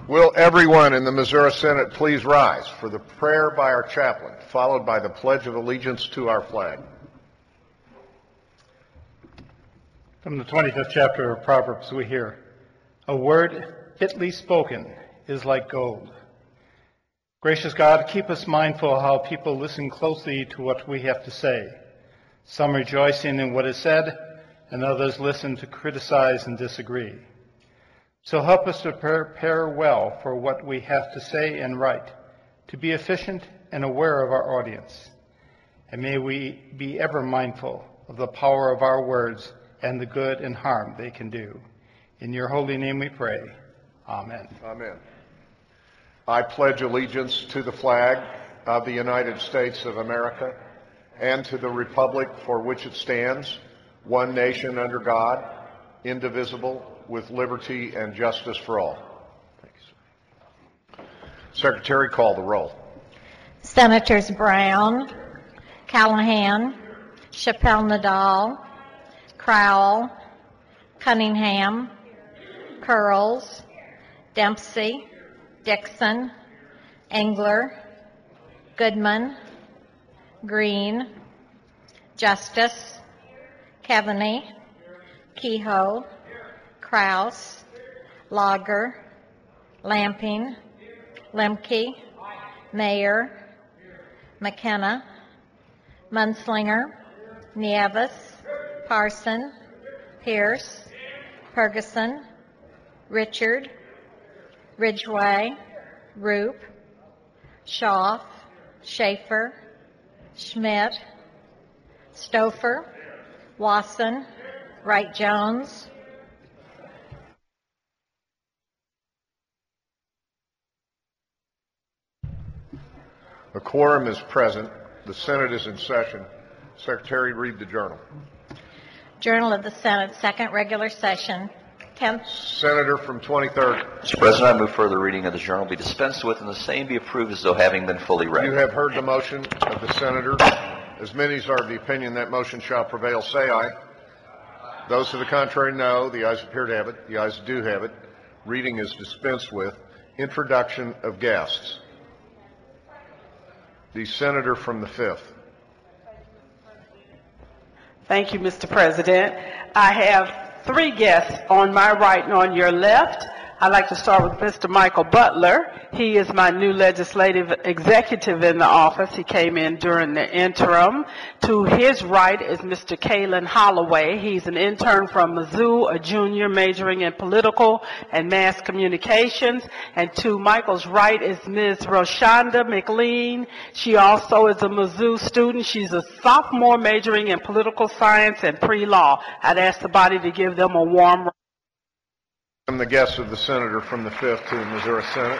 Will everyone in the Missouri Senate please rise for the prayer by our chaplain, followed by the Pledge of Allegiance to our flag. From the 25th chapter of Proverbs we hear, "A word fitly spoken is like gold." Gracious God, keep us mindful how people listen closely to what we have to say, some rejoicing in what is said, and others listen to criticize and disagree. So help us to prepare well for what we have to say and write, to be efficient and aware of our audience. And may we be ever mindful of the power of our words and the good and harm they can do. In your holy name we pray. Amen. Amen. I pledge allegiance to the flag of the United States of America and to the republic for which it stands, one nation under God, indivisible, with liberty and justice for all. Thank you, sir. Secretary, call the roll. Senators Brown, Callahan, Chappelle-Nadal, Crowell, Cunningham, Curls, Dempsey, Dixon, Engler, Goodman, Green, Justice, Keaveney, Kehoe, Kraus, Lager, Lamping, Lemke, Mayer, McKenna, Munslinger, Nieves, Parson, Pierce, Ferguson, Richard, Ridgway, Roop, Schaaf, Schaefer, Schmidt, Stouffer, Wasson, Wright-Jones, The quorum is present. The Senate is in session. Secretary, read the journal. Journal of the Senate, second regular session, 10th. Senator from 23rd. Mr. President, I move further reading of the journal be dispensed with and the same be approved as though having been fully read. You have heard the motion of the senator. As many as are of the opinion that motion shall prevail, say aye. Those to the contrary, no. The ayes appear to have it. The ayes do have it. Reading is dispensed with. Introduction of guests. The senator from the 5th. Thank you, Mr. President. I have 3 guests on my right and on your left. I'd like to start with Mr. Michael Butler. He is my new legislative executive in the office. He came in during the interim. To his right is Mr. Kalen Holloway. He's an intern from Mizzou, a junior majoring in political and mass communications. And to Michael's right is Ms. Roshonda McLean. She also is a Mizzou student. She's a sophomore majoring in political science and pre-law. I'd ask the body to give them a warm round. I'm the guest of the senator from the 5th to the Missouri Senate.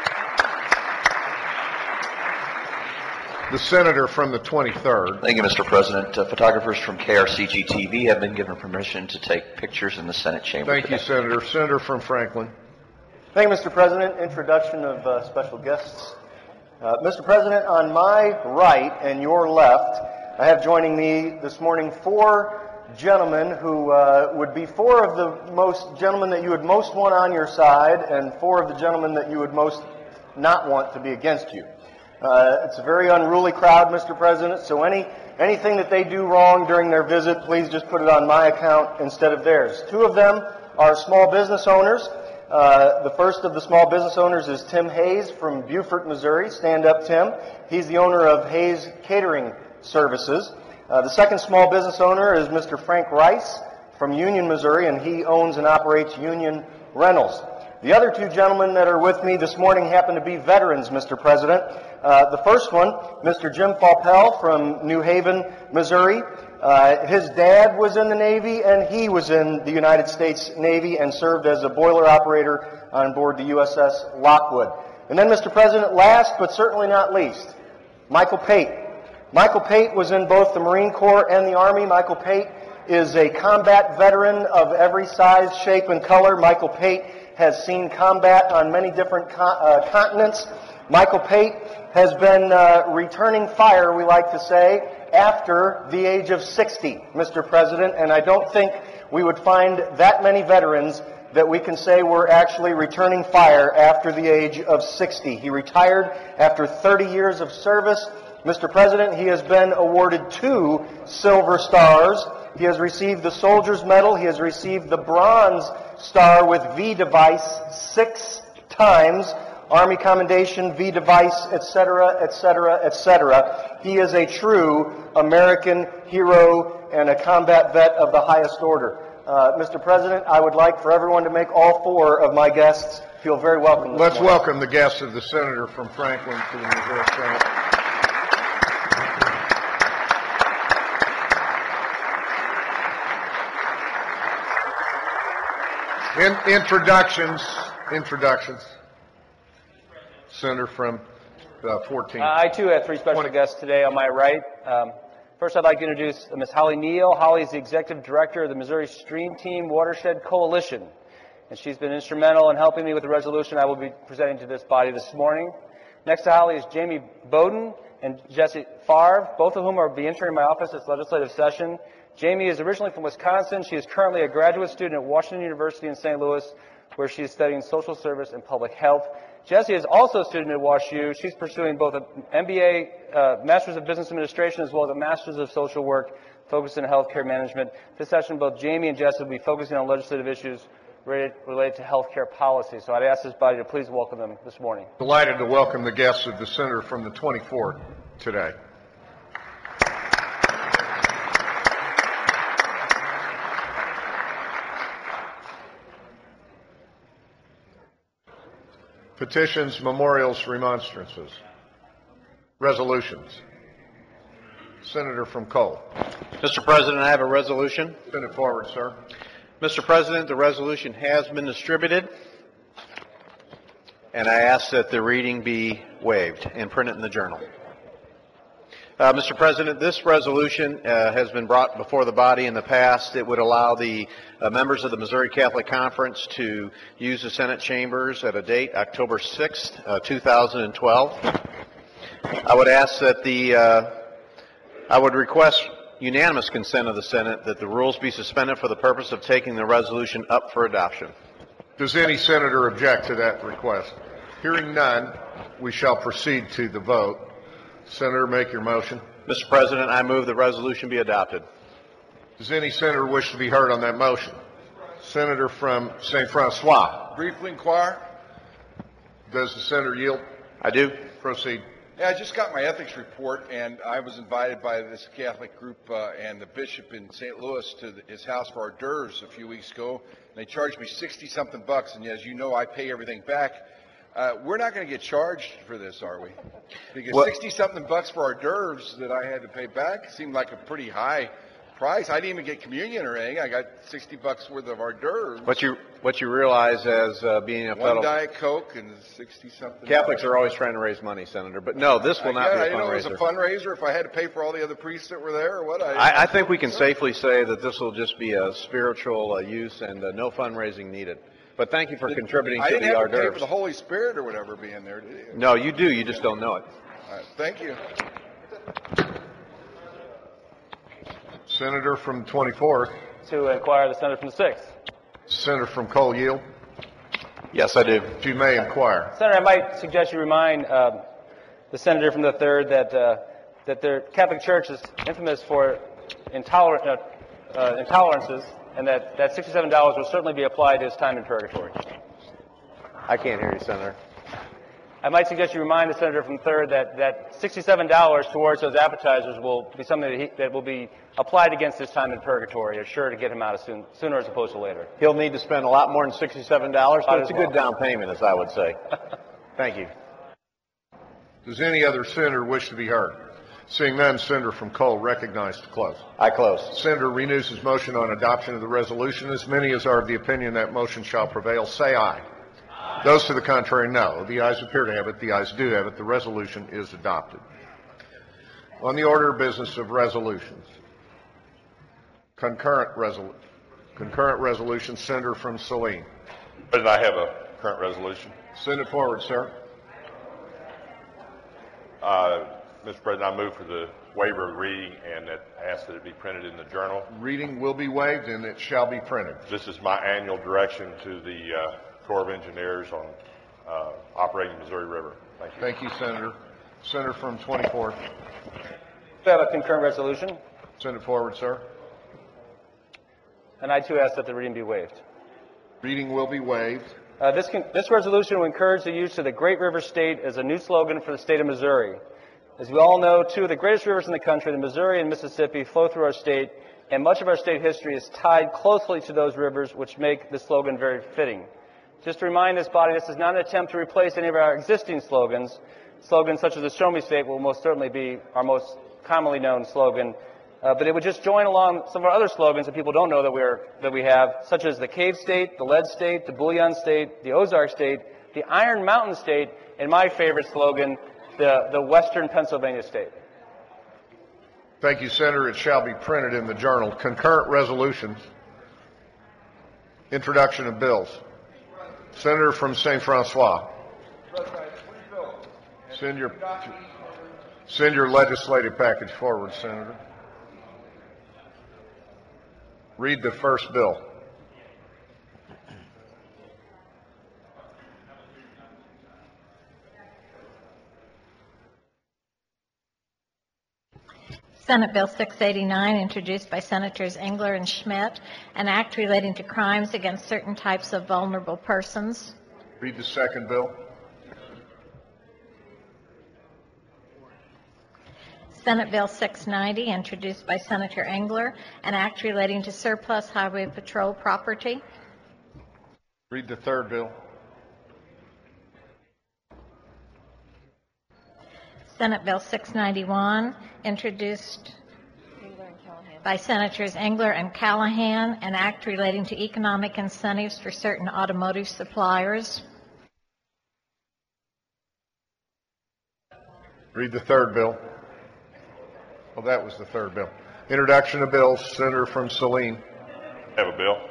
The senator from the 23rd. Thank you, Mr. President. Photographers from KRCG-TV have been given permission to take pictures in the Senate chamber. Thank you, Senator. Senator from Franklin. Thank you, Mr. President. Introduction of special guests. Mr. President, on my right and your left, I have joining me this morning 4 gentlemen who would be 4 of the gentlemen that you would most want on your side and 4 of the gentlemen that you would most not want to be against you. It's a very unruly crowd, Mr. President, so anything that they do wrong during their visit, please just put it on my account instead of theirs. 2 of them are small business owners. The first of the small business owners is Tim Hayes from Beaufort, Missouri. Stand up, Tim. He's the owner of Hayes Catering Services. The second small business owner is Mr. Frank Rice from Union, Missouri, and he owns and operates Union Rentals. The other 2 gentlemen that are with me this morning happen to be veterans, Mr. President. The first one, Mr. Jim Faupel from New Haven, Missouri. His dad was in the Navy, and he was in the United States Navy and served as a boiler operator on board the USS Lockwood. And then, Mr. President, last but certainly not least, Michael Pate. Michael Pate was in both the Marine Corps and the Army. Michael Pate is a combat veteran of every size, shape, and color. Michael Pate has seen combat on many different continents. Michael Pate has been returning fire, we like to say, after the age of 60, Mr. President, and I don't think we would find that many veterans that we can say were actually returning fire after the age of 60. He retired after 30 years of service. Mr. President, he has been awarded 2 Silver Stars. He has received the Soldier's Medal. He has received the Bronze Star with V device 6 times. Army Commendation, V device, etc., etc., etc. He is a true American hero and a combat vet of the highest order. Mr. President, I would like for everyone to make all 4 of my guests feel very welcome. Let's welcome the guests of the senator from Franklin to the Missouri Senate. Introductions. Senator from 14. I too have 3 special guests today on my right. First, I'd like to introduce Ms. Holly Neal. Holly is the Executive Director of the Missouri Stream Team Watershed Coalition, and she's been instrumental in helping me with the resolution I will be presenting to this body this morning. Next to Holly is Jamie Bowden and Jesse Favre, both of whom will be entering my office this legislative session. Jamie is originally from Wisconsin. She is currently a graduate student at Washington University in St. Louis, where she is studying social service and public health. Jessie is also a student at WashU. She's pursuing both an MBA, Master's of Business Administration, as well as a Master's of Social Work, focused in healthcare management. This session, both Jamie and Jessie will be focusing on legislative issues related to healthcare policy. So I'd ask this body to please welcome them this morning. Delighted to welcome the guests of the senator from the 24th today. Petitions, memorials, remonstrances, resolutions. Senator from Cole. Mr. President, I have a resolution. Send it forward, sir. Mr. President, the resolution has been distributed, and I ask that the reading be waived and printed in the journal. Mr. President, this resolution has been brought before the body in the past. It would allow the members of the Missouri Catholic Conference to use the Senate chambers at a date, October 6th, 2012. I would ask that I would request unanimous consent of the Senate that the rules be suspended for the purpose of taking the resolution up for adoption. Does any senator object to that request? Hearing none, we shall proceed to the vote. Senator, make your motion. Mr. President, I move the resolution be adopted. Does any senator wish to be heard on that motion? Senator from St. Francois. Briefly inquire. Does the senator yield? I do. Proceed. Yeah, I just got my ethics report, and I was invited by this Catholic group and the bishop in St. Louis to his house for hors d'oeuvres a few weeks ago. And they charged me $60-something bucks, and as you know, I pay everything back. We're not going to get charged for this, are we? Because $60-something bucks for hors d'oeuvres that I had to pay back seemed like a pretty high price. I didn't even get communion or anything. I got $60 worth of hors d'oeuvres. What you realize as being a One Diet Coke and $60-something. Catholics are always trying to raise money, Senator. But no, this will not be a fundraiser. I didn't know it was a fundraiser. If I had to pay for all the other priests that were there, or what? I think we can safely say that this will just be a spiritual use and no fundraising needed. But thank you for contributing to the hors d'oeuvres. I didn't have to pay for the Holy Spirit or whatever being there, did you? No, you do. You just don't know it. All right, thank you. Senator from 24th. To inquire the senator from the 6th. Senator from Cole, yield? Yes, I do. If you may inquire. Senator, I might suggest you remind the senator from the 3rd that the Catholic Church is infamous for intolerances, and that $67 will certainly be applied to his time in purgatory. I can't hear you, Senator. I might suggest you remind the senator from the 3rd that $67 towards those appetizers will be something that will be applied against his time in purgatory, or sure to get him out sooner as opposed to later. He'll need to spend a lot more than $67, but it's a good down payment, as I would say. Thank you. Does any other senator wish to be heard? Seeing none, Senator from Cole recognized to close. I close. Senator renews his motion on adoption of the resolution. As many as are of the opinion that motion shall prevail, say aye. Those to the contrary, no. The ayes appear to have it. The ayes do have it. The resolution is adopted. On the order of business of resolutions, concurrent resolution, Senator from Saline. President, I have a current resolution. Send it forward, sir. Mr. President, I move for the waiver of reading and that ask that it be printed in the Journal. Reading will be waived and it shall be printed. This is my annual direction to the Corps of Engineers on operating the Missouri River. Thank you. Thank you, Senator. Senator from 24th. We have a concurrent resolution, Send it forward, sir. and I too ask that the reading be waived. Reading will be waived. This resolution will encourage the use of the Great River State as a new slogan for the state of Missouri. As we all know, two of the greatest rivers in the country, the Missouri and Mississippi, flow through our state, and much of our state history is tied closely to those rivers, which make the slogan very fitting. Just to remind this body, this is not an attempt to replace any of our existing slogans. Slogans such as the Show Me State will most certainly be our most commonly known slogan, but it would just join along some of our other slogans that people don't know that we have, such as the Cave State, the Lead State, the Bullion State, the Ozark State, the Iron Mountain State, and my favorite slogan, the Western Pennsylvania State. Thank you, Senator. It shall be printed in the Journal. Concurrent resolutions. Introduction of bills. Senator from St. Francois. Send your legislative package forward, Senator. Read the first bill. Senate Bill 689, introduced by Senators Engler and Schmidt, an act relating to crimes against certain types of vulnerable persons. Read the second bill. Senate Bill 690, introduced by Senator Engler, an act relating to surplus highway patrol property. Read the third bill. Senate Bill 691, introduced by Senators Engler and Callahan, an act relating to economic incentives for certain automotive suppliers. Read the third bill. Well, that was the third bill. Introduction of bills. Senator from Saline. Have a bill.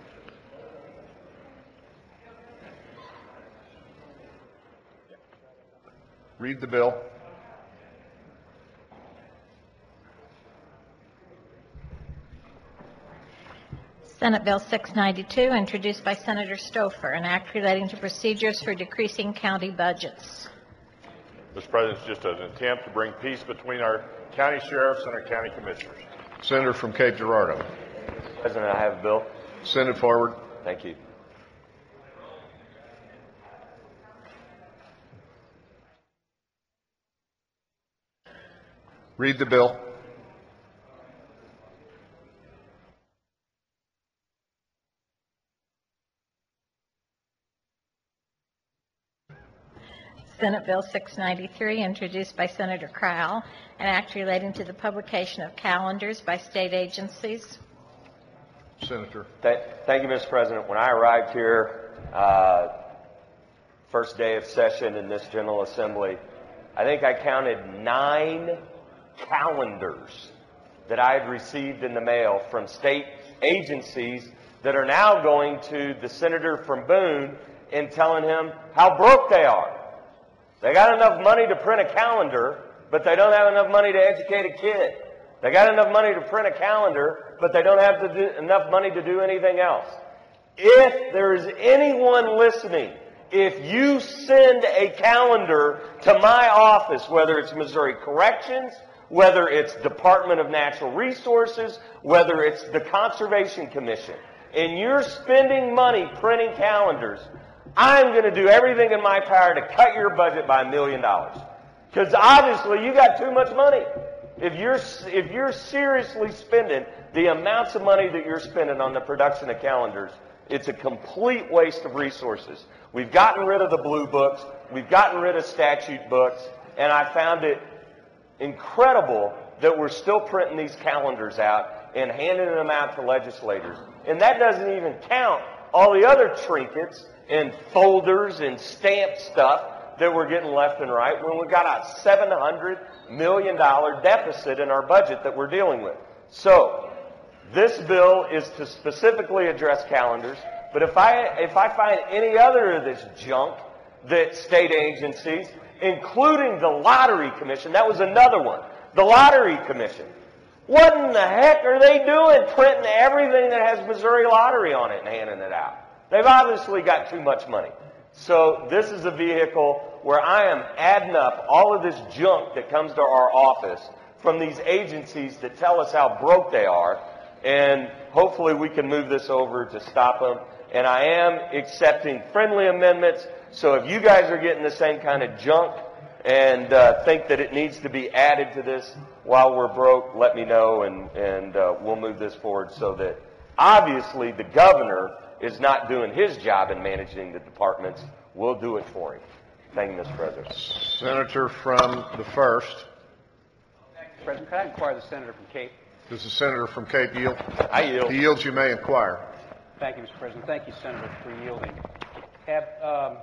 Read the bill. Senate Bill 692, introduced by Senator Stouffer, an act relating to procedures for decreasing county budgets. Mr. President, it's just an attempt to bring peace between our county sheriffs and our county commissioners. Senator from Cape Girardeau. President, I have a bill. Send it forward. Thank you. Read the bill. Senate Bill 693, introduced by Senator Crowell, an act relating to the publication of calendars by state agencies. Senator. Thank you, Mr. President. When I arrived here, first day of session in this General Assembly, I think I counted 9 calendars that I had received in the mail from state agencies that are now going to the senator from Boone and telling him how broke they are. They got enough money to print a calendar, but they don't have enough money to educate a kid. They got enough money to print a calendar, but they don't have enough money to do anything else. If there is anyone listening, if you send a calendar to my office, whether it's Missouri Corrections, whether it's Department of Natural Resources, whether it's the Conservation Commission, and you're spending money printing calendars, I'm going to do everything in my power to cut your budget by $1 million. Because obviously you got too much money. If you're seriously spending the amounts of money that you're spending on the production of calendars, it's a complete waste of resources. We've gotten rid of the blue books. We've gotten rid of statute books. And I found it incredible that we're still printing these calendars out and handing them out to legislators. And that doesn't even count all the other trinkets and folders and stamp stuff that we're getting left and right when we've got a $700 million deficit in our budget that we're dealing with. So this bill is to specifically address calendars, but if I find any other of this junk that state agencies including the Lottery Commission. That was another one. The Lottery Commission. What in the heck are they doing printing everything that has Missouri Lottery on it and handing it out? They've obviously got too much money. So this is a vehicle where I am adding up all of this junk that comes to our office from these agencies that tell us how broke they are, and hopefully we can move this over to stop them. And I am accepting friendly amendments, so if you guys are getting the same kind of junk and think that it needs to be added to this while we're broke, let me know, and we'll move this forward so that obviously the governor is not doing his job in managing the departments. We'll do it for him. Thank you, Mr. President. Senator from the 1st. Mr. President, could I inquire the senator from Cape? Does the senator from Cape yield? I yield. He yields, you may inquire. Thank you, Mr. President. Thank you, Senator, for yielding. Have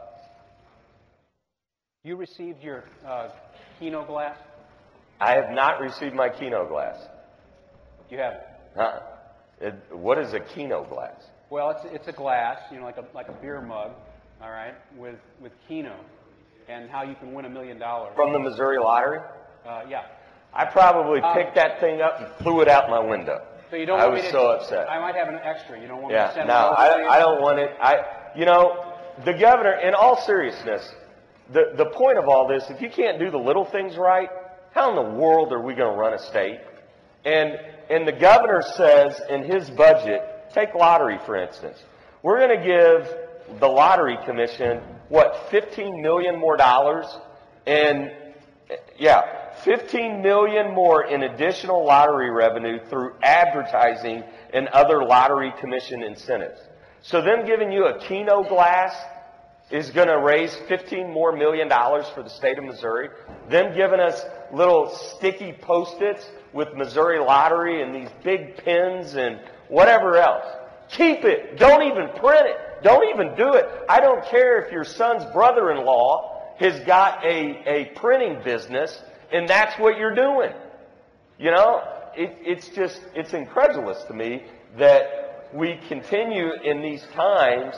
you received your Keno glass? I have not received my Keno glass. You haven't? What is a Keno glass? Well, it's a glass, you know, like a beer mug, all right, with Keno, and how you can win $1 million. From the Missouri Lottery? Yeah. I probably picked that thing up and threw it out my window. So you don't I want was me to, so upset. I might have an extra. You don't want me Yeah, to send no, it over I don't want it. You know, the governor, in all seriousness, the point of all this, if you can't do the little things right, how in the world are we going to run a state? And the governor says in his budget, take lottery for instance, we're going to give the Lottery Commission, what, $15 million more dollars? And yeah, $15 million more in additional lottery revenue through advertising and other Lottery Commission incentives. So them giving you a Keno glass is going to raise $15 million more for the state of Missouri. Them giving us little sticky Post-its with Missouri Lottery and these big pins and whatever else. Keep it. Don't even print it. Don't even do it. I don't care if your son's brother-in-law has got a printing business and that's what you're doing. You know, it's incredulous to me that we continue in these times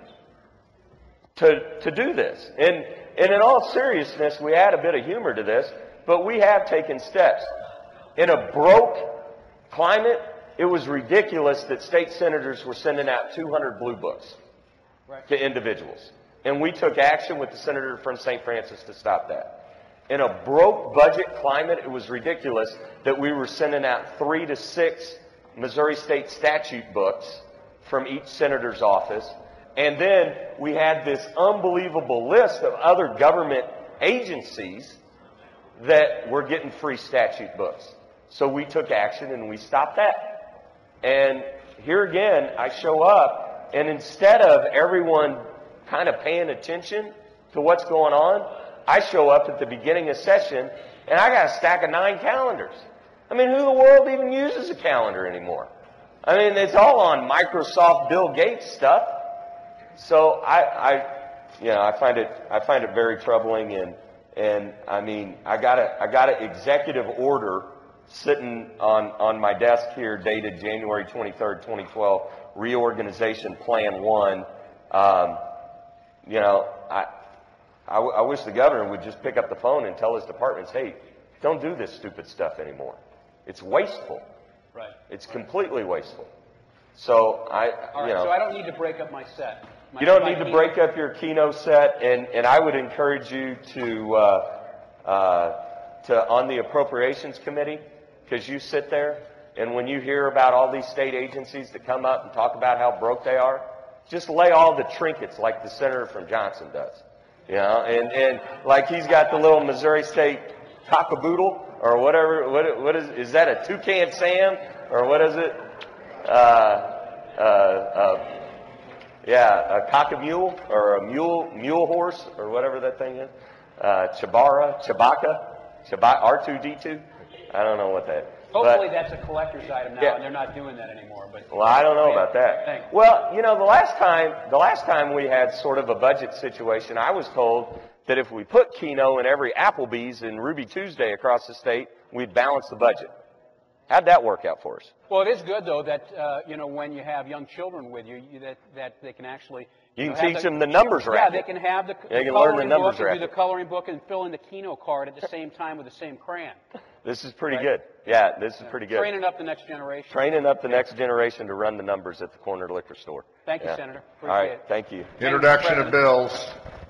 to do this. And in all seriousness, we add a bit of humor to this, but we have taken steps. In a broke climate, it was ridiculous that state senators were sending out 200 blue books to individuals. And we took action with the senator from St. Francis to stop that. In a broke budget climate, it was ridiculous that we were sending out 3 to 6 Missouri State statute books from each senator's office. And then we had this unbelievable list of other government agencies that were getting free statute books. So we took action and we stopped that. And here again, I show up, and instead of everyone kind of paying attention to what's going on, I show up at the beginning of session, and I got a stack of 9 calendars. I mean, who in the world even uses a calendar anymore? I mean, it's all on Microsoft Bill Gates stuff. So I find it very troubling, and I mean, I got an executive order sitting on my desk here dated January 23rd, 2012, Reorganization Plan 1. You know, I wish the governor would just pick up the phone and tell his departments, hey, don't do this stupid stuff anymore. It's wasteful. Right. It's completely wasteful. So So I don't need to break up my set. You don't need to break up your Keno set, and I would encourage you to on the Appropriations Committee, because you sit there, and when you hear about all these state agencies that come up and talk about how broke they are, just lay all the trinkets like the senator from Johnson does. You know, and like he's got the little Missouri State cockaboodle or whatever. What is that, a Toucan Sam or what is it? A cock-a-mule or a mule horse or whatever that thing is. Chewbacca, R2D2. I don't know what that is. Hopefully that's a collector's item now, yeah. And they're not doing that anymore. But well, I don't know about that. Thanks. Well, you know, the last time we had sort of a budget situation, I was told that if we put Keno in every Applebee's and Ruby Tuesday across the state, we'd balance the budget. How'd that work out for us? Well, it is good though that when you have young children with you, that they can actually You can teach them the numbers right. Yeah, they can have the They can coloring learn the numbers book and do right. the coloring book and fill in the Keno card at the same time with the same crayon. This is pretty Right. good. Yeah, this is pretty good. Training up the next generation. Training up the next generation to run the numbers at the corner liquor store. Thank you, Yeah. Senator. All right, Appreciate it. thank you. Introduction of bills.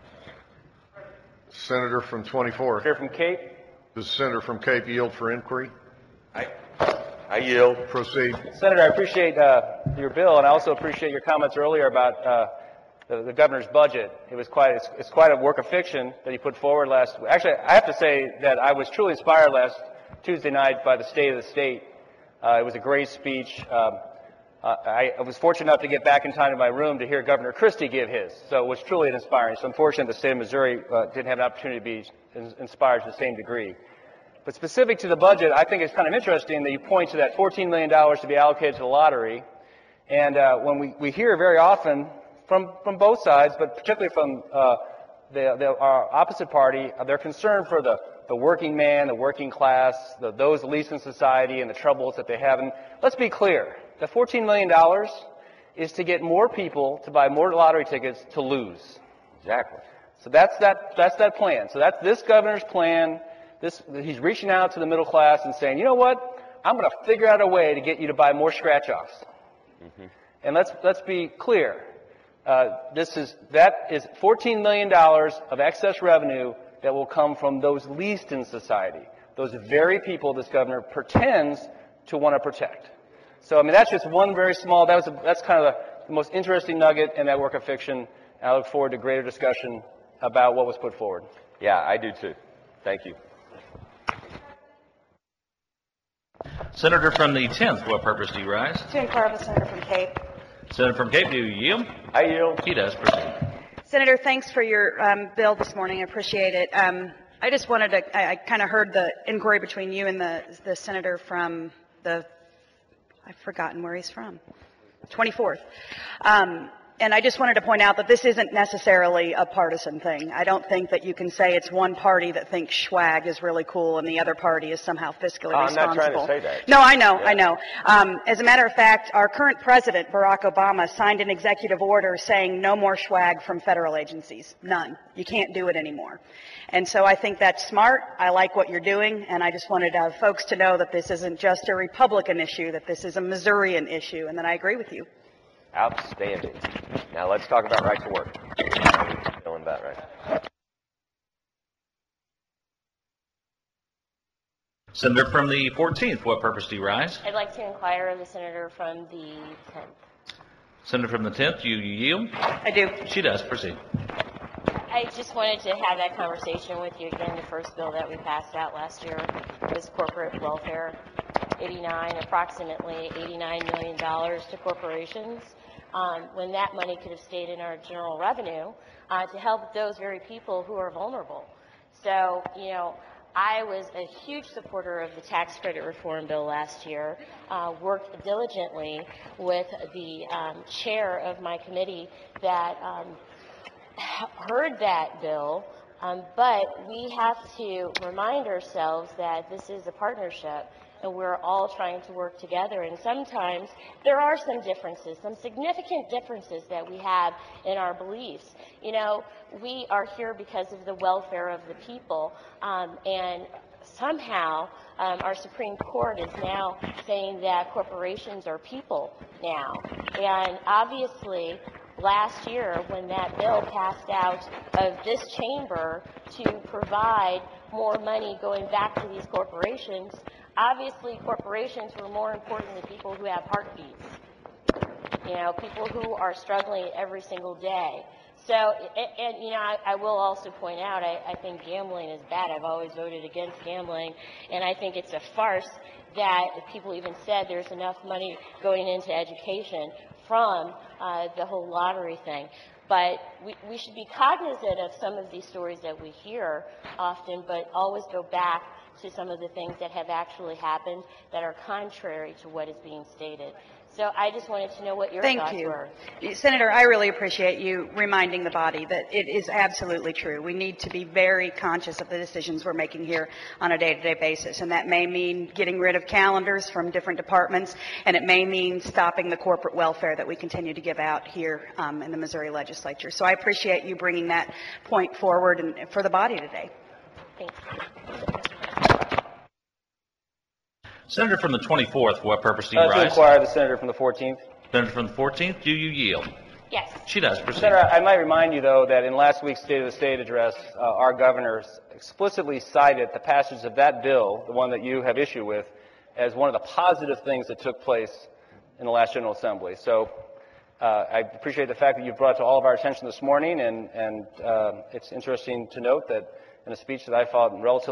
Senator from 24. Senator from Cape. Does the senator from Cape yield for inquiry? I yield. Proceed. Senator, I appreciate your bill, and I also appreciate your comments earlier about the governor's budget. It's quite a work of fiction that he put forward last. Actually, I have to say that I was truly inspired last Tuesday night by the State of the State. It was a great speech. I was fortunate enough to get back in time to my room to hear Governor Christie give his, so it was truly inspiring. It's unfortunate the state of Missouri didn't have an opportunity to be inspired to the same degree. But specific to the budget, I think it's kind of interesting that you point to that $14 million to be allocated to the lottery. And when we hear very often from both sides, but particularly from our opposite party, they're concerned for the working man, the working class, those least in society, and the troubles that they have. And let's be clear, the $14 million is to get more people to buy more lottery tickets to lose. Exactly. So that's that plan. So that's this governor's plan. He's reaching out to the middle class and saying, you know what? I'm going to figure out a way to get you to buy more scratch-offs. Mm-hmm. And let's be clear. That is $14 million of excess revenue that will come from those least in society, those very people this governor pretends to want to protect. So, I mean, that's just one very small, that's kind of the most interesting nugget in that work of fiction. And I look forward to greater discussion about what was put forward. Yeah, I do too. Thank you. Senator from the 10th, what purpose do you rise? To inquire of the senator from Cape. Senator from Cape, do you yield? I yield. He does. Proceed. Senator, thanks for your bill this morning. I appreciate it. I just wanted to, I kind of heard the inquiry between you and the senator from I've forgotten where he's from, 24th. And I just wanted to point out that this isn't necessarily a partisan thing. I don't think that you can say it's one party that thinks swag is really cool and the other party is somehow fiscally responsible. I'm not trying to say that. No, I know, Yeah. I know. As a matter of fact, our current president, Barack Obama, signed an executive order saying no more swag from federal agencies. None. You can't do it anymore. And so I think that's smart. I like what you're doing, and I just wanted folks to know that this isn't just a Republican issue, that this is a Missourian issue, and that I agree with you. Outstanding. Now let's talk about right to work. Feeling about right. Senator from the 14th, what purpose do you rise? I'd like to inquire of the senator from the 10th. Senator from the 10th, you yield? I do. She does. Proceed. I just wanted to have that conversation with you again. The first bill that we passed out last year was corporate welfare, approximately $89 million to corporations, when that money could have stayed in our general revenue to help those very people who are vulnerable. So, you know, I was a huge supporter of the tax credit reform bill last year, worked diligently with the chair of my committee that heard that bill, but we have to remind ourselves that this is a partnership and we're all trying to work together, and sometimes there are some differences, some significant differences that we have in our beliefs. You know, we are here because of the welfare of the people, and somehow our Supreme Court is now saying that corporations are people now, and obviously last year when that bill passed out of this chamber to provide more money going back to these corporations, obviously corporations were more important than people who have heartbeats, you know, people who are struggling every single day. So, and you know, I will also point out, I think gambling is bad. I've always voted against gambling, and I think it's a farce that people even said there's enough money going into education from the whole lottery thing. But we should be cognizant of some of these stories that we hear often, but always go back to some of the things that have actually happened that are contrary to what is being stated. So I just wanted to know what your thoughts were. Senator, I really appreciate you reminding the body that it is absolutely true. We need to be very conscious of the decisions we're making here on a day-to-day basis, and that may mean getting rid of calendars from different departments, and it may mean stopping the corporate welfare that we continue to give out here in the Missouri legislature. So I appreciate you bringing that point forward and for the body today. Thanks. Senator from the 24th, for what purpose do you To rise? inquire the senator from the 14th. Senator from the 14th, do you yield? Yes. She does. Proceed. Senator, I might remind you, though, that in last week's State of the State address, our governor explicitly cited the passage of that bill, the one that you have issue with, as one of the positive things that took place in the last General Assembly. So I appreciate the fact that you've brought it to all of our attention this morning, and it's interesting to note that in a speech that I felt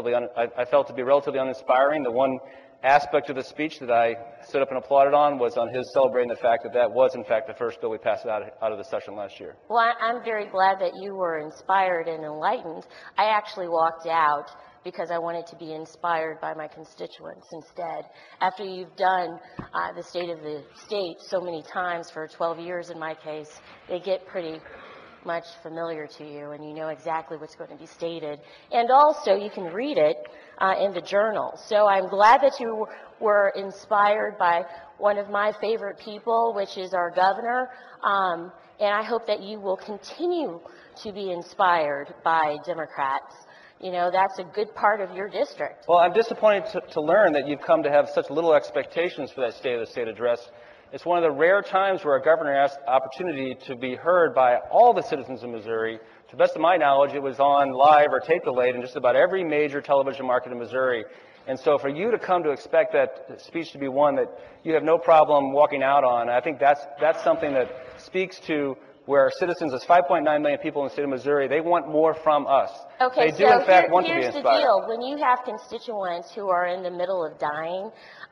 to be relatively uninspiring, the one aspect of the speech that I stood up and applauded on was on his celebrating the fact that that was, in fact, the first bill we passed out of the session last year. Well, I'm very glad that you were inspired and enlightened. I actually walked out because I wanted to be inspired by my constituents instead. After you've done the State of the State so many times for 12 years in my case, they get pretty much familiar to you, and you know exactly what's going to be stated. And also, you can read it in the journal. So I'm glad that you were inspired by one of my favorite people, which is our governor, and I hope that you will continue to be inspired by Democrats. You know, that's a good part of your district. Well, I'm disappointed to learn that you've come to have such little expectations for that State of the State address. It's one of the rare times where a governor has the opportunity to be heard by all the citizens of Missouri. To the best of my knowledge, it was on live or tape delayed in just about every major television market in Missouri. And so for you to come to expect that speech to be one that you have no problem walking out on, I think that's something that speaks to where citizens, there's 5.9 million people in the state of Missouri, they want more from us. Okay, they do in fact want to be here's the inspired. deal. When you have constituents who are in the middle of dying,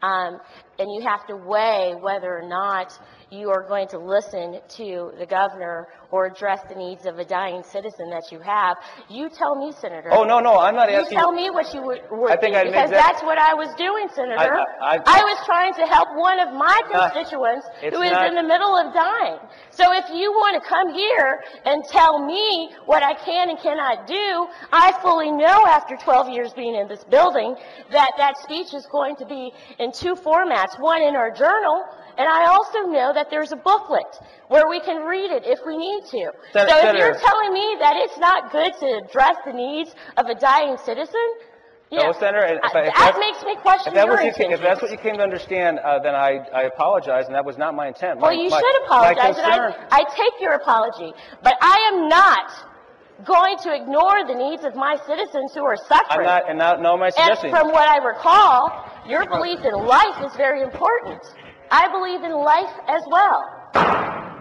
and you have to weigh whether or not you are going to listen to the governor or address the needs of a dying citizen that you have, you tell me, Senator. Oh, no, I'm not asking. You tell me what you would I think do, I'd make because that- that's what I was doing, Senator. I was trying to help one of my constituents it's who is not- in the middle of dying. So if you want to come here and tell me what I can and cannot do, I fully know after 12 years being in this building that that speech is going to be in two formats, one in our journal, and I also know that there's a booklet where we can read it if we need to. So if you're telling me that it's not good to address the needs of a dying citizen, No, Senator, that makes me question your intentions. If that's what you came to understand, then I apologize, and that was not my intent. Well, you should apologize, and I take your apology. But I am not going to ignore the needs of my citizens who are suffering. No, my suggestion. And from what I recall, your belief in life is very important. I believe in life as well.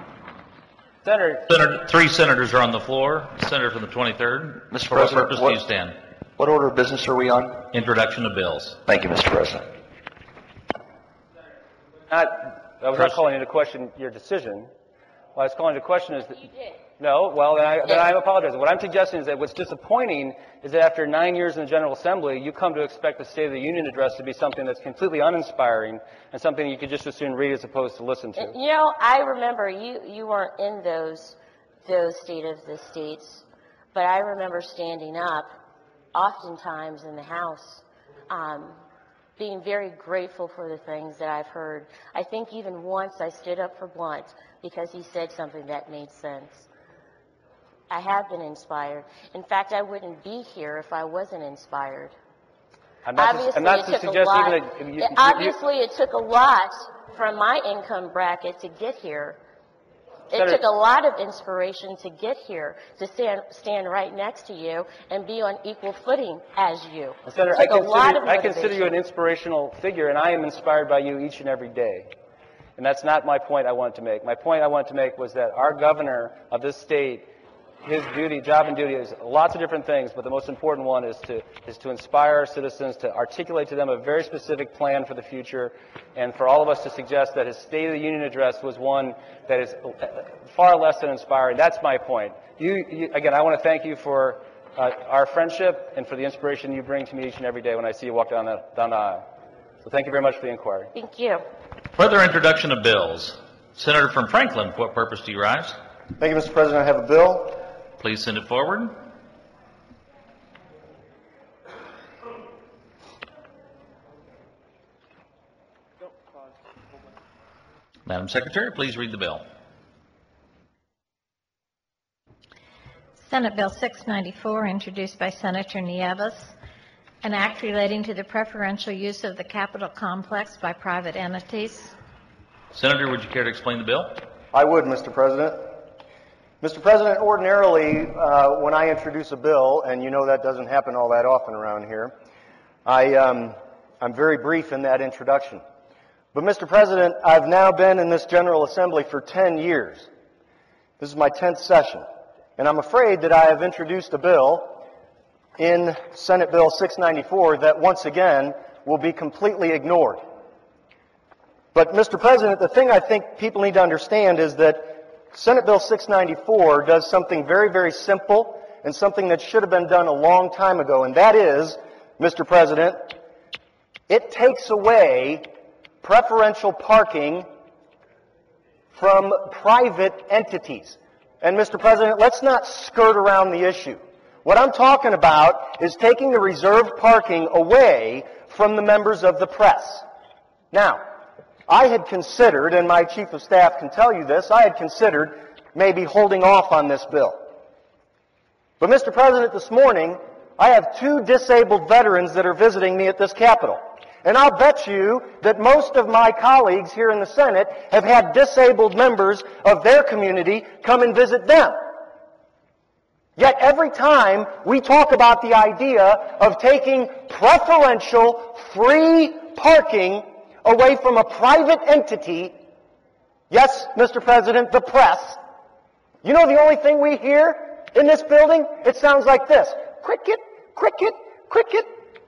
Senator, three senators are on the floor. Senator from the 23rd. Mr. For what President, purpose do you stand? What order of business are we on? Introduction of bills. Thank you, Mr. President. I was not calling into question your decision. What I was calling into question is that... You did. No, well, then I'm apologizing. What I'm suggesting is that what's disappointing is that after 9 years in the General Assembly, you come to expect the State of the Union address to be something that's completely uninspiring and something you could just as soon read as opposed to listen to. You know, I remember you weren't in those State of the States, but I remember standing up oftentimes in the House, being very grateful for the things that I've heard. I think even once I stood up for Blunt because he said something that made sense. I have been inspired. In fact, I wouldn't be here if I wasn't inspired. Obviously, it took a lot from my income bracket to get here. It took a lot of inspiration to get here, to stand right next to you and be on equal footing as you. Senator, I consider you an inspirational figure, and I am inspired by you each and every day. And that's not my point I wanted to make. My point I wanted to make was that our governor of this state, his job and duty is lots of different things, but the most important one is to inspire our citizens, to articulate to them a very specific plan for the future, and for all of us to suggest that his State of the Union address was one that is far less than inspiring. That's my point. Again, I want to thank you for our friendship and for the inspiration you bring to me each and every day when I see you walk down the aisle. So thank you very much for the inquiry. Thank you. Further introduction of bills. Senator from Franklin, for what purpose do you rise? Thank you, Mr. President. I have a bill. Please send it forward. Madam Secretary, please read the bill. Senate Bill 694, introduced by Senator Nieves, an act relating to the preferential use of the Capitol complex by private entities. Senator, would you care to explain the bill? I would, Mr. President. Mr. President, ordinarily, when I introduce a bill, and you know that doesn't happen all that often around here, I'm very brief in that introduction. But, Mr. President, I've now been in this General Assembly for 10 years. This is my 10th session. And I'm afraid that I have introduced a bill in Senate Bill 694 that once again will be completely ignored. But, Mr. President, the thing I think people need to understand is that Senate Bill 694 does something very, very simple and something that should have been done a long time ago. And that is, Mr. President, it takes away preferential parking from private entities. And, Mr. President, let's not skirt around the issue. What I'm talking about is taking the reserved parking away from the members of the press. Now, I had considered, and my Chief of Staff can tell you this, I had considered maybe holding off on this bill. But, Mr. President, this morning, I have 2 disabled veterans that are visiting me at this Capitol. And I'll bet you that most of my colleagues here in the Senate have had disabled members of their community come and visit them. Yet every time we talk about the idea of taking preferential free parking away from a private entity, yes, Mr. President, the press, you know the only thing we hear in this building? It sounds like this. Cricket, cricket, cricket.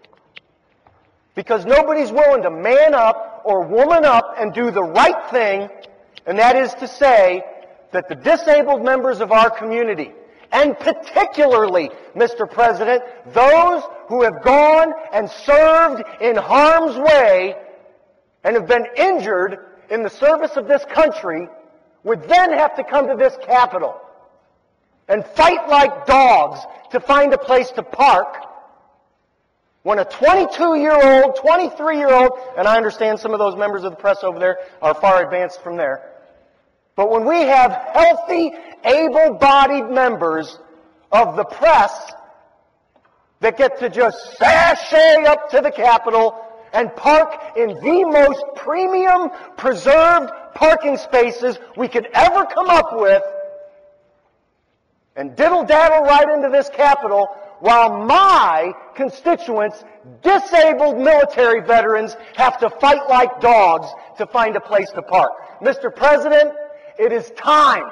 Because nobody's willing to man up or woman up and do the right thing, and that is to say that the disabled members of our community, and particularly, Mr. President, those who have gone and served in harm's way and have been injured in the service of this country, would then have to come to this Capitol and fight like dogs to find a place to park when a 22-year-old, 23-year-old, and I understand some of those members of the press over there are far advanced from there, but when we have healthy, able-bodied members of the press that get to just sashay up to the Capitol and park in the most premium, preserved parking spaces we could ever come up with, and diddle-daddle right into this Capitol, while my constituents, disabled military veterans, have to fight like dogs to find a place to park. Mr. President, it is time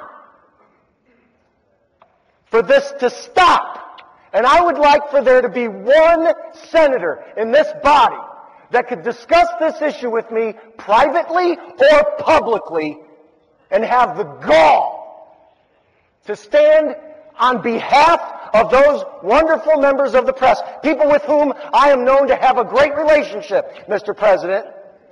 for this to stop. And I would like for there to be one senator in this body that could discuss this issue with me privately or publicly and have the gall to stand on behalf of those wonderful members of the press, people with whom I am known to have a great relationship, Mr. President,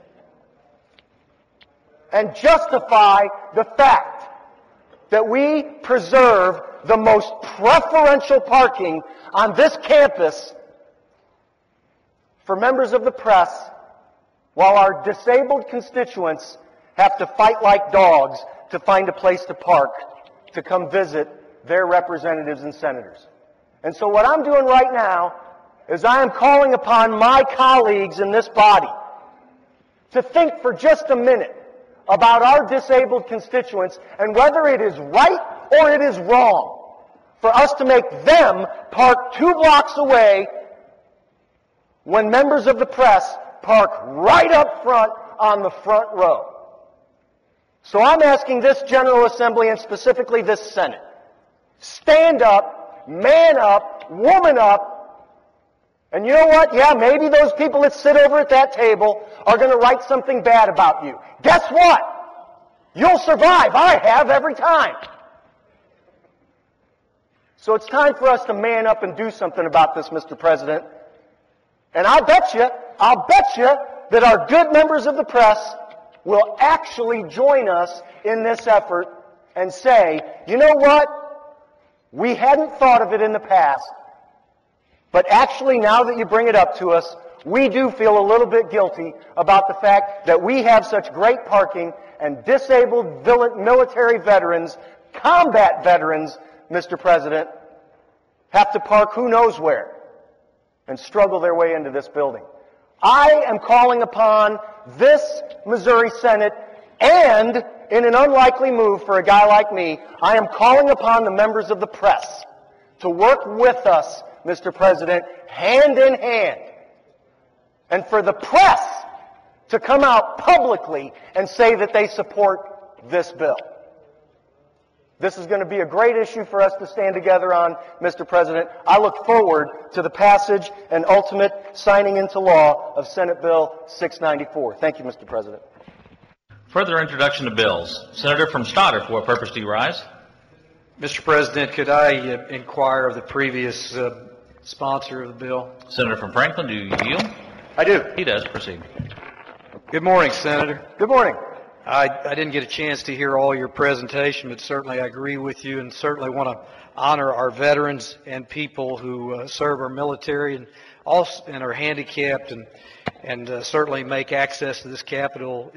and justify the fact that we preserve the most preferential parking on this campus for members of the press while our disabled constituents have to fight like dogs to find a place to park to come visit their representatives and senators. And so what I'm doing right now is I am calling upon my colleagues in this body to think for just a minute about our disabled constituents and whether it is right or it is wrong for us to make them park 2 blocks away when members of the press park right up front on the front row. So I'm asking this General Assembly and specifically this Senate, stand up, man up, woman up, and you know what? Yeah, maybe those people that sit over at that table are going to write something bad about you. Guess what? You'll survive. I have every time. So it's time for us to man up and do something about this, Mr. President. And I'll bet you that our good members of the press will actually join us in this effort and say, you know what? We hadn't thought of it in the past, but actually now that you bring it up to us, we do feel a little bit guilty about the fact that we have such great parking and disabled military veterans, combat veterans, Mr. President, have to park who knows where and struggle their way into this building. I am calling upon this Missouri Senate, and in an unlikely move for a guy like me, I am calling upon the members of the press to work with us, Mr. President, hand in hand, and for the press to come out publicly and say that they support this bill. This is going to be a great issue for us to stand together on, Mr. President. I look forward to the passage and ultimate signing into law of Senate Bill 694. Thank you, Mr. President. Further introduction of bills. Senator from Stoddard, for what purpose do you rise? Mr. President, could I inquire of the previous sponsor of the bill? Senator from Franklin, do you yield? I do. He does. Proceed. Good morning, Senator. Good morning. I didn't get a chance to hear all your presentation, but certainly I agree with you and certainly want to honor our veterans and people who serve our military and also and are handicapped and certainly make access to this Capitol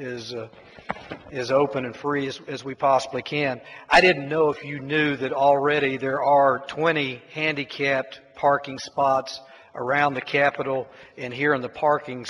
is open and free as we possibly can. I didn't know if you knew that already there are 20 handicapped parking spots around the Capitol and here in the parking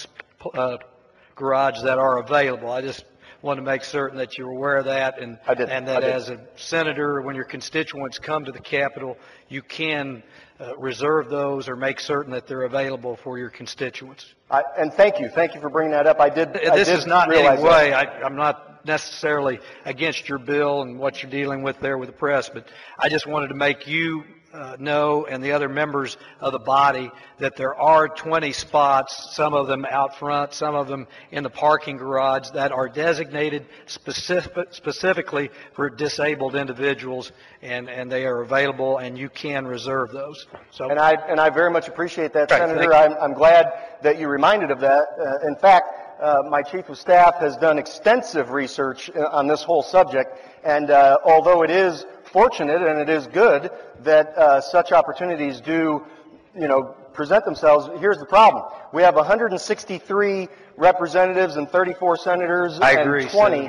garage that are available. I just want to make certain that you're aware of that and that as a senator, when your constituents come to the Capitol, you can reserve those or make certain that they're available for your constituents. And thank you for bringing that up. This is not in any way, I'm not necessarily against your bill and what you're dealing with there with the press, but I just wanted to make you know and the other members of the body that there are 20 spots, some of them out front, some of them in the parking garage that are designated specifically for disabled individuals, and they are available and you can reserve those. So, and I very much appreciate that, Senator. I'm glad that you reminded of that. In fact, my Chief of Staff has done extensive research on this whole subject, and although it is fortunate and it is good that such opportunities do, present themselves, here's the problem. We have 163 representatives and 34 senators and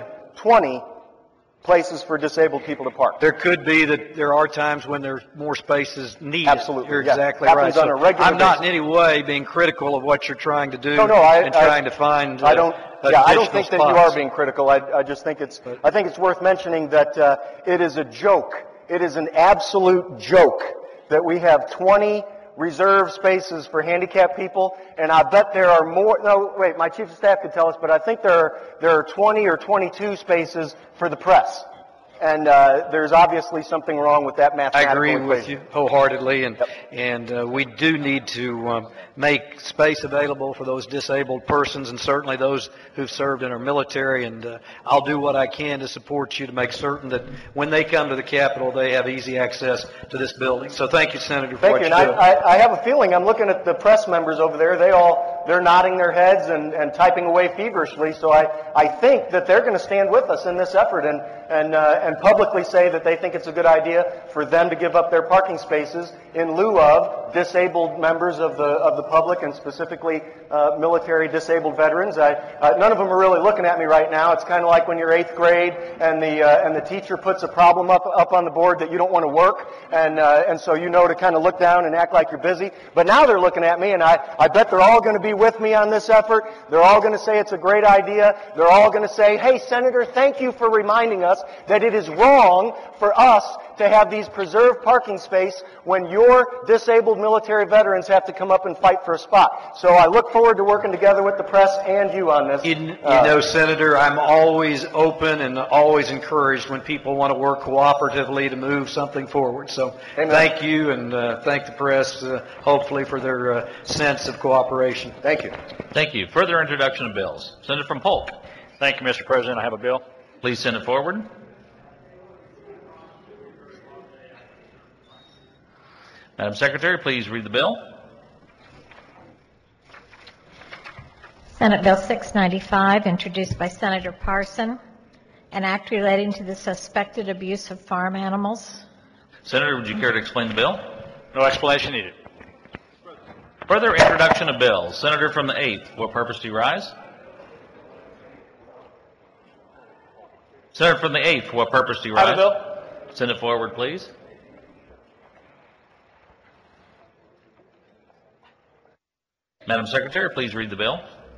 20 places for disabled people to park. There could be that there are times when there's more spaces needed. Absolutely. You're exactly right. On a regular I'm not in any way being critical of what you're trying to do trying to find I don't think that you are being critical. I just think it's worth mentioning that it is a joke. It is an absolute joke that we have 20 reserved spaces for handicapped people, and I bet there are more. No, wait, my Chief of Staff could tell us, but I think there are 20 or 22 spaces for the press. And there's obviously something wrong with that mathematical equation. I agree with you wholeheartedly, and we do need to make space available for those disabled persons and certainly those who've served in our military, and I'll do what I can to support you to make certain that when they come to the Capitol, they have easy access to this building. So thank you, Senator, for what you do. I have a feeling, I'm looking at the press members over there, they're nodding their heads and typing away feverishly, so I think that they're going to stand with us in this effort and publicly say that they think it's a good idea for them to give up their parking spaces in lieu of disabled members of the public and specifically military disabled veterans. None of them are really looking at me right now. It's kind of like when you're 8th grade and the teacher puts a problem up on the board that you don't want to work, and so to kind of look down and act like you're busy. But now they're looking at me, and I bet they're all going to be with me on this effort. They're all going to say it's a great idea. They're all going to say, hey, Senator, thank you for reminding us that it is wrong for us to have these preserved parking space when your disabled military veterans have to come up and fight for a spot. So I look forward to working together with the press and you on this. You know, Senator, I'm always open and always encouraged when people want to work cooperatively to move something forward. So thank you, and thank the press, hopefully, for their sense of cooperation. Thank you. Thank you. Further introduction of bills. Senator from Polk. Thank you, Mr. President. I have a bill. Please send it forward. Madam Secretary, please read the bill. Senate Bill 695, introduced by Senator Parson, an act relating to the suspected abuse of farm animals. Senator, would you care to explain the bill? No explanation needed. Further introduction of bills. Senator from the 8th, what purpose do you rise? Senator from the 8th, what purpose do you rise? Have a bill. Send it forward, please. Madam Secretary, please read the bill.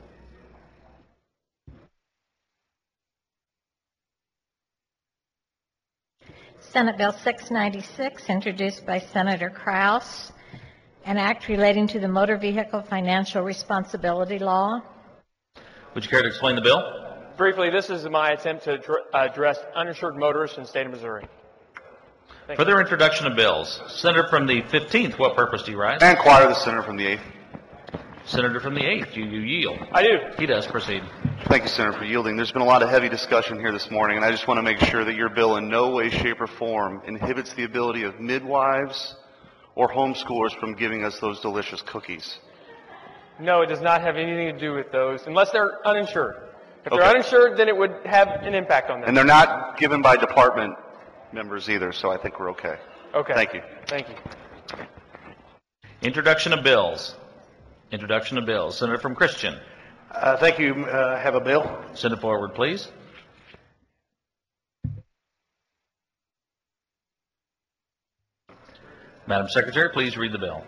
Senate Bill 696, introduced by Senator Kraus, an act relating to the Motor Vehicle Financial Responsibility Law. Would you care to explain the bill? Briefly, this is my attempt to address uninsured motorists in the state of Missouri. Thank Further introduction of bills. Senator from the 15th, what purpose do you rise? I inquire the Senator from the 8th. Senator from the 8th, you yield. I do. He does. Proceed. Thank you, Senator, for yielding. There's been a lot of heavy discussion here this morning, and I just want to make sure that your bill in no way, shape, or form inhibits the ability of midwives or homeschoolers from giving us those delicious cookies. No, it does not have anything to do with those, unless they're uninsured. If Okay. they're uninsured, then it would have an impact on them. And they're not given by department members either, so I think we're okay. Okay. Thank you. Thank you. Introduction of bills. Introduction of bills. Senator from Christian. Thank you. Have a bill. Send it forward, please. Madam Secretary, please read the bill.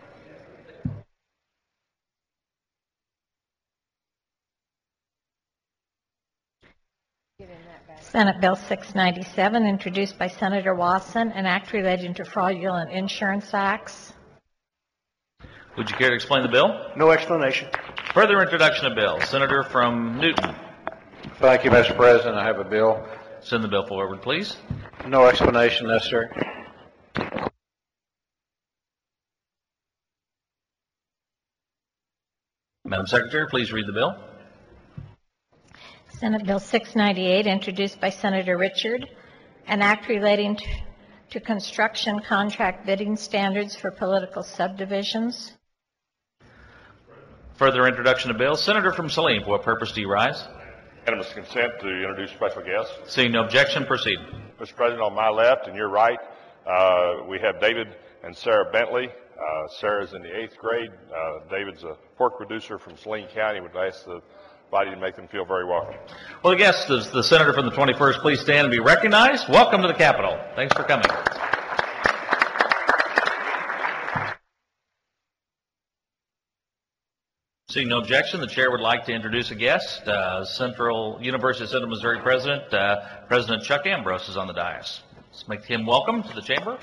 Senate Bill 697, introduced by Senator Wasson, an act relating to fraudulent insurance acts. Would you care to explain the bill? No explanation. Further introduction of bills. Senator from Newton. Thank you, Mr. President. I have a bill. Send the bill forward, please. No explanation necessary. Madam Secretary, please read the bill. Senate Bill 698, introduced by Senator Richard, an act relating to construction contract bidding standards for political subdivisions. Further introduction of bills. Senator from Saline, for what purpose do you rise? Unanimous consent to introduce special guests. Seeing no objection, proceed. Mr. President, on my left and your right, we have David and Sarah Bentley. Sarah's in the 8th grade. David's a pork producer from Saline County. Would ask the body to make them feel very welcome. Well, the guest is the senator from the 21st. Please stand and be recognized. Welcome to the Capitol. Thanks for coming. Seeing no objection, the chair would like to introduce a guest. University of Central Missouri President, President Chuck Ambrose is on the dais. Let's make him welcome to the chamber.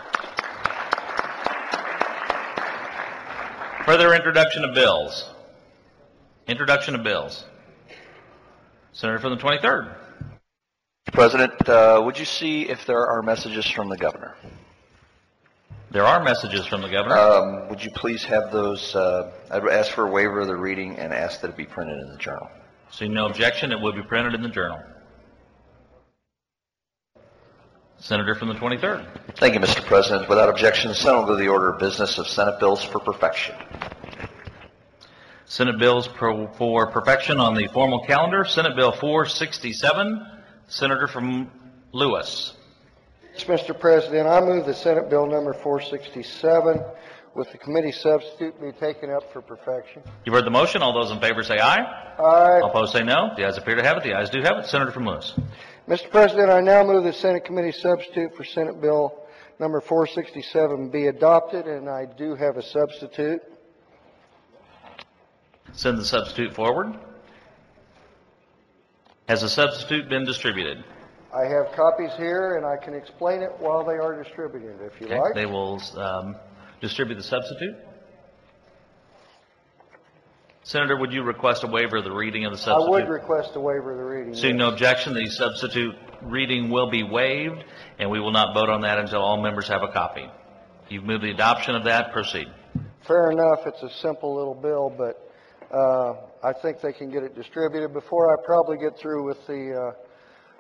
Further introduction of bills. Introduction of bills. Senator from the 23rd. President, would you see if there are messages from the governor? There are messages from the governor. Would you please have those? I'd ask for a waiver of the reading and ask that it be printed in the journal. Seeing no objection, it will be printed in the journal. Senator from the 23rd. Thank you, Mr. President. Without objection, the Senate will go to the order of business of Senate bills for perfection. Senate bills for perfection on the formal calendar. Senate Bill 467, Senator from Lewis. Yes, Mr. President, I move the Senate Bill number 467 with the committee substitute be taken up for perfection. You've heard the motion. All those in favor say aye. Aye. All opposed say no. The ayes appear to have it. The ayes do have it. Senator from Lewis. Mr. President, I now move the Senate committee substitute for Senate Bill number 467 be adopted, and I do have a substitute. Send the substitute forward. Has the substitute been distributed? I have copies here, and I can explain it while they are distributed, if you like. They will distribute the substitute. Senator, would you request a waiver of the reading of the substitute? I would request a waiver of the reading. Seeing no objection, the substitute reading will be waived, and we will not vote on that until all members have a copy. You've moved the adoption of that. Proceed. Fair enough. It's a simple little bill, but I think they can get it distributed before I probably get through with the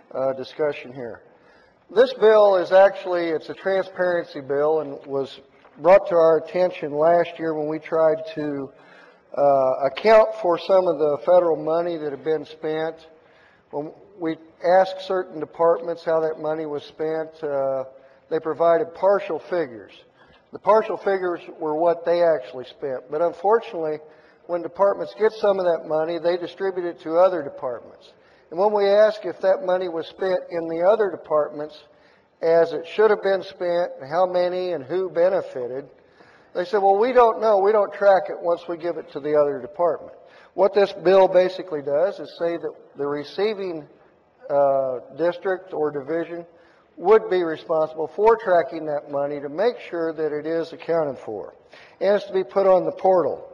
discussion here. This bill is actually, it's a transparency bill and was brought to our attention last year when we tried to account for some of the federal money that had been spent. When we asked certain departments how that money was spent, they provided partial figures. The partial figures were what they actually spent. But unfortunately, when departments get some of that money, they distribute it to other departments. And when we ask if that money was spent in the other departments as it should have been spent, and how many and who benefited, they said, well, we don't know. We don't track it once we give it to the other department. What this bill basically does is say that the receiving district or division would be responsible for tracking that money to make sure that it is accounted for. And it's to be put on the portal.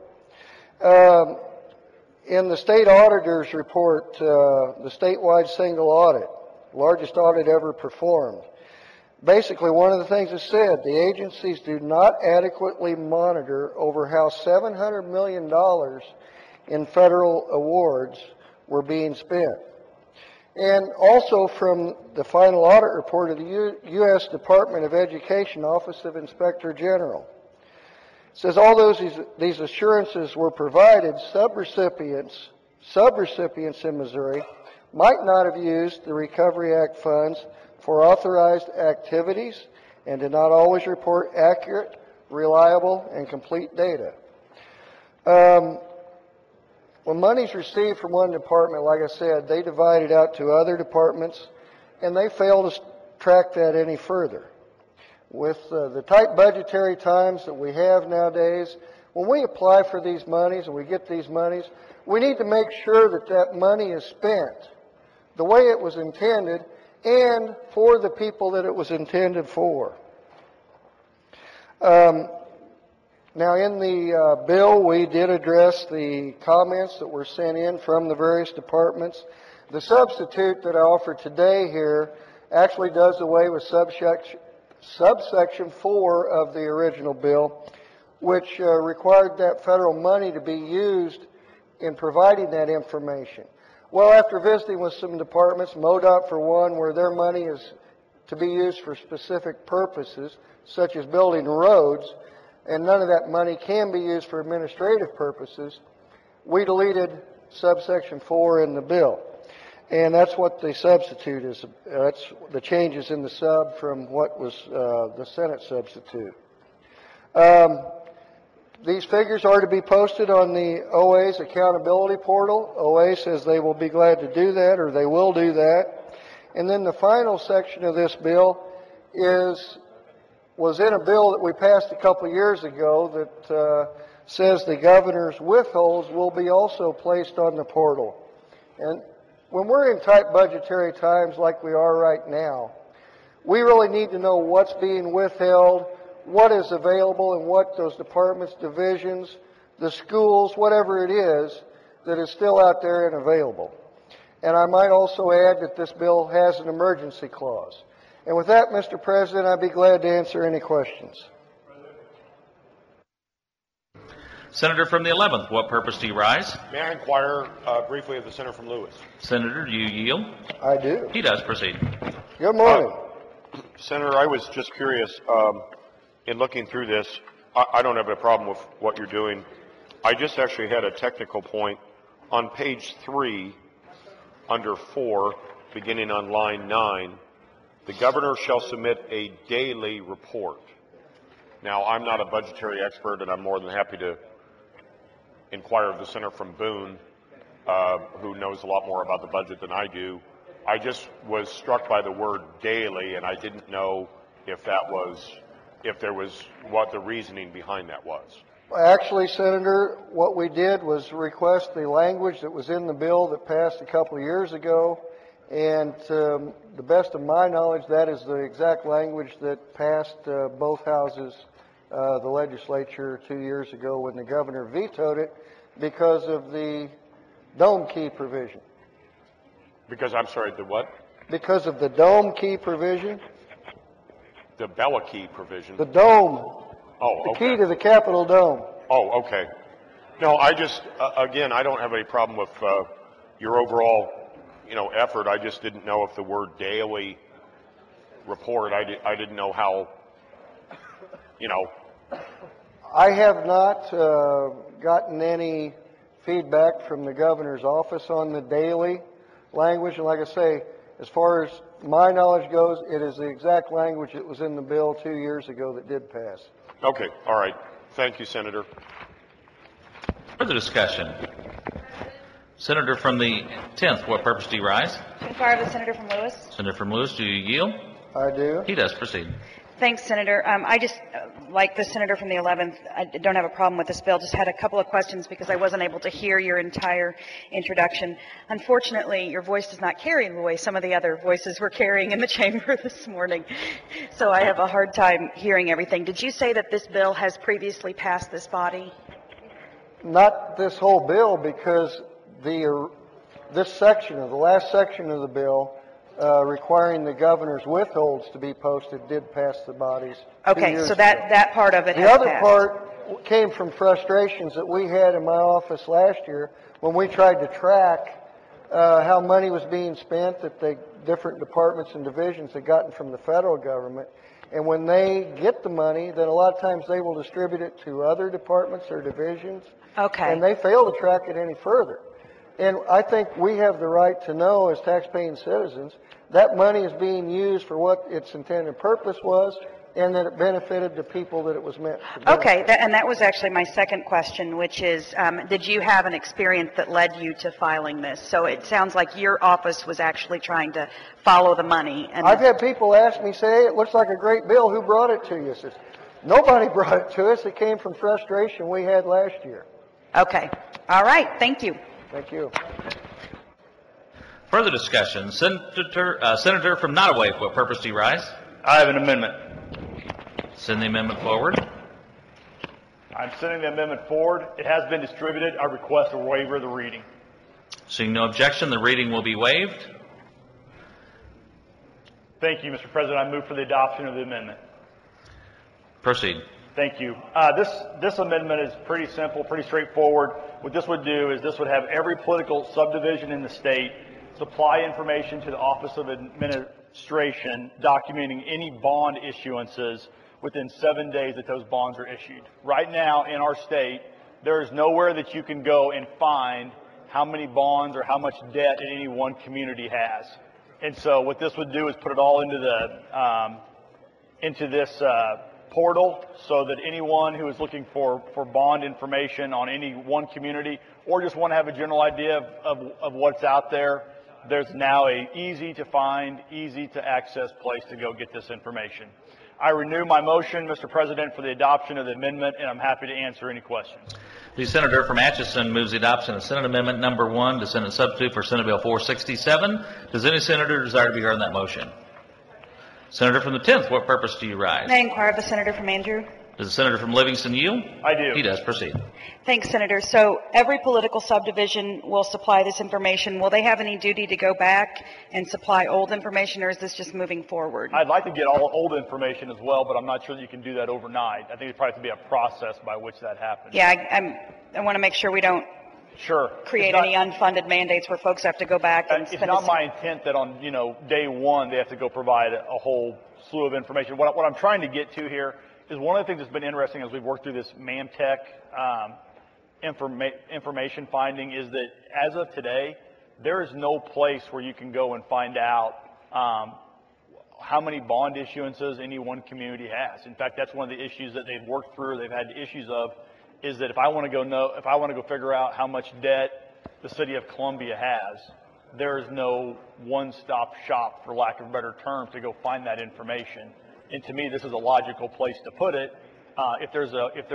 In the state auditor's report, the statewide single audit, largest audit ever performed, basically one of the things it said, the agencies do not adequately monitor over how $700 million in federal awards were being spent. And also from the final audit report of the U.S. Department of Education Office of Inspector General. It says, although these assurances were provided, subrecipients in Missouri might not have used the Recovery Act funds for authorized activities and did not always report accurate, reliable, and complete data. When money's received from one department, like I said, they divide it out to other departments, and they fail to track that any further. With the tight budgetary times that we have nowadays, when we apply for these monies and we get these monies, we need to make sure that that money is spent the way it was intended and for the people that it was intended for. Now, in the bill, we did address the comments that were sent in from the various departments. The substitute that I offer today here actually does away with subsection 4 of the original bill, which required that federal money to be used in providing that information. Well, after visiting with some departments, MoDOT for one, where their money is to be used for specific purposes, such as building roads, and none of that money can be used for administrative purposes, we deleted subsection 4 in the bill. And that's what the substitute is. That's the changes in the sub from what was the Senate substitute. These figures are to be posted on the OA's accountability portal. OA says they will be glad to do that, or they will do that. And then the final section of this bill was in a bill that we passed a couple of years ago that says the governor's withholds will be also placed on the portal. And when we're in tight budgetary times like we are right now, we really need to know what's being withheld, what is available, and what those departments, divisions, the schools, whatever it is, that is still out there and available. And I might also add that this bill has an emergency clause. And with that, Mr. President, I'd be glad to answer any questions. Senator from the 11th, what purpose do you rise? May I inquire briefly of the senator from Lewis? Senator, do you yield? I do. He does. Proceed. Good morning. Senator, I was just curious, in looking through this, I don't have a problem with what you're doing. I just actually had a technical point. On page 3, under 4, beginning on line 9, the governor shall submit a daily report. Now, I'm not a budgetary expert, and I'm more than happy to inquire of the senator from Boone, who knows a lot more about the budget than I do. I just was struck by the word daily, and I didn't know if there was what the reasoning behind that was. Actually, Senator, what we did was request the language that was in the bill that passed a couple of years ago. And to the best of my knowledge, that is the exact language that passed both houses, the legislature 2 years ago when the governor vetoed it because of the dome key provision. Because, I'm sorry, the what? Because of the dome key provision. The Bella key provision. The dome. Oh, okay. The key to the Capitol dome. Oh, okay. No, I just, again, I don't have any problem with your overall effort. I just didn't know if the word daily report, I didn't know how, I have not gotten any feedback from the governor's office on the daily language. And like I say, as far as my knowledge goes, it is the exact language that was in the bill 2 years ago that did pass. Okay, all right. Thank you, Senator. Further discussion? Senator from the 10th, what purpose do you rise? To inquire of the senator from Lewis. Senator from Lewis, do you yield? I do. He does. Proceed. Thanks, Senator. I just, like the senator from the 11th, I don't have a problem with this bill. Just had a couple of questions because I wasn't able to hear your entire introduction. Unfortunately, your voice does not carry the way some of the other voices were carrying in the chamber this morning. So I have a hard time hearing everything. Did you say that this bill has previously passed this body? Not this whole bill, because this section, of the last section of the bill, requiring the governor's withholds to be posted, did pass the bodies. Okay, so that part of it has The other passed. part came from frustrations that we had in my office last year when we tried to track how money was being spent that the different departments and divisions had gotten from the federal government. And when they get the money, then a lot of times they will distribute it to other departments or divisions. Okay. And they fail to track it any further. And I think we have the right to know as taxpaying citizens that money is being used for what its intended purpose was, and that it benefited the people that it was meant to benefit. Okay, and that was actually my second question, which is, did you have an experience that led you to filing this? So it sounds like your office was actually trying to follow the money. And I've had people ask me, say, hey, it looks like a great bill. Who brought it to you? I says, nobody brought it to us. It came from frustration we had last year. Okay. All right. Thank you. Thank you. Further discussion? Senator from Nottaway, what purpose do you rise? I have an amendment. Send the amendment forward. I'm sending the amendment forward. It has been distributed. I request a waiver of the reading. Seeing no objection, the reading will be waived. Thank you, Mr. President. I move for the adoption of the amendment. Proceed. Thank you. This amendment is pretty simple, pretty straightforward. What this would do is this would have every political subdivision in the state supply information to the Office of Administration documenting any bond issuances within 7 days that those bonds are issued. Right now in our state, there is nowhere that you can go and find how many bonds or how much debt any one community has. And so what this would do is put it all into this portal, so that anyone who is looking for bond information on any one community, or just want to have a general idea of what's out there, there's now a easy to find, easy to access place to go get this information. I renew my motion, Mr. President, for the adoption of the amendment, and I'm happy to answer any questions. The senator from Atchison moves the adoption of Senate Amendment Number 1 to Senate Substitute for Senate Bill 467. Does any senator desire to be heard on that motion? Senator from the 10th, what purpose do you rise? May I inquire of the senator from Andrew? Does the senator from Livingston yield? I do. He does. Proceed. Thanks, Senator. So every political subdivision will supply this information. Will they have any duty to go back and supply old information, or is this just moving forward? I'd like to get all old information as well, but I'm not sure that you can do that overnight. I think there's probably to be a process by which that happens. Yeah, I want to make sure we don't create any unfunded mandates where folks have to go back and it's not my intent that on day one they have to go provide a whole slew of information. What I'm trying to get to here is one of the things that's been interesting as we've worked through this MAMTech information finding is that as of today, there is no place where you can go and find out how many bond issuances any one community has. In fact, that's one of the issues that they've worked through, they've had issues of, is that if I want to go figure out how much debt the city of Columbia has, there is no one-stop shop, for lack of a better term, to go find that information. And to me, this is a logical place to put it. If there's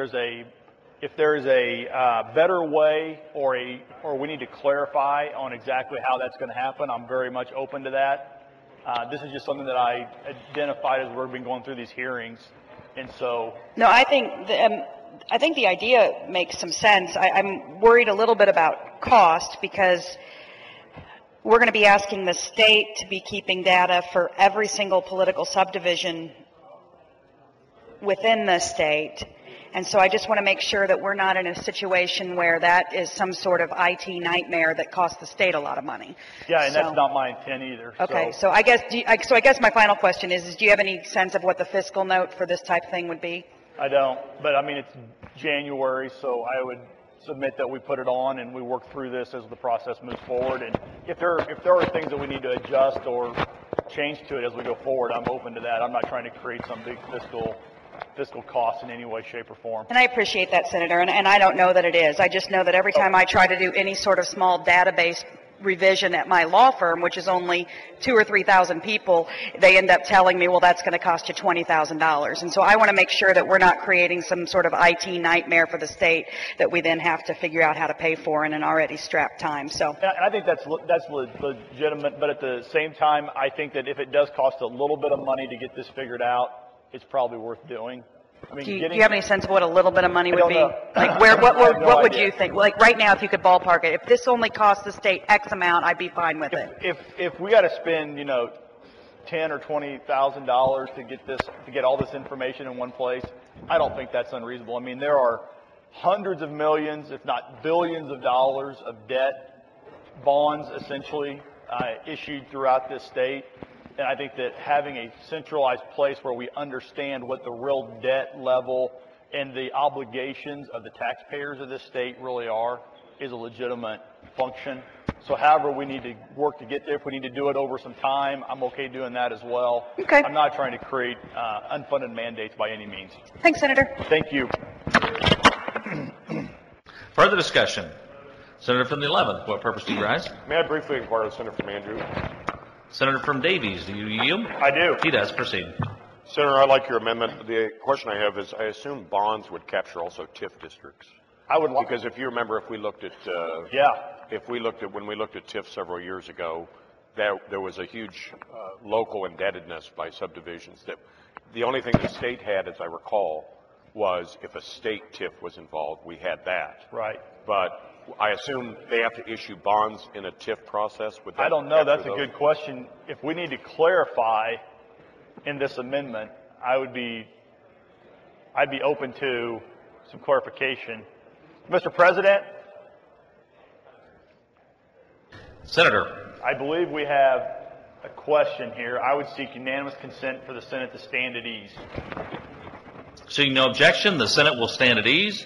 a better way, or we need to clarify on exactly how that's going to happen, I'm very much open to that. This is just something that I identified as we've been going through these hearings, and so. No, I think the idea makes some sense. I'm worried a little bit about cost, because we're going to be asking the state to be keeping data for every single political subdivision within the state. And so I just want to make sure that we're not in a situation where that is some sort of IT nightmare that costs the state a lot of money. Yeah, and that's not my intent either. Okay, so I guess my final question is do you have any sense of what the fiscal note for this type of thing would be? I don't, but I mean, it's January, so I would submit that we put it on and we work through this as the process moves forward. And if there are things that we need to adjust or change to it as we go forward, I'm open to that. I'm not trying to create some big fiscal cost in any way, shape, or form. And I appreciate that, Senator, and I don't know that it is. I just know that every time I try to do any sort of small database revision at my law firm, which is only 2,000 or 3,000 people, they end up telling me, well, that's going to cost you $20,000. And so I want to make sure that we're not creating some sort of IT nightmare for the state that we then have to figure out how to pay for in an already strapped time. So, and I think that's legitimate, but at the same time, I think that if it does cost a little bit of money to get this figured out, it's probably worth doing. I mean, do you have any sense of what a little bit of money would be? Like, what would you think? Like, right now, if you could ballpark it, if this only cost the state X amount, I'd be fine with it. If we got to spend, $10,000 or $20,000 to get all this information in one place, I don't think that's unreasonable. I mean, there are hundreds of millions, if not billions of dollars of debt, bonds essentially issued throughout this state. And I think that having a centralized place where we understand what the real debt level and the obligations of the taxpayers of this state really are is a legitimate function. So however we need to work to get there, if we need to do it over some time, I'm okay doing that as well. Okay. I'm not trying to create unfunded mandates by any means. Thanks, Senator. Thank you. Further discussion. Senator from the 11th, what purpose do you rise? May I briefly inquire the Senator from Andrew? Senator from Davies, do you yield? I do. He does. Proceed. Senator, I like your amendment. The question I have is, I assume bonds would capture also TIF districts. I would because if you remember, if we looked at when we looked at TIF several years ago, there was a huge local indebtedness by subdivisions. That the only thing the state had, as I recall, was if a state TIF was involved, we had that. Right. But I assume they have to issue bonds in a TIF process? Would that I don't know. That's a those? good question. If we need to clarify in this amendment, I'd be open to some clarification. Mr. President? Senator. I believe we have a question here. I would seek unanimous consent for the Senate to stand at ease. Seeing no objection, the Senate will stand at ease.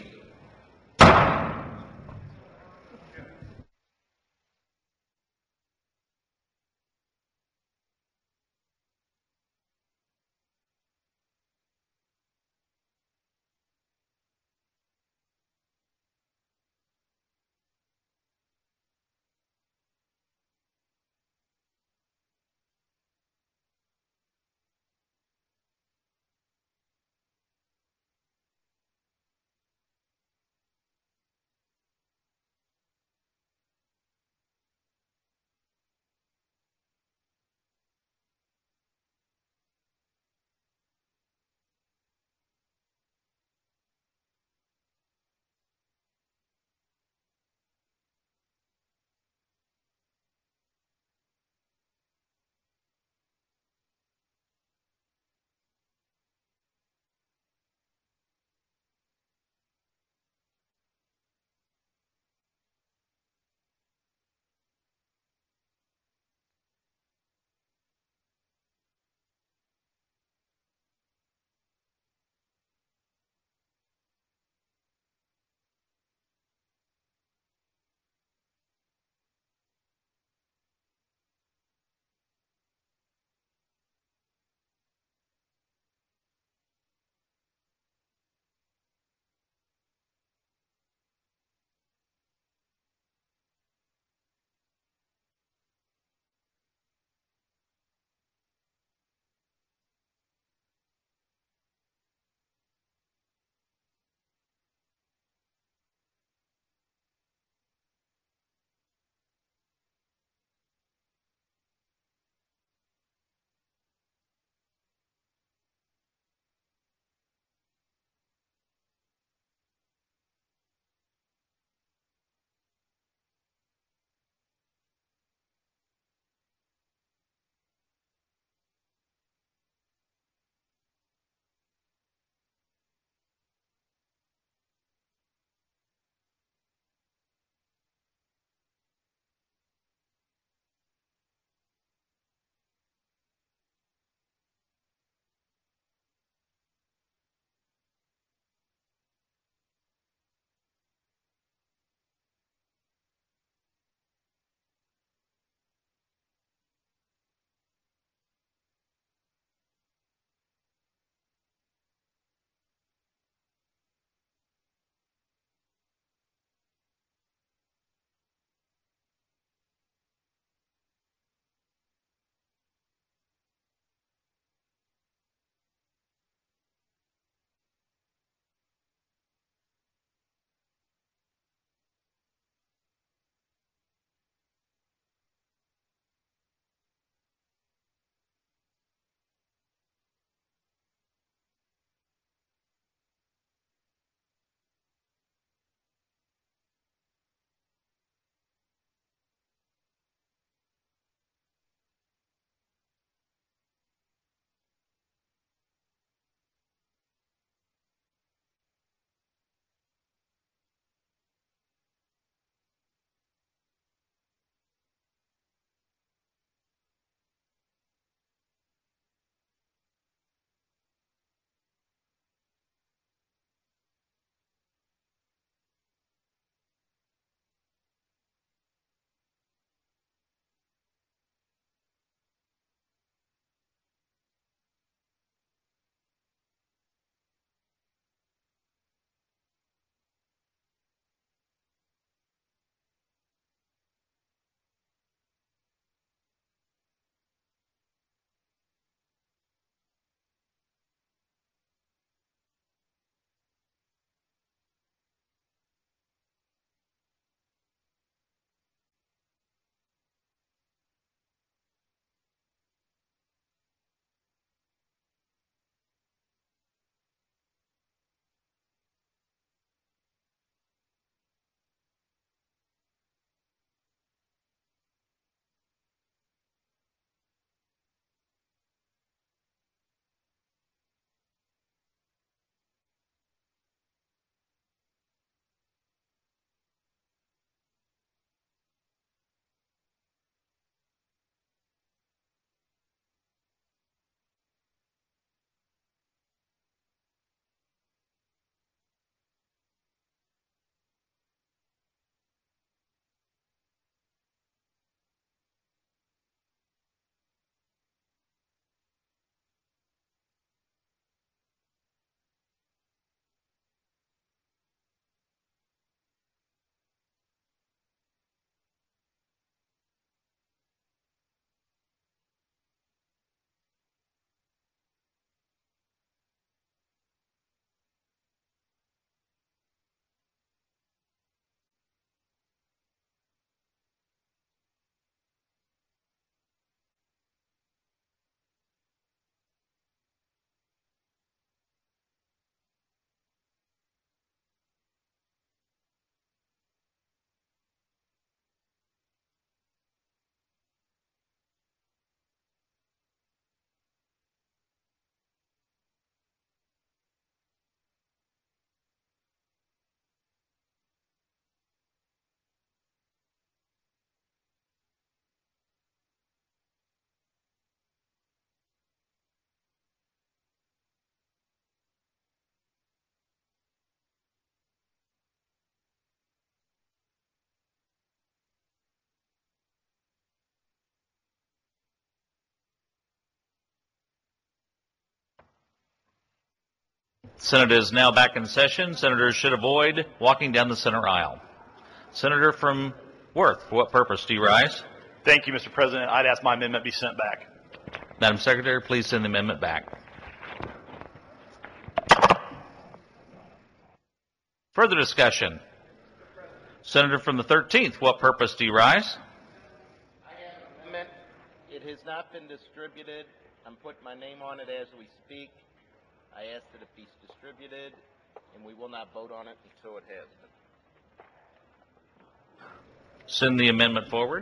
Senate is now back in session. Senators should avoid walking down the center aisle. Senator from Worth, for what purpose do you rise? Thank you, Mr. President. I'd ask my amendment be sent back. Madam Secretary, please send the amendment back. Further discussion. Senator from the 13th, what purpose do you rise? It has not been distributed. I'm putting my name on it as we speak. I ask that it be distributed, and we will not vote on it until it has been. Send the amendment forward.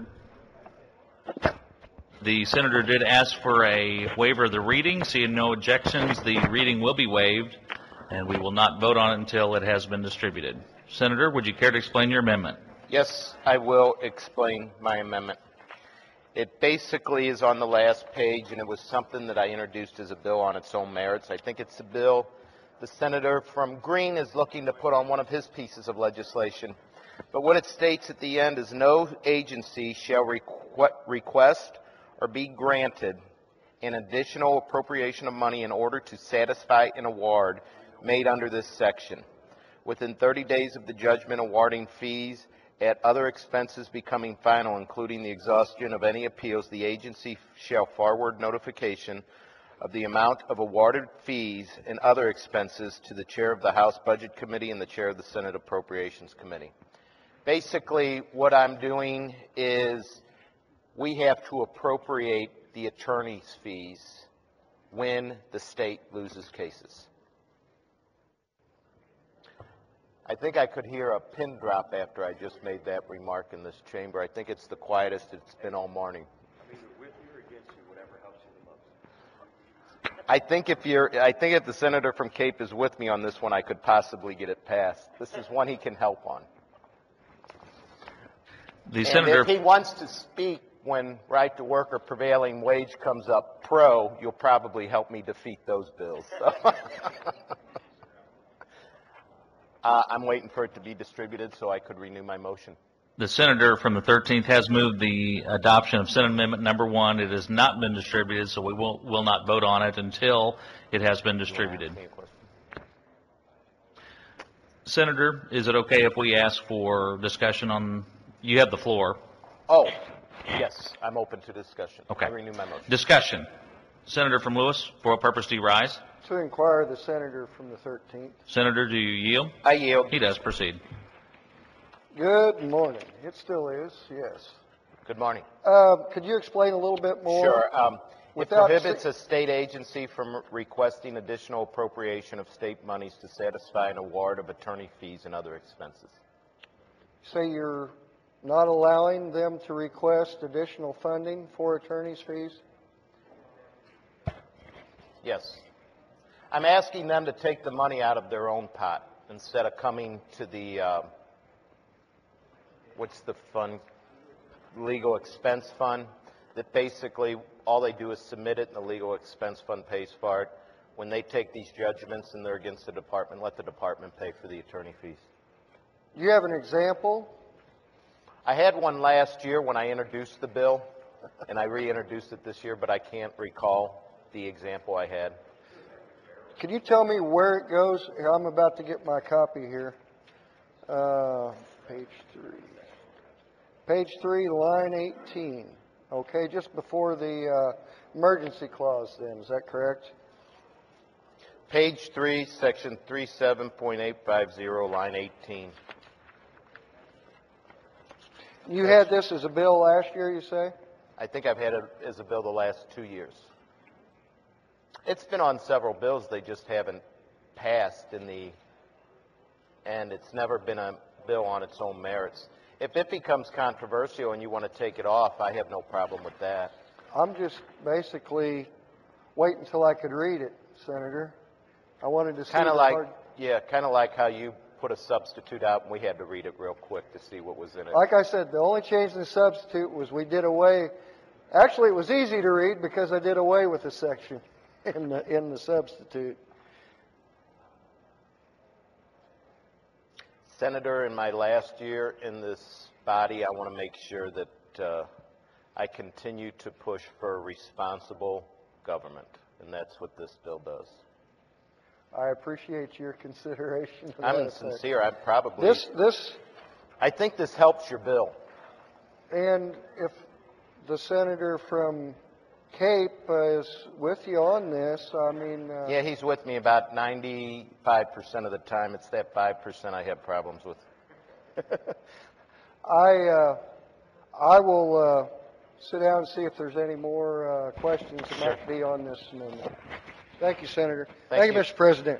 The senator did ask for a waiver of the reading. Seeing no objections, the reading will be waived, and we will not vote on it until it has been distributed. Senator, would you care to explain your amendment? Yes, I will explain my amendment. It basically is on the last page, and it was something that I introduced as a bill on its own merits. I think it's a bill the senator from Green is looking to put on one of his pieces of legislation. But what it states at the end is no agency shall request or be granted an additional appropriation of money in order to satisfy an award made under this section. Within 30 days of the judgment awarding fees at other expenses becoming final, including the exhaustion of any appeals, the agency shall forward notification of the amount of awarded fees and other expenses to the chair of the House Budget Committee and the chair of the Senate Appropriations Committee. Basically, what I'm doing is we have to appropriate the attorney's fees when the state loses cases. I think I could hear a pin drop after I just made that remark in this chamber. I think it's the quietest it's been all morning. I think if the senator from Cape is with me on this one, I could possibly get it passed. This is one he can help on. The senator, if he wants to speak when right to work or prevailing wage comes up you'll probably help me defeat those bills. So. I'm waiting for it to be distributed so I could renew my motion. The senator from the 13th has moved the adoption of Senate Amendment number 1. It has not been distributed, so we will not vote on it until it has been distributed. Senator, is it okay if we ask for discussion on? You have the floor. Oh, yes, I'm open to discussion. Okay. I renew my motion. Discussion. Senator from Lewis, for what purpose do you rise? To inquire the senator from the 13th. Senator, do you yield? I yield. He does. Proceed. Good morning. It still is, yes. Good morning. Could you explain a little bit more? Sure. It prohibits a state agency from requesting additional appropriation of state monies to satisfy an award of attorney fees and other expenses. Say you're not allowing them to request additional funding for attorney's fees? Yes. I'm asking them to take the money out of their own pot instead of coming to the, what's the fund? Legal expense fund, that basically all they do is submit it and the legal expense fund pays for it. When they take these judgments and they're against the department, let the department pay for the attorney fees. Do you have an example? I had one last year when I introduced the bill, and I reintroduced it this year, but I can't recall the example I had. Can you tell me where it goes? I'm about to get my copy here. Page 3. Page 3, line 18. Okay, just before the emergency clause then, is that correct? Page 3, section 37.850, line 18. You had this as a bill last year, you say? I think I've had it as a bill the last 2 years. It's been on several bills, they just haven't passed in the end. It's never been a bill on its own merits. If it becomes controversial and you want to take it off, I have no problem with that. I'm just basically waiting until I could read it, Senator. I wanted to see kind of like how you put a substitute out and we had to read it real quick to see what was in it. Like I said, the only change in the substitute was we did away. Actually, it was easy to read because I did away with a section in the substitute. Senator, in my last year in this body, I want to make sure that I continue to push for responsible government, and that's what this bill does. I appreciate your consideration. of I'm that. sincere. I probably. This. I think this helps your bill. And if the senator from Cape is with you on this, I mean. Yeah, he's with me about 95% of the time. It's that 5% I have problems with. I will sit down and see if there's any more questions that might be on this amendment. Thank you, Senator. Thank you, Mr. President.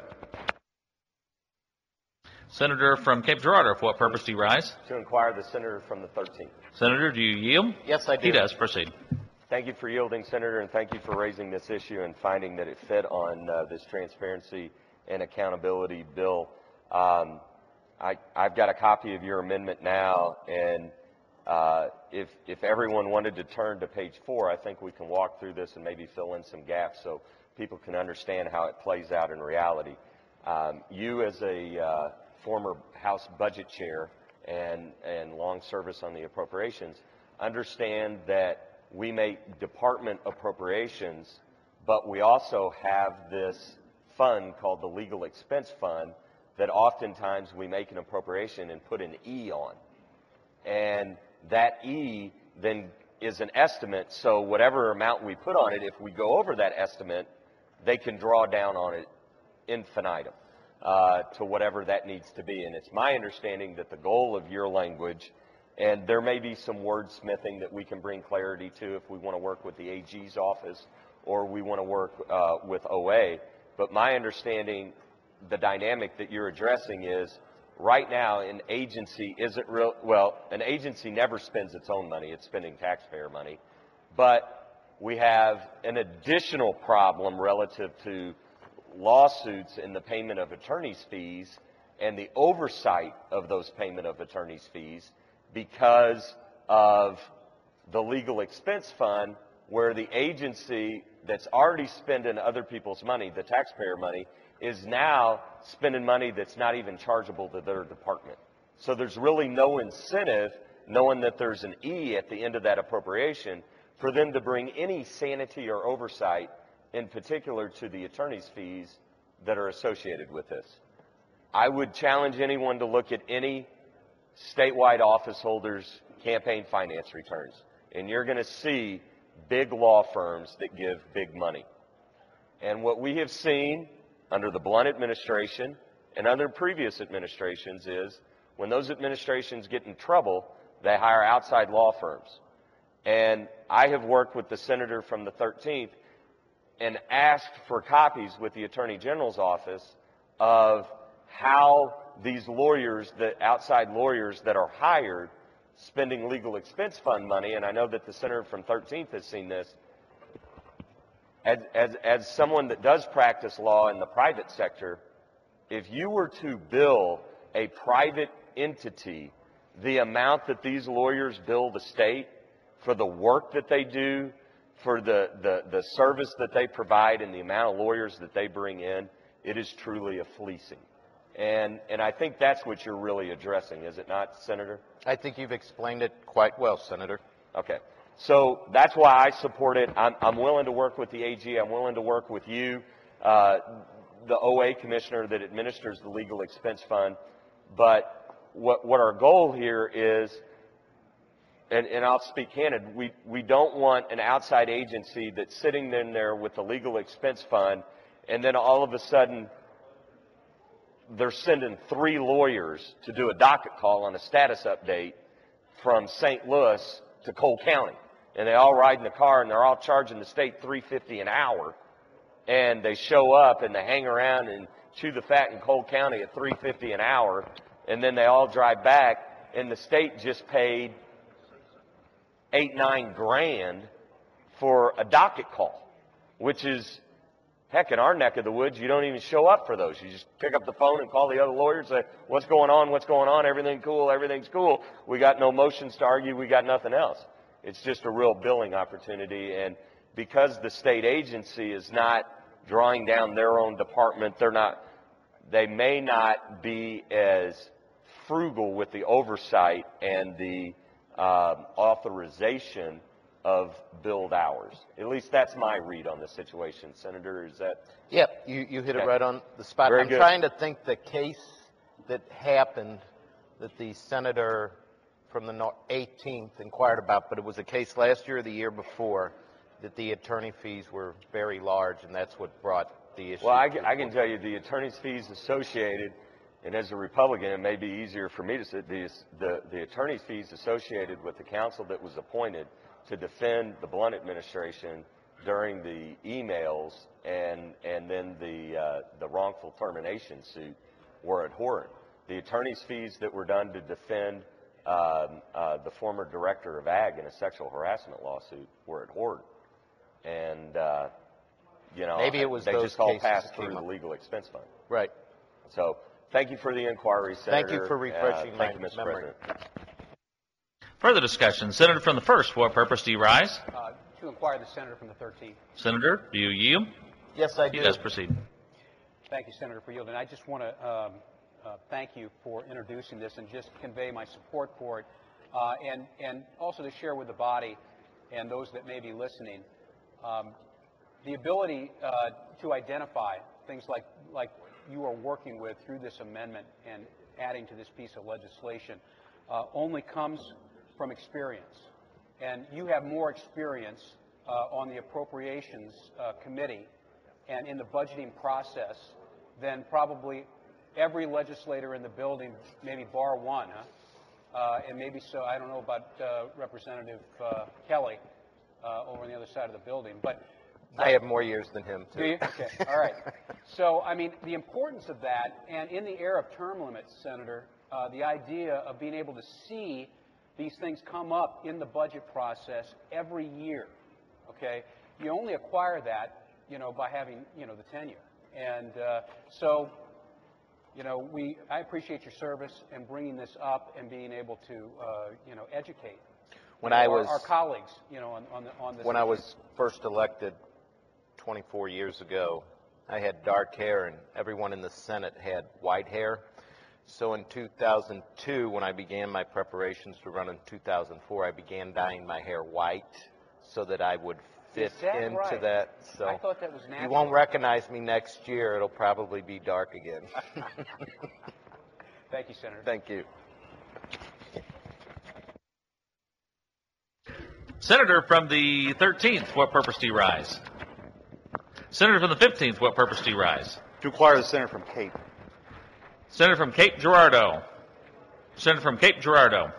Senator from Cape Girardeau, for what purpose do you rise? To inquire the senator from the 13th. Senator, do you yield? Yes, I do. He does. Proceed. Thank you for yielding, Senator, and thank you for raising this issue and finding that it fit on this transparency and accountability bill. I've got a copy of your amendment now, and if everyone wanted to turn to page 4, I think we can walk through this and maybe fill in some gaps so people can understand how it plays out in reality. You, as a former House Budget Chair and long service on the appropriations, understand that we make department appropriations, but we also have this fund called the Legal Expense Fund that oftentimes we make an appropriation and put an E on. And that E then is an estimate, so whatever amount we put on it, if we go over that estimate, they can draw down on it infinitum to whatever that needs to be. And it's my understanding that the goal of your language, and there may be some wordsmithing that we can bring clarity to if we want to work with the AG's office or we want to work with OA, but my understanding, the dynamic that you're addressing is right now an agency isn't real, well, an agency never spends its own money, it's spending taxpayer money, but we have an additional problem relative to lawsuits and the payment of attorney's fees and the oversight of those payment of attorney's fees because of the legal expense fund, where the agency that's already spending other people's money, the taxpayer money, is now spending money that's not even chargeable to their department. So there's really no incentive, knowing that there's an E at the end of that appropriation, for them to bring any sanity or oversight, in particular to the attorney's fees that are associated with this. I would challenge anyone to look at any statewide office holders' campaign finance returns, and you're going to see big law firms that give big money. And what we have seen under the Blunt administration and other previous administrations is when those administrations get in trouble, they hire outside law firms. And I have worked with the senator from the 13th and asked for copies with the Attorney General's office of how these lawyers, the outside lawyers that are hired, spending legal expense fund money, and I know that the senator from 13th has seen this. As someone that does practice law in the private sector, if you were to bill a private entity the amount that these lawyers bill the state for the work that they do, for the service that they provide, and the amount of lawyers that they bring in, it is truly a fleecing. And I think that's what you're really addressing, is it not, Senator? I think you've explained it quite well, Senator. Okay. So that's why I support it. I'm willing to work with the AG. I'm willing to work with you, the OA commissioner that administers the legal expense fund. But what our goal here is, and I'll speak candid, we don't want an outside agency that's sitting in there with the legal expense fund, and then all of a sudden they're sending 3 lawyers to do a docket call on a status update from St. Louis to Cole County. And they all ride in the car, and they're all charging the state $3.50 an hour. And they show up, and they hang around and chew the fat in Cole County at $3.50 an hour. And then they all drive back, and the state just paid $8-9 grand for a docket call, which is, heck, in our neck of the woods, you don't even show up for those. You just pick up the phone and call the other lawyers and say, what's going on, everything cool, everything's cool. We got no motions to argue, we got nothing else. It's just a real billing opportunity, and because the state agency is not drawing down their own department, they may not be as frugal with the oversight and the authorization of billed hours. At least that's my read on the situation. Senator, is that? Yep, you hit it Okay. right on the spot. Very I'm good. trying to think the case that happened that the senator from the 18th inquired about, but it was a case last year or the year before that the attorney fees were very large, and that's what brought the issue. Well, I can tell you the attorney's fees associated, and as a Republican, it may be easier for me to say the attorney's fees associated with the counsel that was appointed to defend the Blunt administration during the emails and then the wrongful termination suit were abhorrent. The attorney's fees that were done to defend the former director of Ag in a sexual harassment lawsuit were abhorrent. And, Maybe it was they those just all cases passed that through came the up. legal expense fund. Right. So thank you for the inquiry, Senator. Thank you for refreshing Thank my you, Mr. memory. President. Further discussion. Senator from the 1st, for what purpose do you rise? To inquire the senator from the 13th. Senator, do you yield? Yes, I do. Yes, proceed. Thank you, Senator, for yielding. I just want to thank you for introducing this and just convey my support for it, and also to share with the body and those that may be listening the ability to identify things like you are working with through this amendment and adding to this piece of legislation only comes from experience. And you have more experience on the Appropriations Committee and in the budgeting process than probably every legislator in the building, maybe bar one, and maybe so, I don't know about Representative Kelly over on the other side of the building, but I have more years than him, too. do you? Okay, all right. So, I mean, the importance of that, and in the era of term limits, Senator, the idea of being able to see these things come up in the budget process every year, okay? You only acquire that, by having, the tenure. And so, I appreciate your service and bringing this up and being able to, educate our colleagues, on this. When I was first elected 24 years ago, I had dark hair, and everyone in the Senate had white hair. So in 2002, when I began my preparations to run in 2004, I began dyeing my hair white so that I would fit into right? that. So I thought that was natural. you won't recognize me next year. It'll probably be dark again. Thank you, Senator. Thank you. Senator from the 13th, what purpose do you rise? Senator from the 15th, what purpose do you rise? To inquire the senator from Cape. Senator from Cape Girardeau. Senator from Cape Girardeau.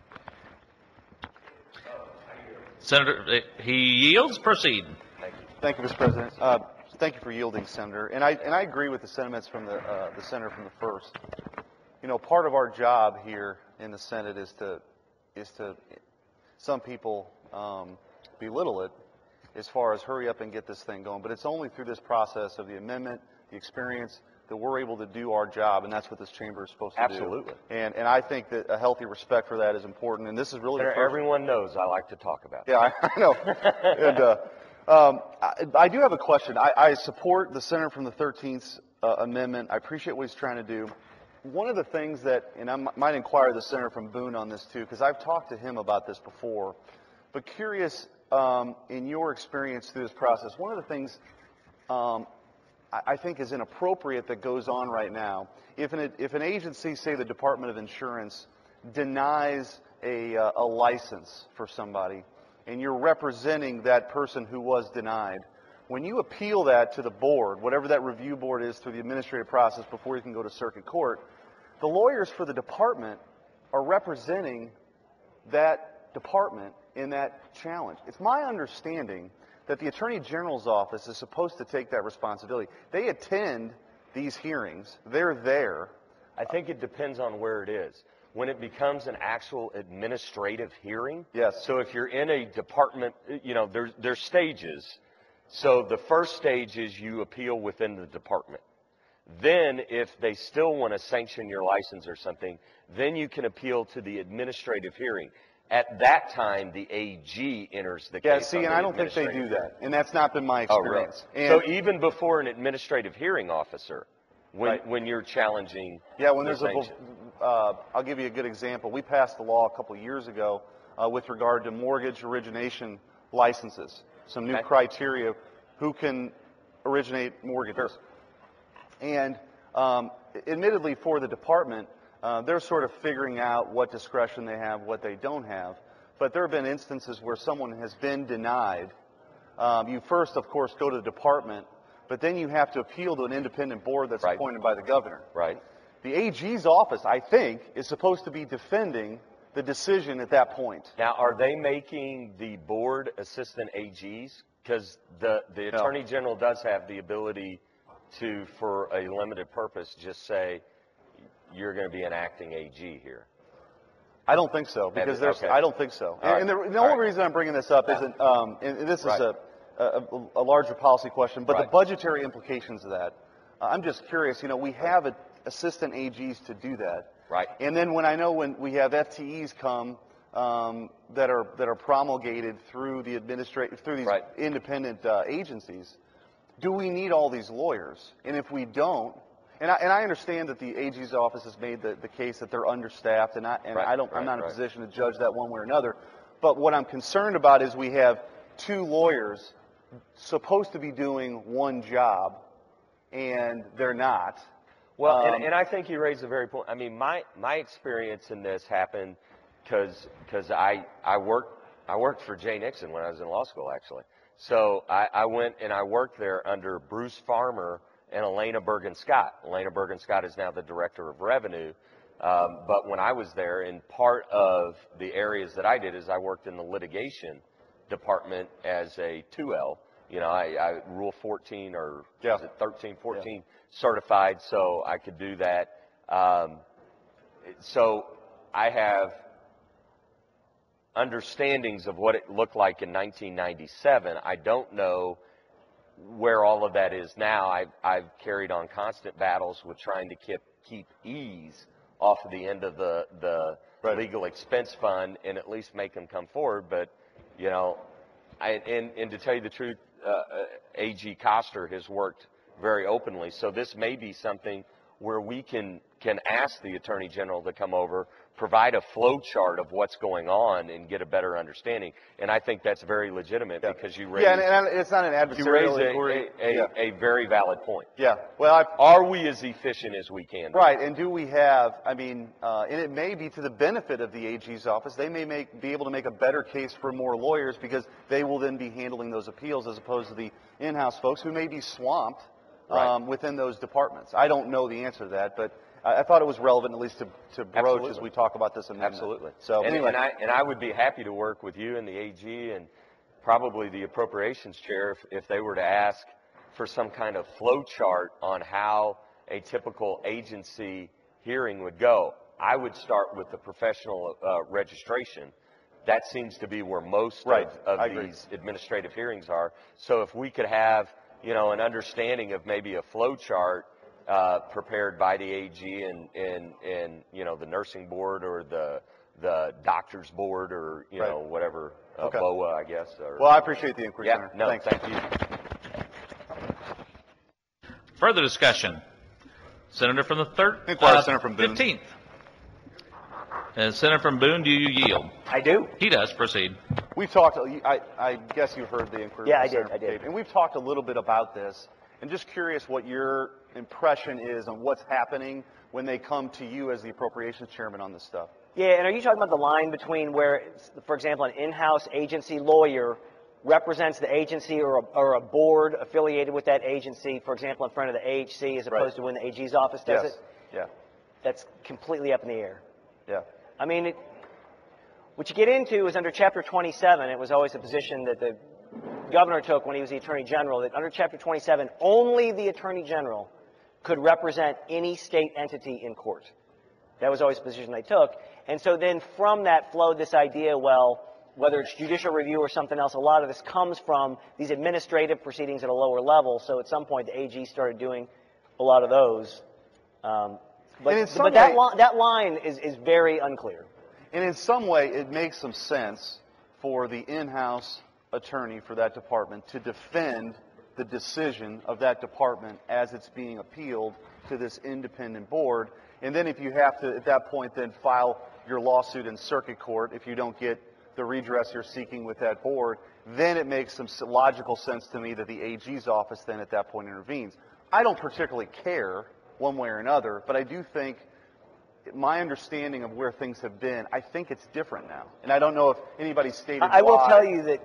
Senator, he yields. Proceed. Thank you, Mr. President. Thank you for yielding, Senator. And I agree with the sentiments from the senator from the 1st. Part of our job here in the Senate is to some people belittle it as far as hurry up and get this thing going. But it's only through this process of the amendment, the experience, that we're able to do our job, and that's what this chamber is supposed to Absolutely. do. And I think that a healthy respect for that is important, and this is really the first. Everyone knows I like to talk about it. Yeah, I know. And I do have a question. I support the senator from the 13th amendment. I appreciate what he's trying to do. One of the things that, and I might inquire the senator from Boone on this too, because I've talked to him about this before, but curious in your experience through this process, one of the things I think is inappropriate that goes on right now, if an agency, say the Department of Insurance, denies a license for somebody, and you're representing that person who was denied, when you appeal that to the board, whatever that review board is through the administrative process before you can go to circuit court, the lawyers for the department are representing that department in that challenge. It's my understanding that the Attorney General's office is supposed to take that responsibility. They attend these hearings. They're there. I think it depends on where it is. When it becomes an actual administrative hearing, yes. So if you're in a department, there's stages. So the first stage is you appeal within the department. Then if they still want to sanction your license or something, then you can appeal to the administrative hearing. At that time, the AG enters the case. Yeah, see, and I don't think they do that, and that's not been my experience. Oh, really? So even before an administrative hearing officer, when you're challenging, yeah, when there's I'll give you a good example. We passed a law a couple of years ago with regard to mortgage origination licenses. Some new criteria, who can originate mortgages. And admittedly for the department, they're sort of figuring out what discretion they have, what they don't have. But there have been instances where someone has been denied. You first, of course, go to the department, but then you have to appeal to an independent board that's appointed by the governor. Right. The AG's office, I think, is supposed to be defending the decision at that point. Now, are they making the board assistant AGs? Because the Attorney General does have the ability to, for a limited purpose, just say, you're going to be an acting AG here. I don't think so, because there's. Okay. I don't think so. All And right. the only reason I'm bringing this up isn't, and this is a larger policy question, but the budgetary implications of that. I'm just curious. You know, we have assistant AGs to do that. Right. And then when we have FTEs come that are promulgated through the through these independent agencies, do we need all these lawyers? And if we don't, and I understand that the AG's office has made the case that they're understaffed, and I'm not in a position to judge that one way or another. But what I'm concerned about is we have two lawyers supposed to be doing one job, and they're not. Well, and I think you raised a very point. I mean, my experience in this happened because I worked for Jay Nixon when I was in law school, actually. So I went and I worked there under Bruce Farmer and Elena Bergen-Scott. Elena Bergen-Scott is now the Director of Revenue. But when I was there, in part of the areas that I did is I worked in the litigation department as a 2L. You know, I Rule 14 or is it 13, 14 certified, so I could do that. So I have understandings of what it looked like in 1997. I don't know where all of that is now. I've carried on constant battles with trying to keep ease off of the end of the legal expense fund and at least make them come forward. But, you know, and to tell you the truth, AG Koster has worked very openly. So this may be something where we can ask the Attorney General to come over, provide a flow chart of what's going on, and get a better understanding. And I think that's very legitimate because you raise and it's not an adversarial inquiry. a very valid point. Yeah. Well, are we as efficient as we can be? Right. And do we have? I mean, and it may be to the benefit of the AG's office. They may be able to make a better case for more lawyers because they will then be handling those appeals as opposed to the in-house folks who may be swamped within those departments. I don't know the answer to that, but I thought it was relevant at least to broach as we talk about this amendment. Absolutely. So anyway. And I would be happy to work with you and the AG and probably the appropriations chair if they were to ask for some kind of flow chart on how a typical agency hearing would go. I would start with the professional registration. That seems to be where most of these administrative hearings are. So if we could have, you know, an understanding of maybe a flow chart prepared by the AG and you know, the nursing board or the doctor's board or you know, whatever, BOA, I guess. Or, well, I appreciate the inquiry, Senator. No, Thanks. thank you. Further discussion. Senator from the Senator from Boone. 15th. Senator from Boone, do you yield? I do. He does. Proceed. We've talked, I guess you heard the inquiry. Yeah, I did. And we've talked a little bit about this. And just curious what your impression is on what's happening when they come to you as the appropriations chairman on this stuff. Yeah, and are you talking about the line between where, for example, an in-house agency lawyer represents the agency or a board affiliated with that agency, for example, in front of the AHC, as opposed to when the AG's office does it? Yeah. That's completely up in the air. Yeah. I mean, what you get into is under Chapter 27, it was always a position that the governor took when he was the Attorney General, that under Chapter 27, only the Attorney General could represent any state entity in court. That was always the position they took. And so then from that flowed this idea, well, whether it's judicial review or something else, a lot of this comes from these administrative proceedings at a lower level. So at some point, the AG started doing a lot of those. But that line is very unclear. And in some way, it makes some sense for the in-house attorney for that department to defend the decision of that department as it's being appealed to this independent board. And then if you have to, at that point, then file your lawsuit in circuit court if you don't get the redress you're seeking with that board, then it makes some logical sense to me that the AG's office then at that point intervenes. I don't particularly care one way or another, but I do think my understanding of where things have been, I think it's different now. And I don't know if anybody stated I will why. tell you that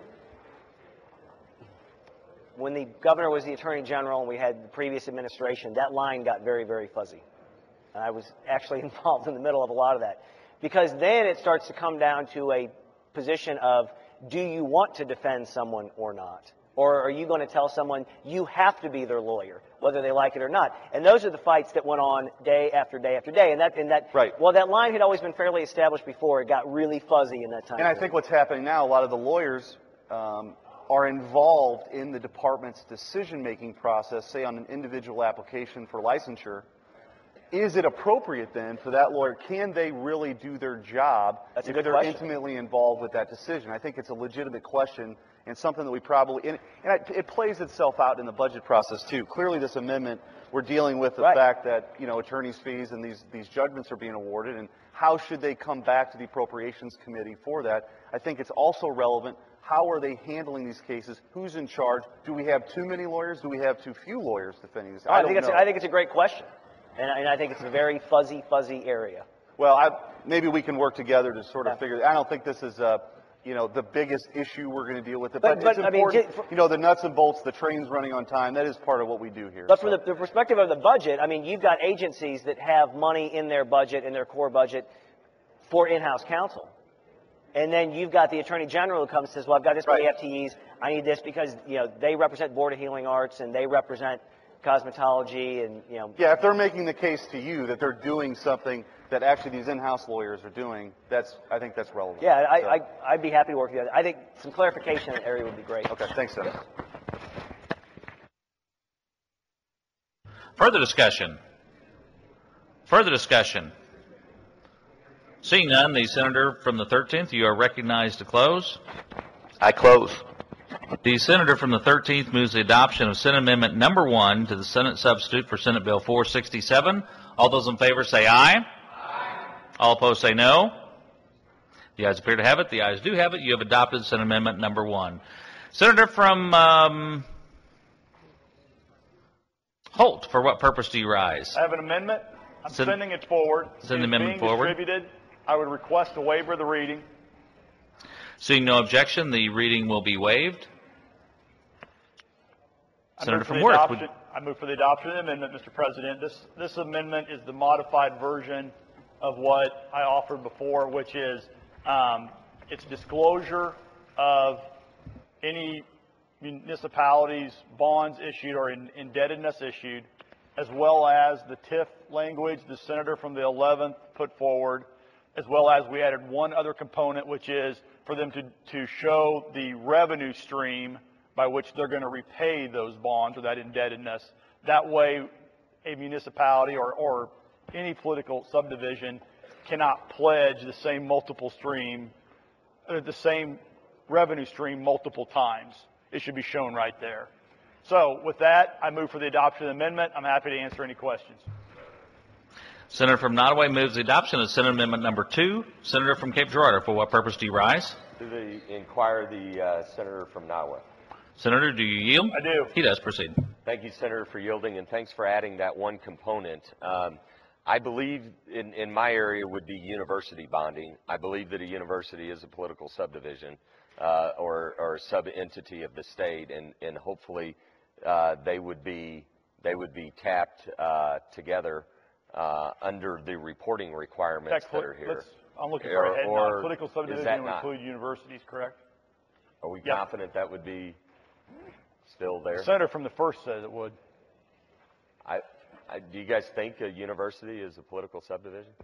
when the governor was the attorney general and we had the previous administration, that line got very, very fuzzy. And I was actually involved in the middle of a lot of that. Because then it starts to come down to a position of, do you want to defend someone or not? Or are you going to tell someone you have to be their lawyer, whether they like it or not? And those are the fights that went on day after day after day. Right. Well, that line had always been fairly established before. It got really fuzzy in that time. And I think what's happening now, a lot of the lawyers are involved in the department's decision-making process, say on an individual application for licensure. Is it appropriate then for that lawyer? Can they really do their job That's a if good they're question. intimately involved with that decision? I think it's a legitimate question and something that we probably, and it plays itself out in the budget process too. Clearly this amendment, we're dealing with the fact that, you know, attorneys' fees and these judgments are being awarded, and how should they come back to the Appropriations Committee for that? I think it's also relevant. How are they handling these cases? Who's in charge? Do we have too many lawyers? Do we have too few lawyers defending this? I think it's a great question. And I think it's a very fuzzy area. Well, maybe we can work together to sort of figure. I don't think this is, the biggest issue we're going to deal with it. But it's important. The nuts and bolts, the train's running on time. That is part of what we do here. But from the perspective of the budget, I mean, you've got agencies that have money in their budget, in their core budget, for in-house counsel. And then you've got the Attorney General who comes and says, well, I've got this many FTEs. I need this because, they represent Board of Healing Arts and they represent cosmetology and, Yeah, if they're making the case to you that they're doing something that actually these in-house lawyers are doing, I think that's relevant. Yeah, I'd be happy to work with you. I think some clarification in that area would be great. Okay, thanks, Senator. Further discussion? Seeing none, the senator from the 13th, you are recognized to close. I close. The senator from the 13th moves the adoption of Senate Amendment Number 1 to the Senate substitute for Senate Bill 467. All those in favor say aye. Aye. All opposed say no. The ayes appear to have it. The ayes do have it. You have adopted Senate Amendment Number 1. Senator from Holt, for what purpose do you rise? I have an amendment. I'm sending it forward. Send the amendment being forward. Distributed. I would request a waiver of the reading. Seeing no objection, the reading will be waived. Senator from Worth. I move for the adoption of the amendment, Mr. President. This amendment is the modified version of what I offered before, which is it's disclosure of any municipalities' bonds issued or indebtedness issued, as well as the TIF language the senator from the 11th put forward, as well as we added one other component, which is for them to show the revenue stream by which they're going to repay those bonds or that indebtedness. That way, a municipality or any political subdivision cannot pledge the same the same revenue stream multiple times. It should be shown right there. So with that, I move for the adoption of the amendment. I'm happy to answer any questions. Senator from Nottoway moves the adoption of Senate Amendment Number 2. Senator from Cape Girardeau, for what purpose do you rise? To inquire the senator from Nottoway. Senator, do you yield? I do. He does. Proceed. Thank you, Senator, for yielding, and thanks for adding that one component. I believe in my area would be university bonding. I believe that a university is a political subdivision or sub-entity of the state, and hopefully they would be tapped together under the reporting requirements that are here. I'm looking for a head nod. Political subdivision would include universities, correct? Are we confident that would be still there? The senator from the first says it would. Do you guys think a university is a political subdivision?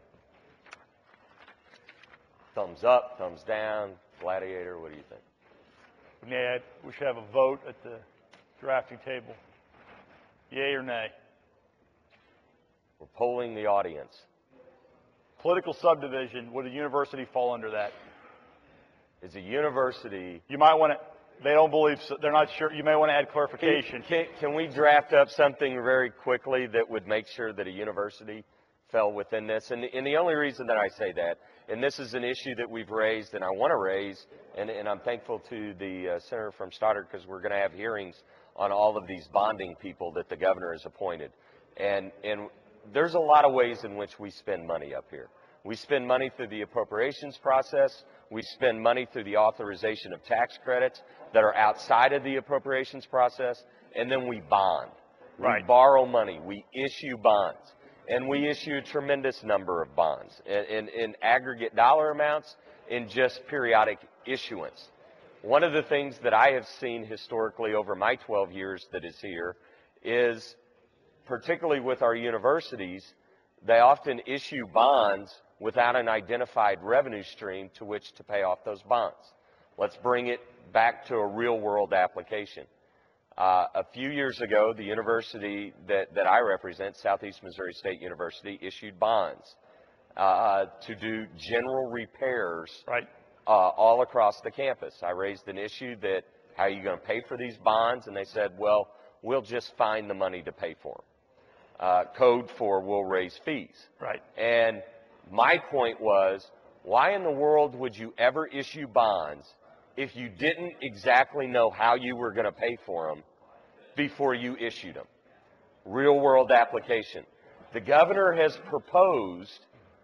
Thumbs up, thumbs down, gladiator, what do you think? Yeah, we should have a vote at the drafting table. Yay or nay? We're polling the audience. Political subdivision, would a university fall under that? Is a university... You might want to... They don't believe so. They're not sure. You may want to add clarification. Can we draft up something very quickly that would make sure that a university fell within this? And the only reason that I say that And this is an issue that we've raised and I want to raise, and I'm thankful to the senator from Stoddard because we're going to have hearings on all of these bonding people that the governor has appointed. And there's a lot of ways in which we spend money up here. We spend money through the appropriations process. We spend money through the authorization of tax credits that are outside of the appropriations process. And then we bond. Right. We borrow money. We issue bonds. And we issue a tremendous number of bonds in aggregate dollar amounts in just periodic issuance. One of the things that I have seen historically over my 12 years that is here is, particularly with our universities, they often issue bonds without an identified revenue stream to which to pay off those bonds. Let's bring it back to a real-world application. A few years ago, the university that I represent, Southeast Missouri State University, issued bonds to do general repairs all across the campus. I raised an issue that, how are you going to pay for these bonds? And they said, well, we'll just find the money to pay for them. Code for we'll raise fees. Right. And my point was, why in the world would you ever issue bonds if you didn't exactly know how you were going to pay for them before you issued them? Real world application. The governor has proposed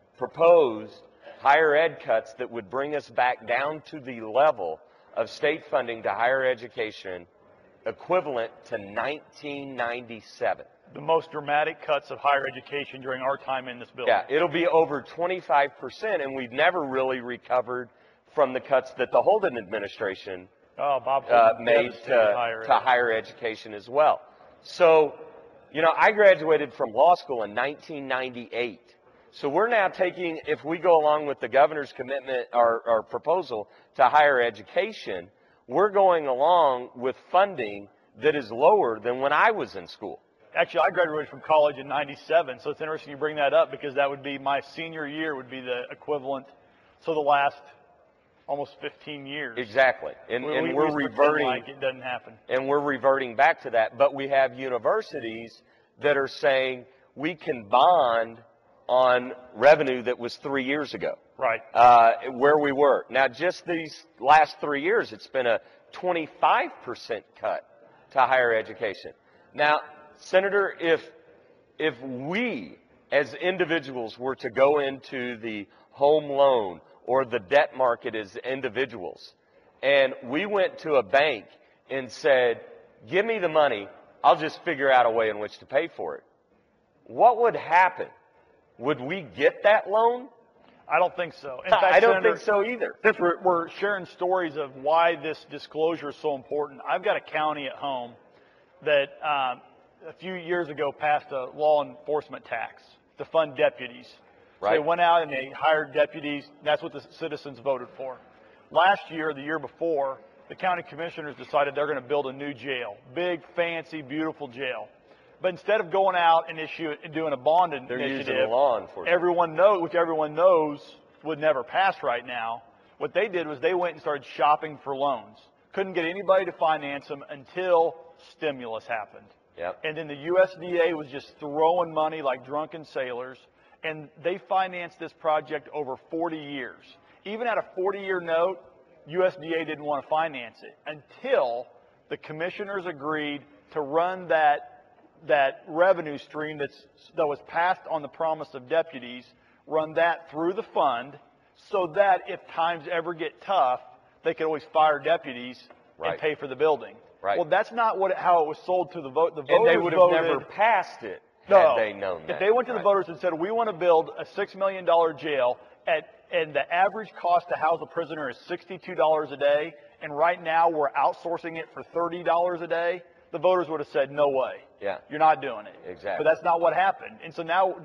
higher ed cuts that would bring us back down to the level of state funding to higher education equivalent to 1997. The most dramatic cuts of higher education during our time in this building. Yeah, it'll be over 25%, and we've never really recovered from the cuts that the Holden administration made to higher education as well. So, you know, I graduated from law school in 1998. So we're now taking, if we go along with the governor's commitment or proposal to higher education, we're going along with funding that is lower than when I was in school. Actually, I graduated from college in 97, so it's interesting you bring that up because that would be my senior year would be the equivalent, so the last almost 15 years. Exactly. And we're reverting, like it doesn't happen. And we're reverting back to that. But we have universities that are saying we can bond on revenue that was 3 years ago. Right. Where we were. Now, just these last 3 years, it's been a 25% cut to higher education. Now, Senator, if we as individuals were to go into the home loan or the debt market as individuals, and we went to a bank and said, give me the money, I'll just figure out a way in which to pay for it, what would happen? Would we get that loan? I don't think so. In fact, I don't Senator, think so either. Since we're sharing stories of why this disclosure is so important, I've got a county at home that a few years ago passed a law enforcement tax to fund deputies. So Right. they went out and they hired deputies. That's what the citizens voted for. Last year, the year before, the county commissioners decided they're going to build a new jail. Big, fancy, beautiful jail. But instead of going out and doing a bond They're initiative, using law enforcement. which everyone knows would never pass right now, what they did was they went and started shopping for loans. Couldn't get anybody to finance them until stimulus happened. Yep. And then the USDA was just throwing money like drunken sailors, and they financed this project over 40 years. Even at a 40-year note, USDA didn't want to finance it until the commissioners agreed to run that revenue stream that was passed on the promise of deputies, run that through the fund so that if times ever get tough, they could always fire deputies Right. and pay for the building. Right. Well, that's not how it was sold to the vote. The voters And they would have voted, never passed it no. had they known that. If they went to the Right. voters and said, we want to build a $6 million jail and the average cost to house a prisoner is $62 a day, and right now we're outsourcing it for $30 a day, the voters would have said, no way. Yeah. You're not doing it. Exactly. But that's not what happened. And so now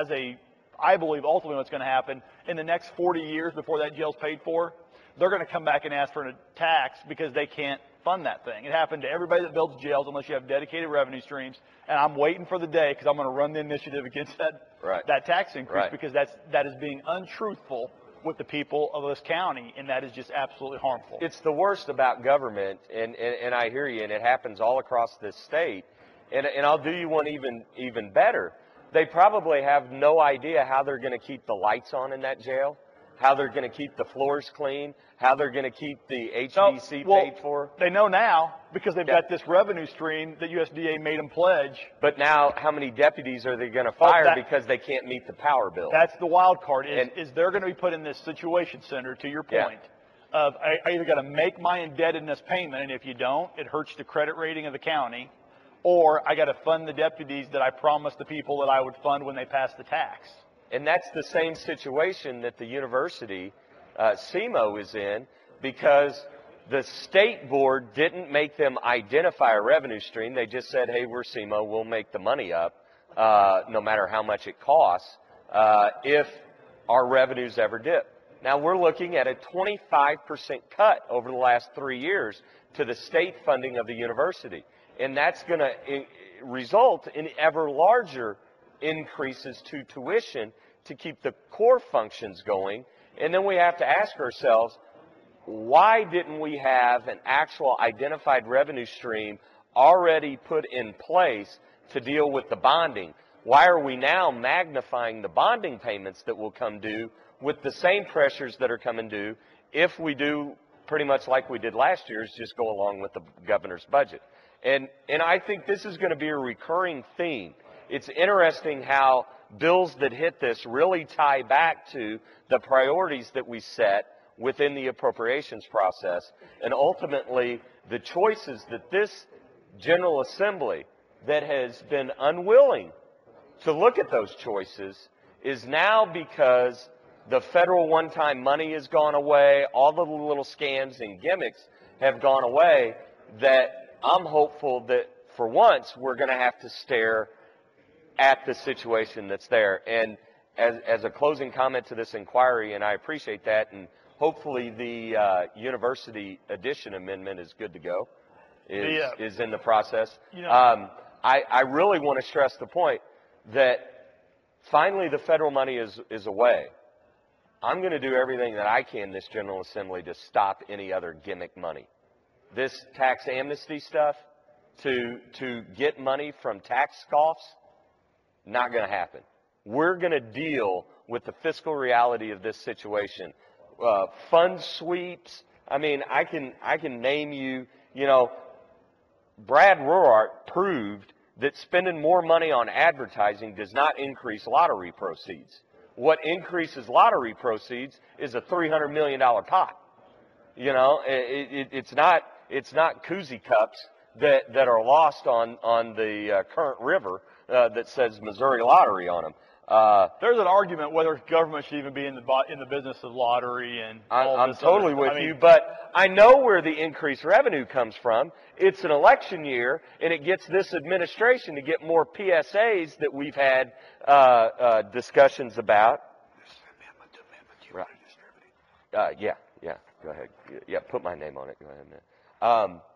I believe ultimately what's going to happen in the next 40 years before that jail's paid for, they're going to come back and ask for a tax because they can't fund that thing. It happened to everybody that builds jails unless you have dedicated revenue streams. And I'm waiting for the day because I'm going to run the initiative against that tax increase Right. because that is being untruthful with the people of this county, and that is just absolutely harmful. It's the worst about government, and I hear you, and it happens all across this state. And I'll do you one even better. They probably have no idea how they're going to keep the lights on in that jail, how they're going to keep the floors clean, how they're going to keep the HVAC paid for. They know now because they've got this revenue stream that USDA made them pledge. But now, how many deputies are they going to fire because they can't meet the power bill? That's the wild card. Is they're going to be put in this situation, Senator, to your point, of I either got to make my indebtedness payment, and if you don't, it hurts the credit rating of the county, or I got to fund the deputies that I promised the people that I would fund when they passed the tax. And that's the same situation that the university, SEMO, is in, because the state board didn't make them identify a revenue stream. They just said, hey, we're SEMO, we'll make the money up, no matter how much it costs, if our revenues ever dip. Now, we're looking at a 25% cut over the last 3 years to the state funding of the university. And that's going to result in ever larger increases to tuition to keep the core functions going. And then we have to ask ourselves, why didn't we have an actual identified revenue stream already put in place to deal with the bonding? Why are we now magnifying the bonding payments that will come due with the same pressures that are coming due if we do pretty much like we did last year, is just go along with the governor's budget? And I think this is going to be a recurring theme. It's interesting how bills that hit this really tie back to the priorities that we set within the appropriations process, and ultimately the choices that this General Assembly that has been unwilling to look at those choices is now, because the federal one-time money has gone away, all the little scams and gimmicks have gone away, that I'm hopeful that for once we're going to have to stare at the situation that's there. And as a closing comment to this inquiry, and I appreciate that, and hopefully the university addition amendment is good to go, is in the process. I really want to stress the point that finally the federal money is away. I'm going to do everything that I can, this General Assembly, to stop any other gimmick money. This tax amnesty stuff, to get money from tax scoffs, not going to happen. We're going to deal with the fiscal reality of this situation. Fund sweeps. I mean, I can name you. Brad Roark proved that spending more money on advertising does not increase lottery proceeds. What increases lottery proceeds is a $300 million pot. It's not koozie cups that are lost on the current river that says Missouri Lottery on them. There's an argument whether government should even be in the business of lottery and all I'm this totally with you, but I know where the increased revenue comes from. It's an election year, and it gets this administration to get more PSAs that we've had discussions about. Right. Yeah. Go ahead. Yeah, put my name on it. Go ahead, man.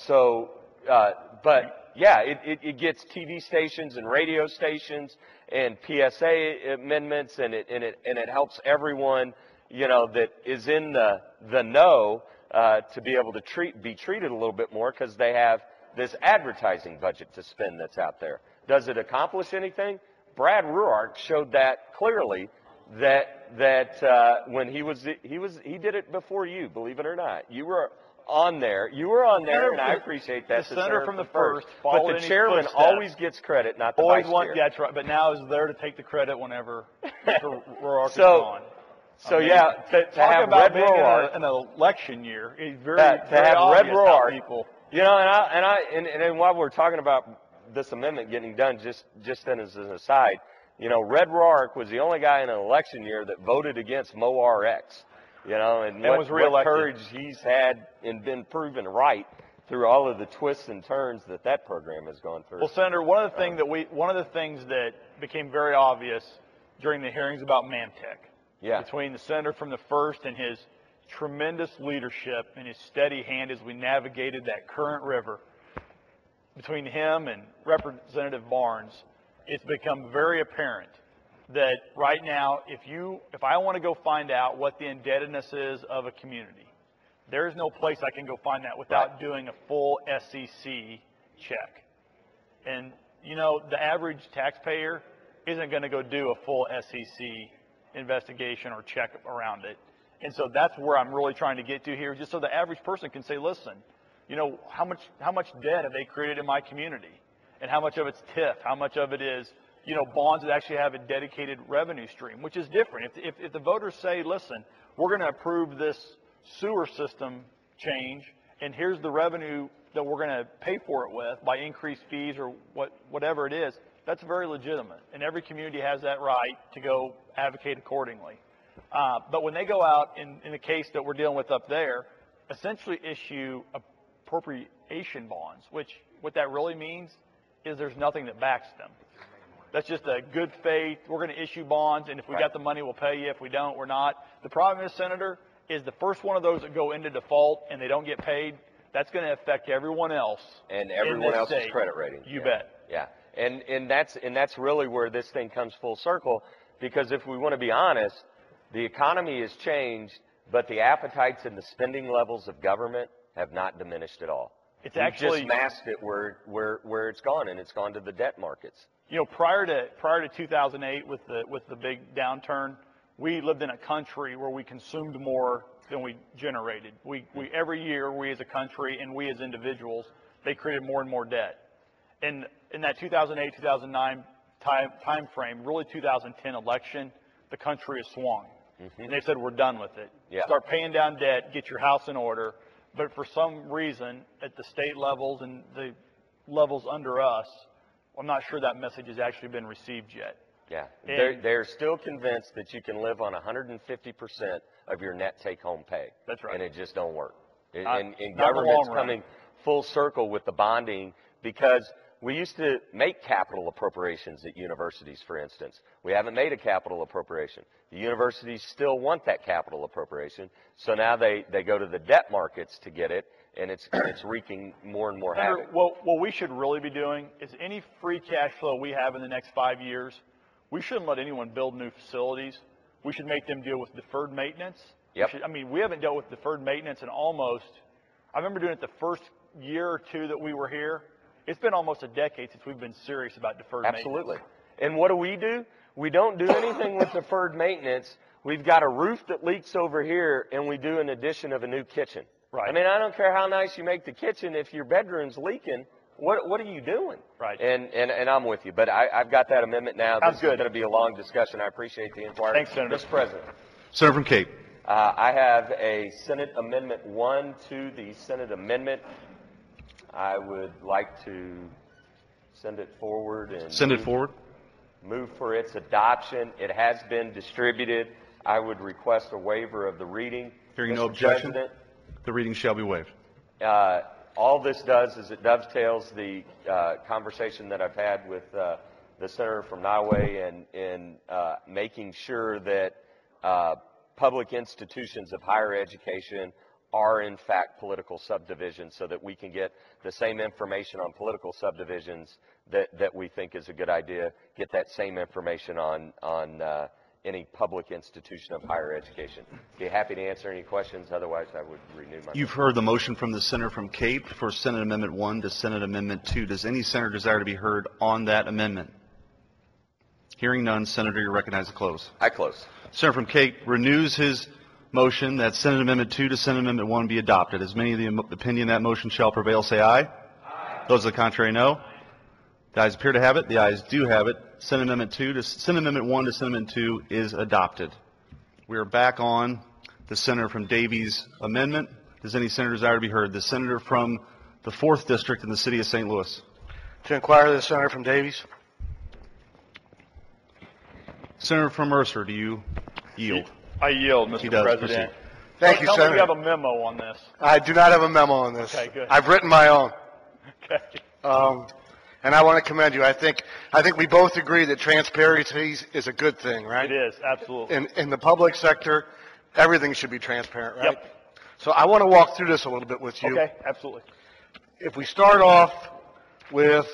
But yeah, it gets TV stations and radio stations and PSA amendments, and it helps everyone, that is in the know, to be able to be treated a little bit more, because they have this advertising budget to spend that's out there. Does it accomplish anything? Brad Roark showed that clearly. That when he did it before you, believe it or not. You were on there, and I appreciate that. The senator from the first, but the chairman always gets credit, not the vice chair. Yeah, that's right. But now is there to take the credit whenever Mr. Roark is gone. To have Red Roark in an election year, is very to have Red Roark, people. And while we're talking about this amendment getting done, just as an aside. Red Roark was the only guy in an election year that voted against MoRX, and what courage he's had and been proven right through all of the twists and turns that program has gone through. Well, Senator, one of the things that became very obvious during the hearings about Mamtech, between the senator from the first and his tremendous leadership and his steady hand as we navigated that current river, between him and Representative Barnes, it's become very apparent that right now, if I want to go find out what the indebtedness is of a community, there's no place I can go find that without doing a full SEC check. And, the average taxpayer isn't going to go do a full SEC investigation or check around it. And so that's where I'm really trying to get to here, just so the average person can say, listen, you know, how much debt have they created in my community? And how much of it's TIF? How much of it is, you know, bonds that actually have a dedicated revenue stream, which is different. If the voters say, listen, we're going to approve this sewer system change, and here's the revenue that we're going to pay for it with by increased fees or whatever it is, that's very legitimate. And every community has that right to go advocate accordingly. But when they go out in the case that we're dealing with up there, essentially issue appropriation bonds, which what that really means is there's nothing that backs them. That's just a good faith, we're going to issue bonds, and if we got the money, we'll pay you. If we don't, we're not. The problem is, Senator, is the first one of those that go into default and they don't get paid, that's going to affect everyone else. And everyone else's state. credit rating. You bet. Yeah. And that's really where this thing comes full circle, because if we want to be honest, the economy has changed, but the appetites and the spending levels of government have not diminished at all. It's We've actually just masked it where it's gone, and it's gone to the debt markets. You know, prior to 2008 with the big downturn, we lived in a country where we consumed more than we generated. We every year, we as a country and we as individuals, they created more and more debt. And in that 2008, 2009 time frame, really 2010 election, the country has swung. And they said, we're done with it. Yeah. Start paying down debt, get your house in order. But for some reason, at the state levels and the levels under us, I'm not sure that message has actually been received yet. Yeah, And they're still convinced that you can live on 150% of your net take-home pay. That's right. And it just don't work. And Not in the government's long run. coming full circle with the bonding, because we used to make capital appropriations at universities, for instance. We haven't made a capital appropriation. The universities still want that capital appropriation, so now they go to the debt markets to get it, and it's wreaking more and more Senator, havoc. what we should really be doing is any free cash flow we have in the next 5 years, we shouldn't let anyone build new facilities. We should make them deal with deferred maintenance. Yep. We haven't dealt with deferred maintenance in almost, I remember doing it the first year or two that we were here. It's been almost a decade since we've been serious about deferred Absolutely. maintenance. And what do? We don't do anything with deferred maintenance. We've got a roof that leaks over here, and we do an addition of a new kitchen. Right. I mean, I don't care how nice you make the kitchen. If your bedroom's leaking, what are you doing? Right. And I'm with you. But I've got that amendment now. Sounds This good. is going to be a long discussion. I appreciate the inquiry. Thanks, Senator. Mr. President. Senator from Cape. I have a Senate Amendment 1 to the Senate Amendment. I would like to send it forward and Send it forward. move for its adoption. It has been distributed. I would request a waiver of the reading. Hearing no Mr. objection, President, the reading shall be waived. all this does is it dovetails the conversation that I've had with the senator from Niway in making sure that public institutions of higher education are in fact political subdivisions, so that we can get the same information on political subdivisions that we think is a good idea, get that same information on any public institution of higher education. Be happy to answer any questions. Otherwise, I would renew my. You've heard the motion from the senator from Cape for Senate Amendment 1 to Senate Amendment 2. Does any senator desire to be heard on that amendment? Hearing none, Senator, you're recognized to close. I close. Senator from Cape renews his motion that Senate Amendment 2 to Senate Amendment 1 be adopted. As many of the opinion that motion shall prevail, say aye. Aye. Those of the contrary, no. The ayes appear to have it. The ayes do have it. Senate Amendment 1 to Senate Amendment 2 is adopted. We are back on the senator from Davies' amendment. Does any senator desire to be heard? The senator from the 4th District in the city of St. Louis. To inquire the senator from Davies. Senator from Mercer, do you yield? I yield, Mr. He does. President. Proceed. Thank you, Tell me Senator. you have a memo on this. I do not have a memo on this. Okay, good. I've written my own. Okay. And I want to commend you. I think we both agree that transparency is a good thing, right? It is, absolutely. In the public sector, everything should be transparent, right? Yep. So I want to walk through this a little bit with you. Okay, absolutely. If we start off with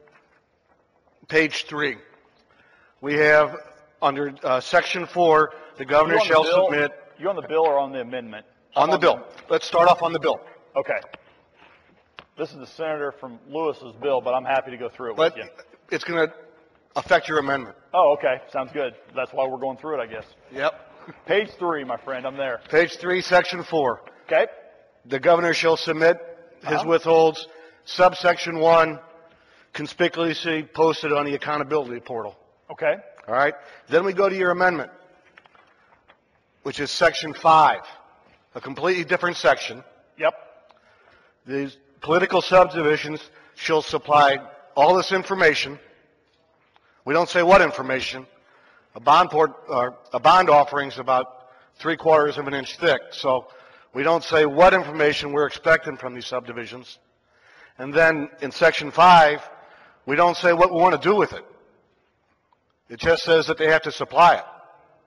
page 3, we have under section 4, the governor shall submit. You on the bill or on the amendment? On the bill. Let's start off on the bill. Okay. This is the senator from Lewis's bill, but I'm happy to go through it with you. It's going to affect your amendment. Oh, okay. Sounds good. That's why we're going through it, I guess. Yep. Page 3, my friend. I'm there. Page 3, Section 4. Okay. The governor shall submit his withholds, subsection 1, conspicuously posted on the accountability portal. Okay. All right? Then we go to your amendment, which is Section 5, a completely different section. Yep. These political subdivisions shall supply all this information. We don't say what information. A bond offering is about 3/4 of an inch thick, so we don't say what information we're expecting from these subdivisions. And then in Section 5, we don't say what we want to do with it. It just says that they have to supply it.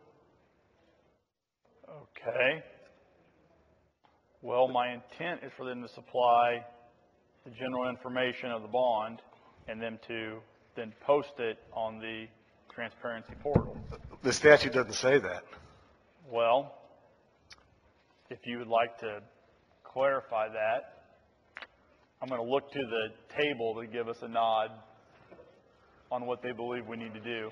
Okay. Well, my intent is for them to supply the general information of the bond and them to then post it on the transparency portal. The statute doesn't say that. Well, if you would like to clarify that, I'm going to look to the table to give us a nod on what they believe we need to do.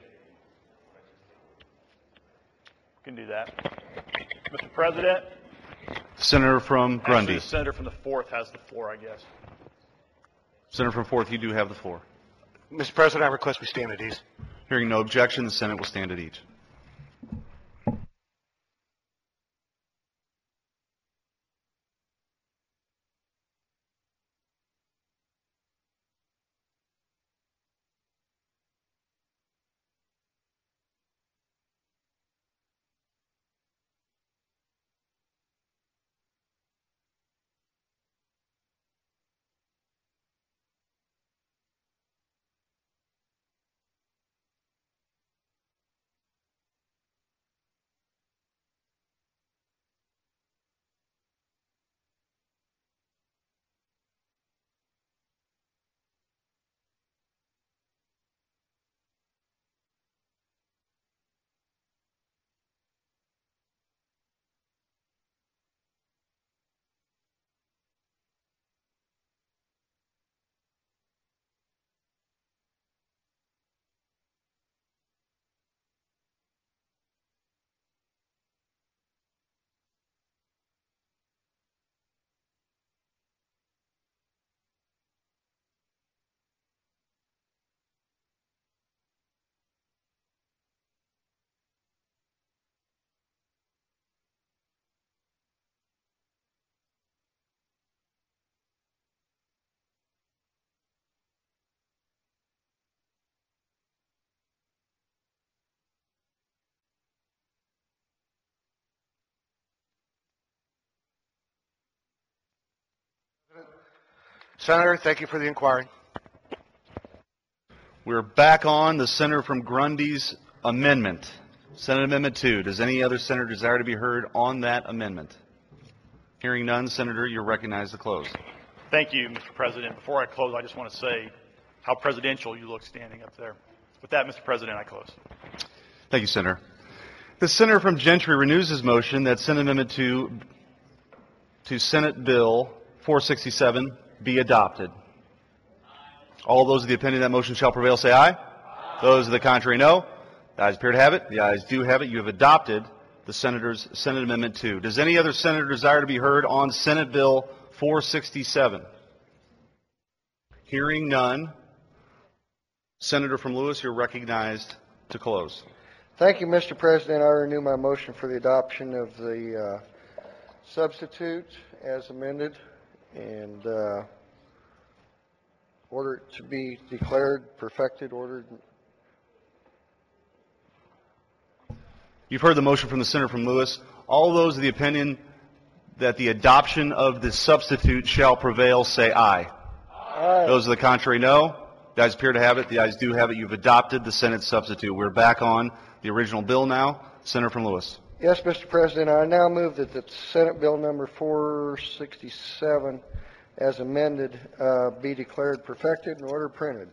We can do that. Mr. President? Senator from Grundy. Actually, the senator from the 4th has the floor, I guess. Senator from 4th, you do have the floor. Mr. President, I request we stand at ease. Hearing no objection, the Senate will stand at ease. Senator, thank you for the inquiry. We're back on the Senator from Grundy's amendment, Senate Amendment 2. Does any other senator desire to be heard on that amendment? Hearing none, Senator, you're recognized to close. Thank you, Mr. President. Before I close, I just want to say how presidential you look standing up there. With that, Mr. President, I close. Thank you, Senator. The senator from Gentry renews his motion that Senate Amendment 2 to Senate Bill 467 be adopted. All those of the opinion that motion shall prevail say aye. Those of the contrary, no. The ayes appear to have it. The ayes do have it. You have adopted the Senator's Senate Amendment 2. Does any other senator desire to be heard on Senate Bill 467? Hearing none. Senator from Lewis, you're recognized to close. Thank you, Mr. President. I renew my motion for the adoption of the substitute as amended and order it to be declared perfected, ordered. You've heard the motion from the senator from Lewis. All those of the opinion that the adoption of the substitute shall prevail say aye. Aye. Those of the contrary, no. The ayes appear to have it. The ayes do have it. You've adopted the Senate substitute. We're back on the original bill now. Senator from Lewis. Yes, Mr. President. I now move that the Senate Bill number 467 as amended be declared perfected and order printed.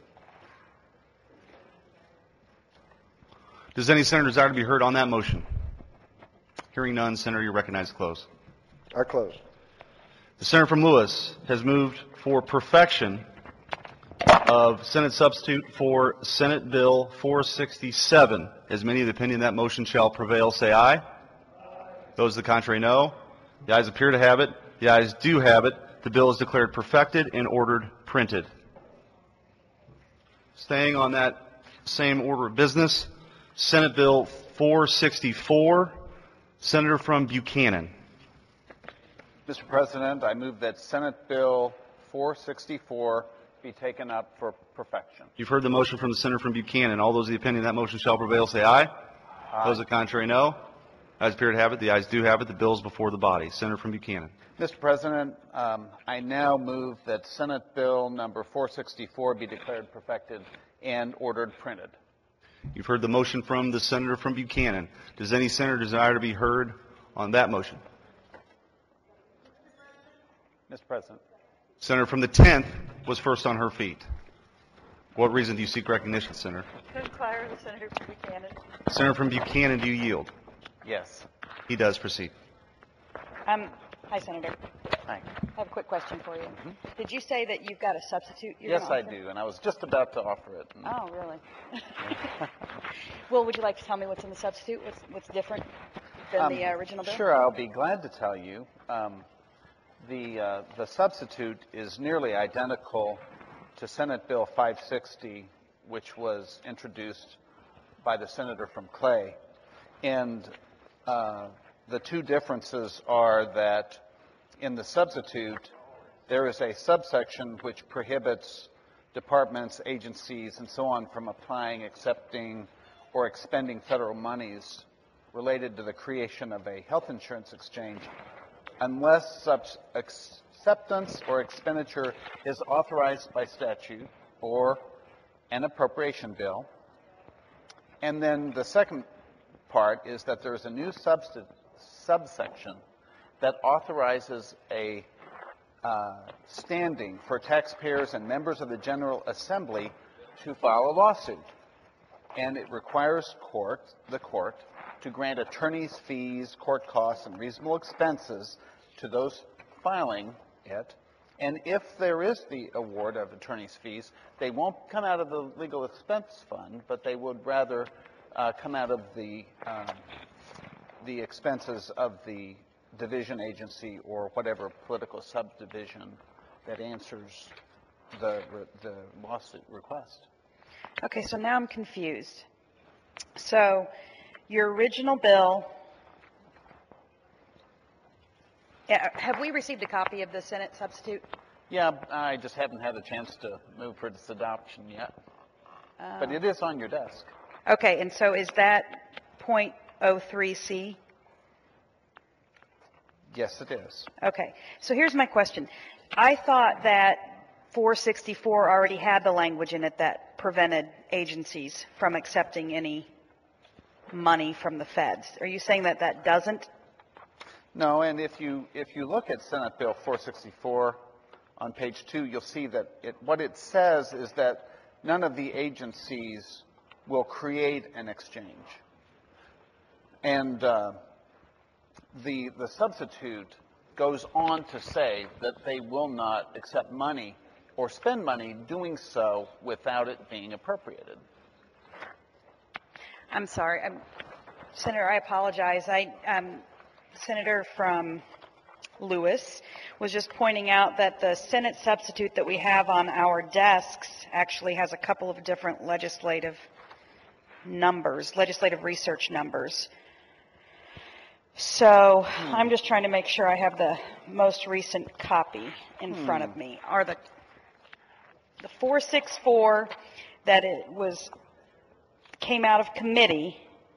Does any senator desire to be heard on that motion? Hearing none, Senator, you're recognized to close. I close. The senator from Lewis has moved for perfection of Senate substitute for Senate Bill 467. As many of the opinion that motion shall prevail, say aye. Those of the contrary, no. The ayes appear to have it. The ayes do have it. The bill is declared perfected and ordered printed. Staying on that same order of business, Senate Bill 464, Senator from Buchanan. Mr. President, I move that Senate Bill 464 be taken up for perfection. You've heard the motion from the senator from Buchanan. All those of the opinion that motion shall prevail, say aye. Aye. Those of the contrary, no. Ayes appear to have it. The ayes do have it. The bill is before the body. Senator from Buchanan. Mr. President, I now move that Senate Bill number 464 be declared perfected and ordered printed. You've heard the motion from the senator from Buchanan. Does any senator desire to be heard on that motion? Mr. President. Senator from the 10th was first on her feet. What reason do you seek recognition, Senator? To inquire the Senator from Buchanan. Senator from Buchanan, do you yield? Yes. He does. Proceed. Hi, Senator. Hi. I have a quick question for you. Did you say that you've got a substitute? Yes, I do, and I was just about to offer it. Oh, really? Well, would you like to tell me what's in the substitute? What's different than the original bill? Sure, I'll be glad to tell you. The substitute is nearly identical to Senate Bill 560, which was introduced by the senator from Clay. And the two differences are that in the substitute, there is a subsection which prohibits departments, agencies, and so on from applying, accepting, or expending federal monies related to the creation of a health insurance exchange unless such acceptance or expenditure is authorized by statute or an appropriation bill. And then the second part is that there's a new subsection that authorizes a standing for taxpayers and members of the General Assembly to file a lawsuit. And it requires the court to grant attorneys' fees, court costs, and reasonable expenses to those filing it. And if there is the award of attorneys' fees, they won't come out of the legal expense fund, but they would rather come out of the expenses of the division agency or whatever political subdivision that answers the lawsuit request. Okay, so now I'm confused. So your original bill, have we received a copy of the Senate substitute? Yeah, I just haven't had a chance to move for its adoption yet. But it is on your desk. Okay, and so is that .03C? Yes, it is. Okay, so here's my question. I thought that 464 already had the language in it that prevented agencies from accepting any money from the feds. Are you saying that that doesn't? No, and if you look at Senate Bill 464 on page 2, you'll see that what it says is that none of the agencies will create an exchange. And the substitute goes on to say that they will not accept money or spend money doing so without it being appropriated. I'm sorry. Senator, I apologize. Senator from Lewis was just pointing out that the Senate substitute that we have on our desks actually has a couple of different legislative research numbers. So I'm just trying to make sure I have the most recent copy in front of me. Are the 464 that came out of committee?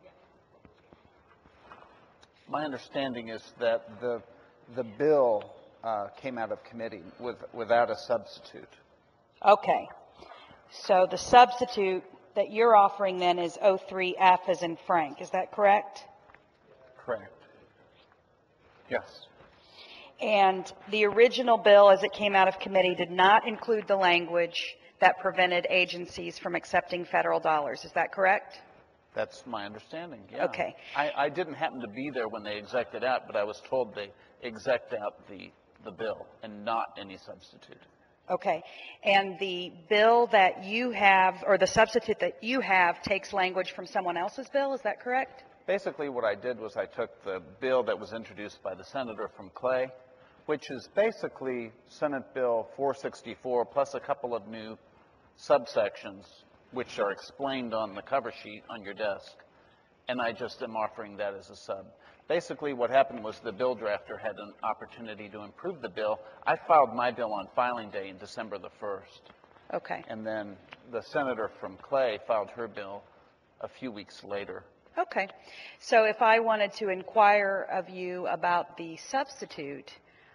My understanding is that the bill came out of committee without a substitute. Okay. So the substitute that you're offering then is 03F as in Frank. Is that correct? Correct. Yes. And the original bill as it came out of committee did not include the language that prevented agencies from accepting federal dollars. Is that correct? That's my understanding, yeah. Okay. I didn't happen to be there when they execed out, but I was told they execed out the bill and not any substitute. Okay. And the bill that you have, or the substitute that you have, takes language from someone else's bill, is that correct? Basically, what I did was I took the bill that was introduced by the senator from Clay, which is basically Senate Bill 464 plus a couple of new subsections, which are explained on the cover sheet on your desk, and I just am offering that as a sub. Basically, what happened was the bill drafter had an opportunity to improve the bill. I filed my bill on filing day in December the 1st. Okay. And then the senator from Clay filed her bill a few weeks later. Okay. So if I wanted to inquire of you about the substitute,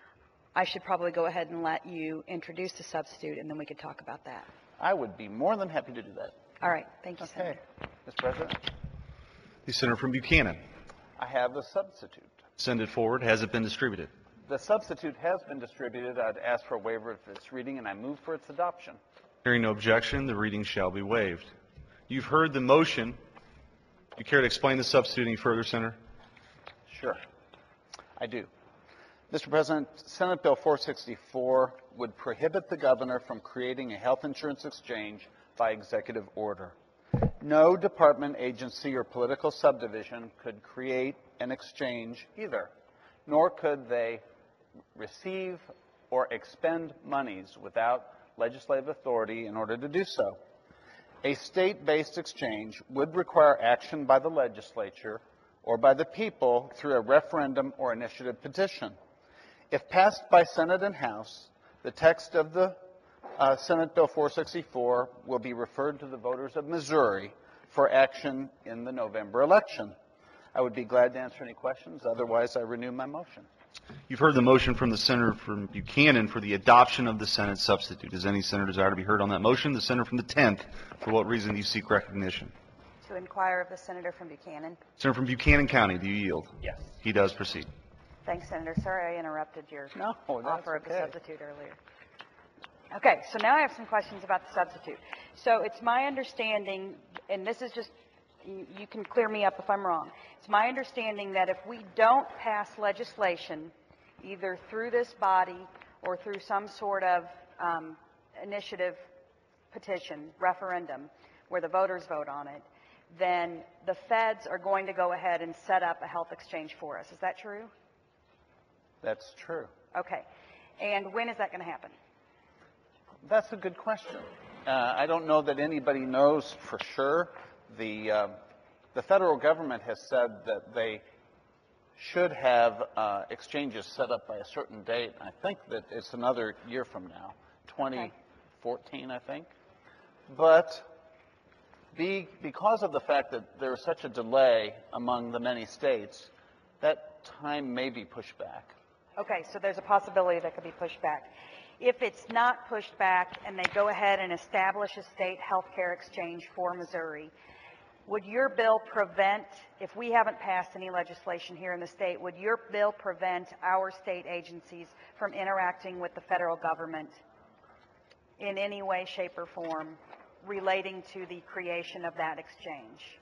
I should probably go ahead and let you introduce the substitute, and then we could talk about that. I would be more than happy to do that. All right. Thank you, Senator. Mr. President, The senator from Buchanan. I have the substitute. Send it forward. Has it been distributed? The substitute has been distributed. I'd ask for a waiver of its reading, and I move for its adoption. Hearing no objection, the reading shall be waived. You've heard the motion. Do you care to explain the substitute any further, Senator? Sure. I do. Mr. President, Senate Bill 464 would prohibit the governor from creating a health insurance exchange by executive order. No department, agency, or political subdivision could create an exchange either, nor could they receive or expend monies without legislative authority in order to do so. A state-based exchange would require action by the legislature or by the people through a referendum or initiative petition. If passed by Senate and House, the text of the Senate Bill 464 will be referred to the voters of Missouri for action in the November election. I would be glad to answer any questions. Otherwise, I renew my motion. You've heard the motion from the senator from Buchanan for the adoption of the Senate substitute. Does any senator desire to be heard on that motion? The senator from the 10th, for what reason do you seek recognition? To inquire of the senator from Buchanan. Senator from Buchanan County, do you yield? Yes. He does. Proceed. Thanks, Senator. Sorry I interrupted your offer of the substitute earlier. Okay, so now I have some questions about the substitute. So it's my understanding, and this is just, you can clear me up if I'm wrong. It's my understanding that if we don't pass legislation, either through this body or through some sort of initiative, petition, referendum, where the voters vote on it, then the feds are going to go ahead and set up a health exchange for us. Is that true? That's true. Okay. And when is that going to happen? That's a good question. I don't know that anybody knows for sure. The federal government has said that they should have exchanges set up by a certain date. I think that it's another year from now, 2014, I think. But because of the fact that there is such a delay among the many states, that time may be pushed back. Okay, so there's a possibility that could be pushed back. If it's not pushed back and they go ahead and establish a state health care exchange for Missouri, would your bill prevent, if we haven't passed any legislation here in the state, would your bill prevent our state agencies from interacting with the federal government in any way, shape, or form relating to the creation of that exchange?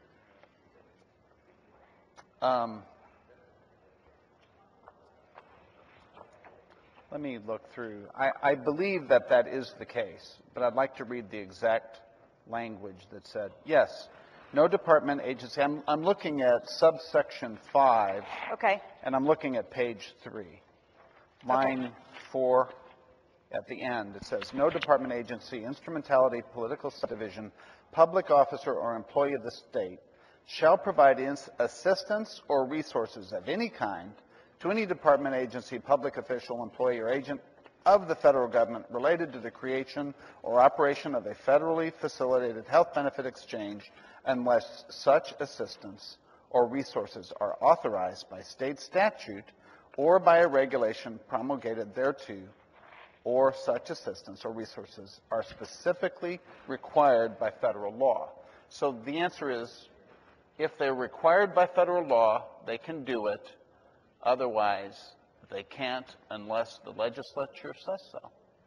Let me look through. I believe that that is the case, but I'd like to read the exact language that said, yes, no department, agency. I'm looking at subsection 5. Okay. And I'm looking at page 3. Line 4 at the end. It says, no department, agency, instrumentality, political subdivision, public officer, or employee of the state shall provide assistance or resources of any kind to any department, agency, public official, employee, or agent of the federal government related to the creation or operation of a federally facilitated health benefit exchange unless such assistance or resources are authorized by state statute or by a regulation promulgated thereto, or such assistance or resources are specifically required by federal law. So the answer is, if they're required by federal law, they can do it. Otherwise, they can't unless the legislature says so.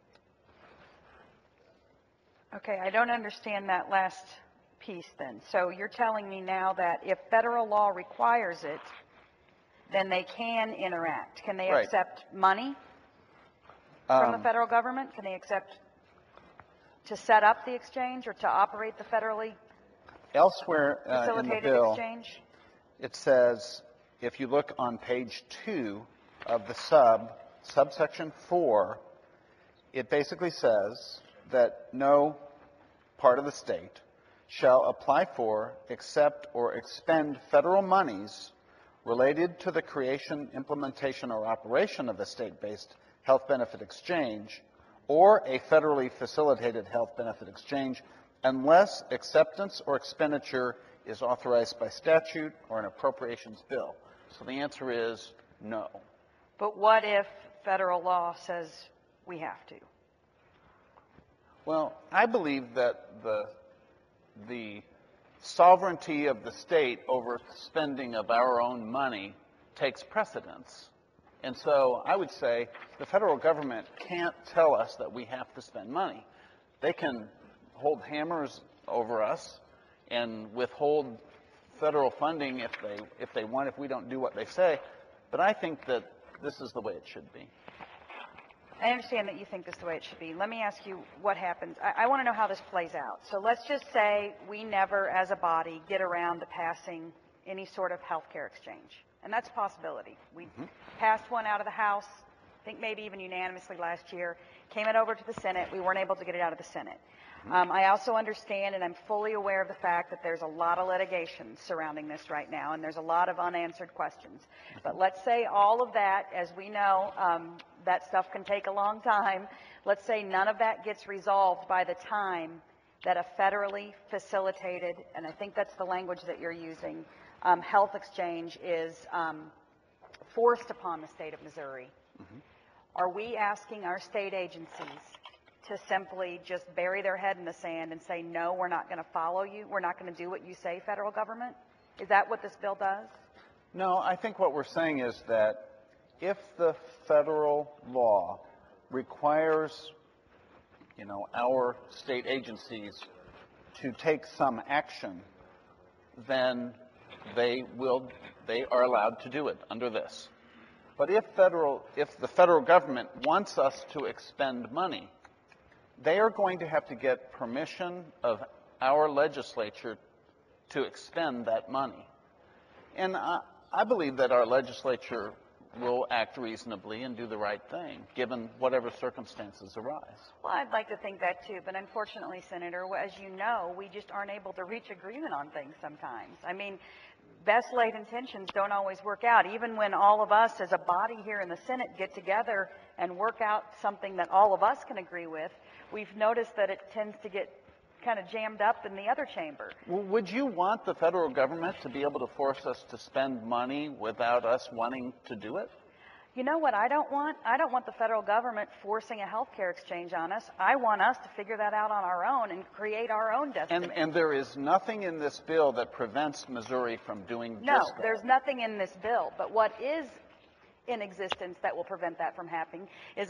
Okay, I don't understand that last piece then. So you're telling me now that if federal law requires it, then they can interact. Can they Right. accept money from the federal government? Can they accept to set up the exchange or to operate the federally Elsewhere in the facilitated bill, exchange? it says, if you look on page 2 of the subsection 4, it basically says that no part of the state shall apply for, accept, or expend federal monies related to the creation, implementation, or operation of a state-based health benefit exchange or a federally facilitated health benefit exchange unless acceptance or expenditure is authorized by statute or an appropriations bill. So the answer is no. But what if federal law says we have to? Well, I believe that the sovereignty of the state over spending of our own money takes precedence. And so I would say the federal government can't tell us that we have to spend money. They can hold hammers over us and withhold federal funding if they want, if we don't do what they say. But I think that this is the way it should be. I understand that you think this is the way it should be. Let me ask you what happens. I want to know how this plays out. So let's just say we never, as a body, get around to passing any sort of health care exchange. And that's a possibility. We passed one out of the House, I think maybe even unanimously last year, came it over to the Senate. We weren't able to get it out of the Senate. I also understand and I'm fully aware of the fact that there's a lot of litigation surrounding this right now, and there's a lot of unanswered questions. But let's say all of that, as we know, that stuff can take a long time. Let's say none of that gets resolved by the time that a federally facilitated, and I think that's the language that you're using, health exchange is forced upon the state of Missouri. Are we asking our state agencies to simply just bury their head in the sand and say, no, we're not going to follow you, we're not going to do what you say, federal government? Is that what this bill does? No, I think what we're saying is that if the federal law requires, our state agencies to take some action, then they are allowed to do it under this. But if the federal government wants us to expend money, they are going to have to get permission of our legislature to expend that money. And I believe that our legislature will act reasonably and do the right thing, given whatever circumstances arise. Well, I'd like to think that too, but unfortunately, Senator, as you know, we just aren't able to reach agreement on things sometimes. I mean, best laid intentions don't always work out. Even when all of us as a body here in the Senate get together and work out something that all of us can agree with, we've noticed that it tends to get kind of jammed up in the other chamber. Well, would you want the federal government to be able to force us to spend money without us wanting to do it? You know what I don't want? I don't want the federal government forcing a health care exchange on us. I want us to figure that out on our own and create our own destiny. And there is nothing in this bill that prevents Missouri from doing No, just that. there's nothing in this bill. But what is in existence that will prevent that from happening is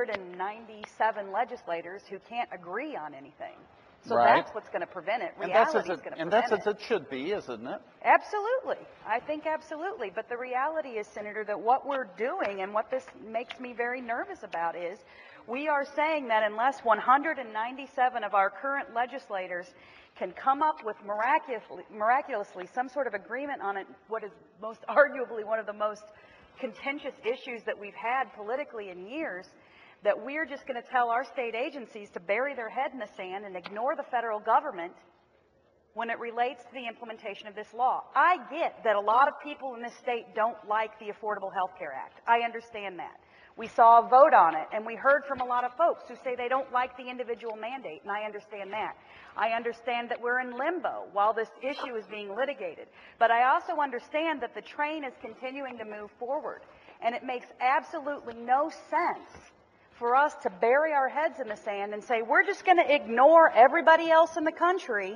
197 legislators who can't agree on anything. So Right. that's what's going to prevent it. And that's Reality is as going to and prevent that's it. as it should be, isn't it? Absolutely. I think absolutely. But the reality is, Senator, that what we're doing and what this makes me very nervous about is we are saying that unless 197 of our current legislators can come up with miraculously some sort of agreement on it, what is most arguably one of the most contentious issues that we've had politically in years, that we're just going to tell our state agencies to bury their head in the sand and ignore the federal government when it relates to the implementation of this law. I get that a lot of people in this state don't like the Affordable Health Care Act. I understand that. We saw a vote on it, and we heard from a lot of folks who say they don't like the individual mandate, and I understand that. I understand that we're in limbo while this issue is being litigated. But I also understand that the train is continuing to move forward, and it makes absolutely no sense for us to bury our heads in the sand and say we're just going to ignore everybody else in the country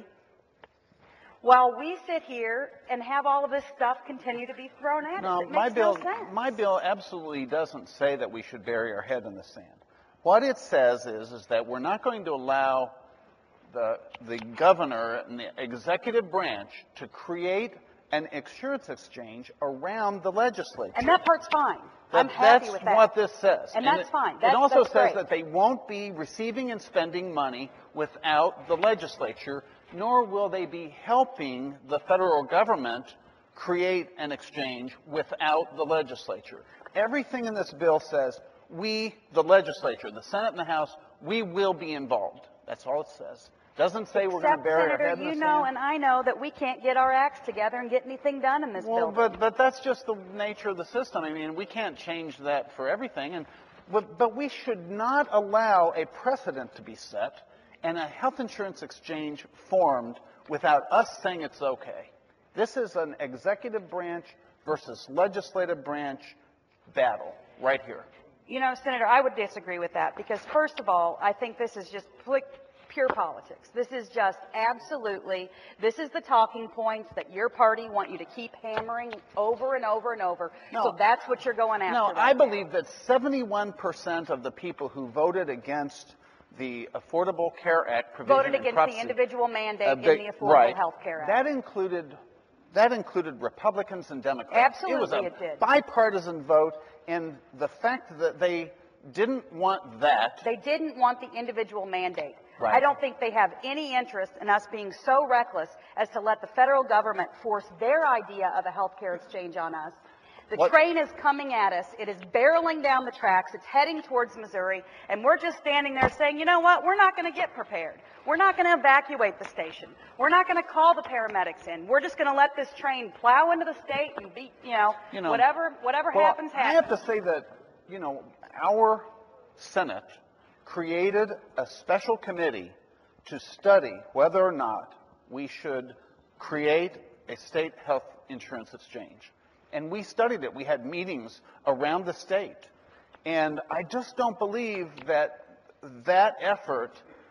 while we sit here and have all of this stuff continue to be thrown at us. It makes no sense. My bill absolutely doesn't say that we should bury our head in the sand. What it says is that we're not going to allow the governor and the executive branch to create an insurance exchange around the legislature. And that part's fine. I'm happy That's with that. what this says. And that's fine. It also that's says great. that they won't be receiving and spending money without the legislature, nor will they be helping the federal government create an exchange without the legislature. Everything in this bill says we, the legislature, the Senate and the House, we will be involved. That's all it says. Doesn't say we're going to bury our head in the you sand. know and I know that we can't get our acts together and get anything done in this Well, building. but that's just the nature of the system. I mean, we can't change that for everything. But we should not allow a precedent to be set and a health insurance exchange formed without us saying it's okay. This is an executive branch versus legislative branch battle right here. You know, Senator, I would disagree with that because, first of all, I think this is just pure politics. This is just absolutely, this is the talking points that your party want you to keep hammering over and over and over. No. So that's what you're going after. No, right I now. believe that 71% of the people who voted against the Affordable Care Act provision Voted in against Prop the C- individual mandate in they- the Affordable right. Health Care Act. That included Republicans and Democrats. Absolutely, it was it did. a bipartisan vote, and the fact that they didn't want that. They didn't want the individual mandate. Right. I don't think they have any interest in us being so reckless as to let the federal government force their idea of a health care exchange on us. The train is coming at us. It is barreling down the tracks. It's heading towards Missouri. And we're just standing there saying, you know what? We're not going to get prepared. We're not going to evacuate the station. We're not going to call the paramedics in. We're just going to let this train plow into the state and be, whatever happens, I happens. have to say that, our Senate created a special committee to study whether or not we should create a state health insurance exchange. And we studied it. We had meetings around the state. And I just don't believe that that effort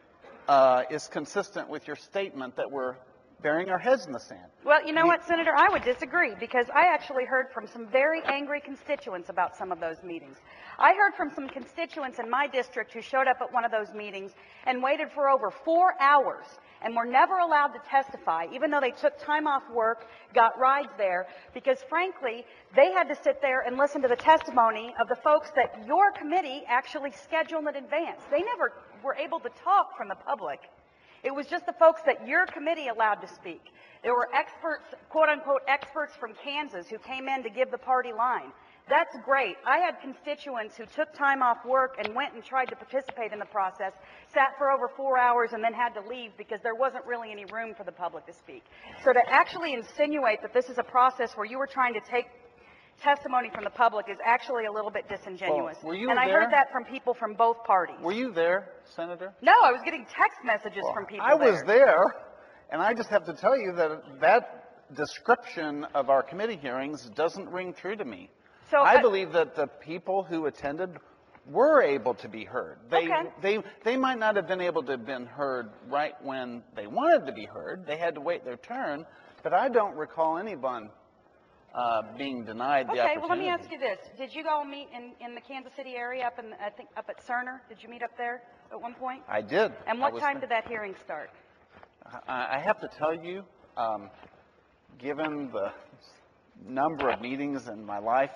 is consistent with your statement that we're burying our heads in the sand. Well, you know what, Senator? I would disagree because I actually heard from some very angry constituents about some of those meetings. I heard from some constituents in my district who showed up at one of those meetings and waited for over 4 hours and were never allowed to testify, even though they took time off work, got rides there, because frankly, they had to sit there and listen to the testimony of the folks that your committee actually scheduled in advance. They never were able to talk from the public. It was just the folks that your committee allowed to speak. There were experts, quote-unquote experts from Kansas who came in to give the party line. That's great. I had constituents who took time off work and went and tried to participate in the process, sat for over 4 hours and then had to leave because there wasn't really any room for the public to speak. So to actually insinuate that this is a process where you were trying to take testimony from the public is actually a little bit disingenuous. Well, were you and I there? heard that from people from both parties. Were you there, Senator? No, I was getting text messages from people I was there, and I just have to tell you that that description of our committee hearings doesn't ring true to me. So I believe that the people who attended were able to be heard. They might not have been able to have been heard right when they wanted to be heard. They had to wait their turn, but I don't recall anyone being denied the opportunity. Okay, well, let me ask you this. Did you all meet in the Kansas City area up at Cerner? Did you meet up there at one point? I did. And what time did that hearing start? I have to tell you, given the number of meetings in my life,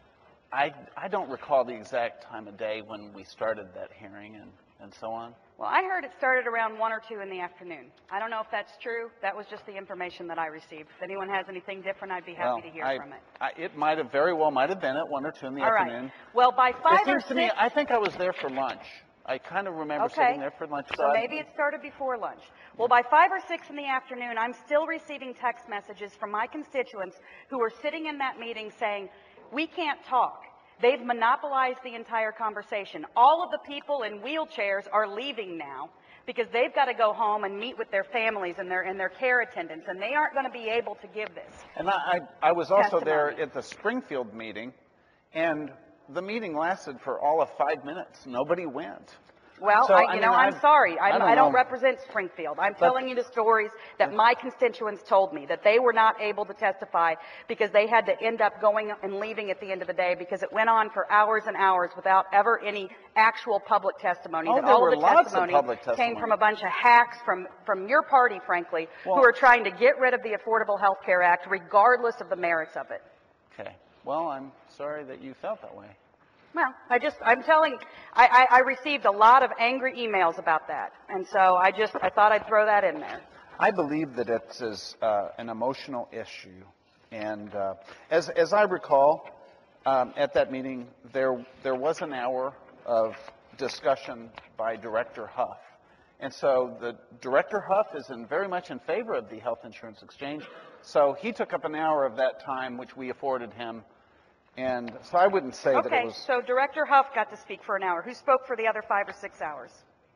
I don't recall the exact time of day when we started that hearing and so on. Well, I heard it started around 1 or 2 in the afternoon. I don't know if that's true. That was just the information that I received. If anyone has anything different, I'd be happy to hear from it. It might have very well might have been at 1 or 2 in the All afternoon. right. Well, by 5 It or seems 6... to me, I think I was there for lunch. I kind of remember sitting there for lunch. So maybe it started before lunch. Well, by 5 or 6 in the afternoon, I'm still receiving text messages from my constituents who are sitting in that meeting saying, we can't talk. They've monopolized the entire conversation. All of the people in wheelchairs are leaving now because they've got to go home and meet with their families and their care attendants, and they aren't going to be able to give this. And I was also there testimony. at the Springfield meeting, and the meeting lasted for all of 5 minutes. Nobody went. Well, So, I'm sorry. I don't know. represent Springfield. I'm But- telling you the stories that my constituents told me, that they were not able to testify because they had to end up going and leaving at the end of the day because it went on for hours and hours without ever any actual public testimony. Oh, that there all were of the lots of testimony public came testimony. from a bunch of hacks from your party, frankly, who are trying to get rid of the Affordable Health Care Act regardless of the merits of it. Okay. Well, I'm sorry that you felt that way. Well, I received a lot of angry emails about that. And so I thought I'd throw that in there. I believe that it is an emotional issue. And as I recall, at that meeting, there was an hour of discussion by Director Huff. And so the Director Huff is very much in favor of the health insurance exchange. So he took up an hour of that time, which we afforded him. And so I wouldn't say that it was... Okay, so Director Huff got to speak for an hour. Who spoke for the other 5 or 6 hours?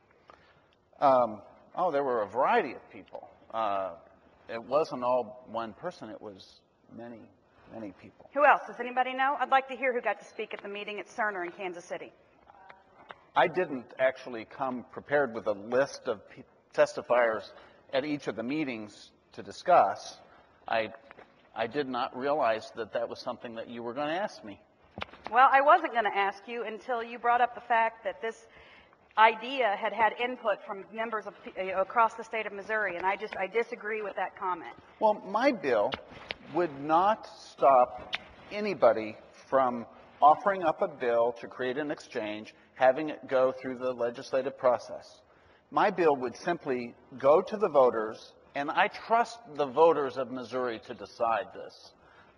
There were a variety of people. It wasn't all one person. It was many, many people. Who else? Does anybody know? I'd like to hear who got to speak at the meeting at Cerner in Kansas City. I didn't actually come prepared with a list of testifiers at each of the meetings to discuss. I did not realize that that was something that you were going to ask me. Well, I wasn't going to ask you until you brought up the fact that this idea had input from members of across the state of Missouri, and I disagree with that comment. Well, my bill would not stop anybody from offering up a bill to create an exchange, having it go through the legislative process. My bill would simply go to the voters, and I trust the voters of Missouri to decide this.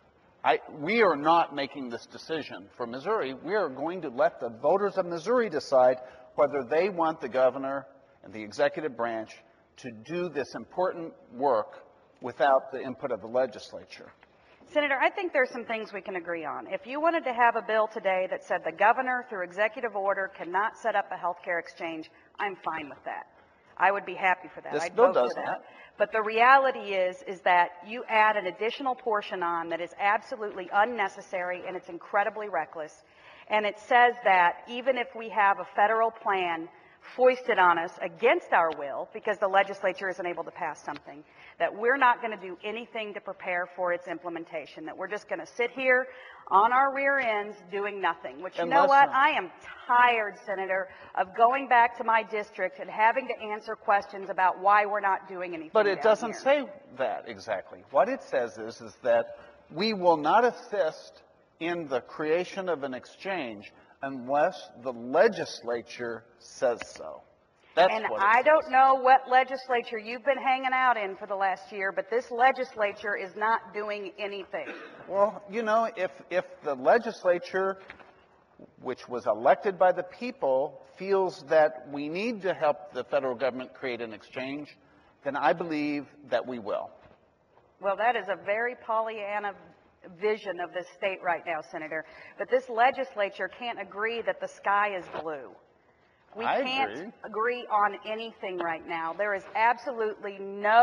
We are not making this decision for Missouri. We are going to let the voters of Missouri decide whether they want the governor and the executive branch to do this important work without the input of the legislature. Senator, I think there's some things we can agree on. If you wanted to have a bill today that said the governor, through executive order, cannot set up a health care exchange, I'm fine with that. I would be happy for that. This bill does that. But the reality is that you add an additional portion on that is absolutely unnecessary and it's incredibly reckless. And it says that even if we have a federal plan foisted on us against our will, because the legislature isn't able to pass something, that we're not going to do anything to prepare for its implementation, that we're just going to sit here on our rear ends doing nothing, which, you know what, I am tired, Senator, of going back to my district and having to answer questions about why we're not doing anything. But it doesn't say that exactly. What it says is that we will not assist in the creation of an exchange unless the legislature says so. And I don't know what legislature you've been hanging out in for the last year, but this legislature is not doing anything. Well, you know, if the legislature, which was elected by the people, feels that we need to help the federal government create an exchange, then I believe that we will. Well, that is a very Pollyanna vision of this state right now, Senator. But this legislature can't agree that the sky is blue. We can't agree on anything right now. There is absolutely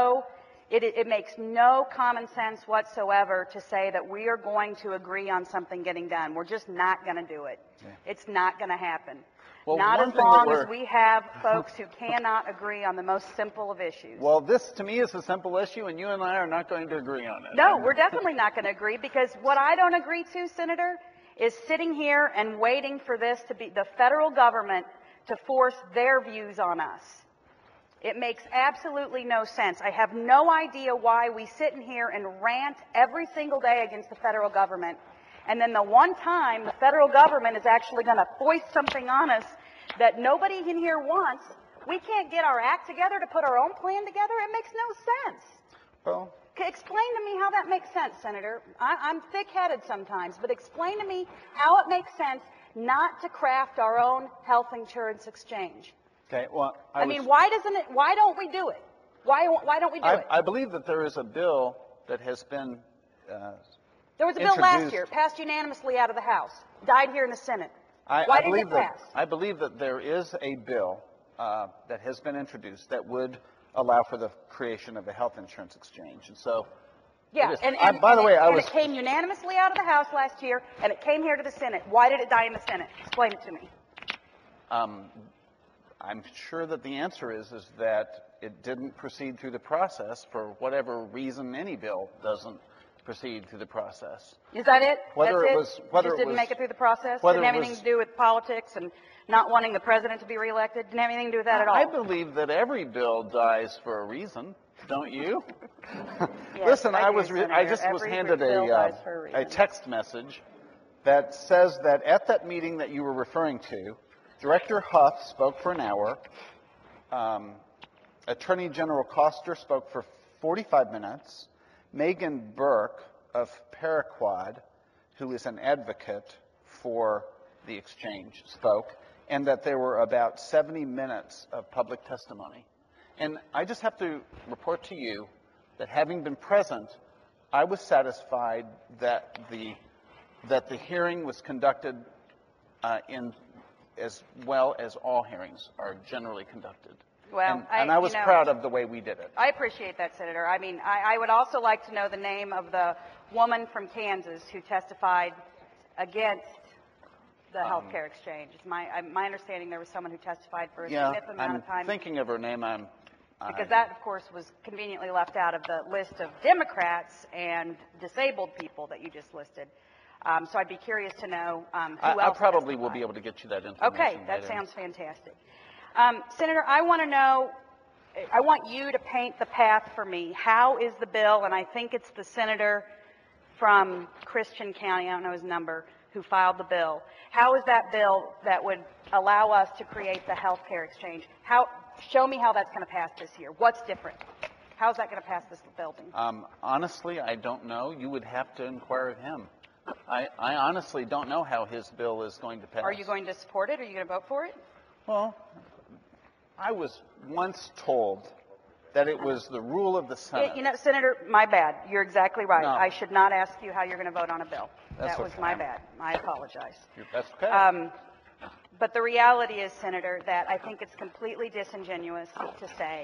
it makes no common sense whatsoever to say that we are going to agree on something getting done. We're just not going to do it. Yeah. It's not going to happen. Well, not as long as we have folks who cannot agree on the most simple of issues. Well, this to me is a simple issue, and you and I are not going to agree on it. No, we're definitely not going to agree, because what I don't agree to, Senator, is sitting here and waiting for this to be the federal government to force their views on us. It makes absolutely no sense. I have no idea why we sit in here and rant every single day against the federal government, and then the one time the federal government is actually going to foist something on us that nobody in here wants, we can't get our act together to put our own plan together? It makes no sense. Well, explain to me how that makes sense, Senator. I'm thick-headed sometimes, but explain to me how it makes sense not to craft our own health insurance exchange. Okay, well, why don't we do it? Why don't we do it? I believe that there is a bill that has been there was a bill last year, passed unanimously out of the House, died here in the Senate. Why didn't it pass? I believe that there is a bill that has been introduced that would allow for the creation of a health insurance exchange. And so, yeah, it came unanimously out of the House last year, and it came here to the Senate. Why did it die in the Senate? Explain it to me. I'm sure that the answer is that it didn't proceed through the process for whatever reason. Any bill doesn't proceed through the process. Is that it? Whether That's it was, whether it just didn't make it through the process. Didn't have anything to do with politics and not wanting the president to be reelected. Didn't have anything to do with that at all. I believe that every bill dies for a reason. Don't you? Yes, Listen, I just was handed a text message that says that at that meeting that you were referring to, Director Huff spoke for an hour, Attorney General Koster spoke for 45 minutes, Megan Burke of Paraquad, who is an advocate for the exchange, spoke, and that there were about 70 minutes of public testimony. And I just have to report to you that having been present, I was satisfied that the hearing was conducted in as well as all hearings are generally conducted. Well, and I was proud of the way we did it. I appreciate that, Senator. I mean, I would also like to know the name of the woman from Kansas who testified against the health care exchange. It's my understanding there was someone who testified for a significant amount of time. I'm thinking of her name. Because that, of course, was conveniently left out of the list of Democrats and disabled people that you just listed. So I'd be curious to know who else I probably testified. will be able to get you that information. Okay, that later. sounds fantastic. Senator, I want to know, I want you to paint the path for me. How is the bill, and I think it's the senator from Christian County, I don't know his number, who filed the bill. How is that bill that would allow us to create the health care exchange? Show me how that's going to pass this year. What's different? How's that going to pass this building? Honestly, I don't know. You would have to inquire of him. I honestly don't know how his bill is going to pass. Are you going to support it? Are you going to vote for it? Well, I was once told that it was the rule of the Senate. You know, Senator, my bad. You're exactly right. No. I should not ask you how you're going to vote on a bill. That's that was okay. my bad. I apologize. That's okay. But the reality is, Senator, that I think it's completely disingenuous to say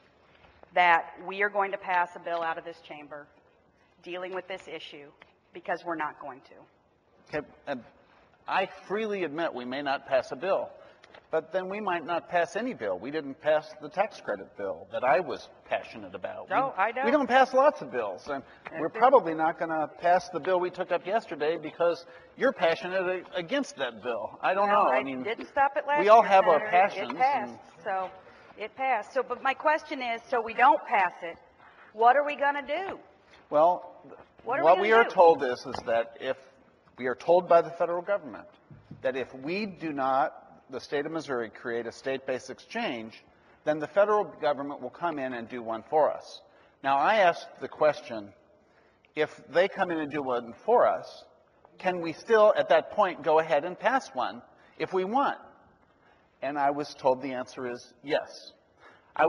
that we are going to pass a bill out of this chamber dealing with this issue because we're not going to. Okay, and I freely admit we may not pass a bill, but then we might not pass any bill. We didn't pass the tax credit bill that I was passionate about. No, I know. We don't pass lots of bills, and we're probably not going to pass the bill we took up yesterday because you're passionate against that bill. I don't know. I mean, didn't stop it last we all year, have Senator. our passions. It passed. So it passed. So, but my question is, so we don't pass it, what are we going to do? Well, what we are told is that if we are told by the federal government that if we do not, the state of Missouri, create a state-based exchange, then the federal government will come in and do one for us. Now, I asked the question, if they come in and do one for us, can we still, at that point, go ahead and pass one if we want? And I was told the answer is yes. I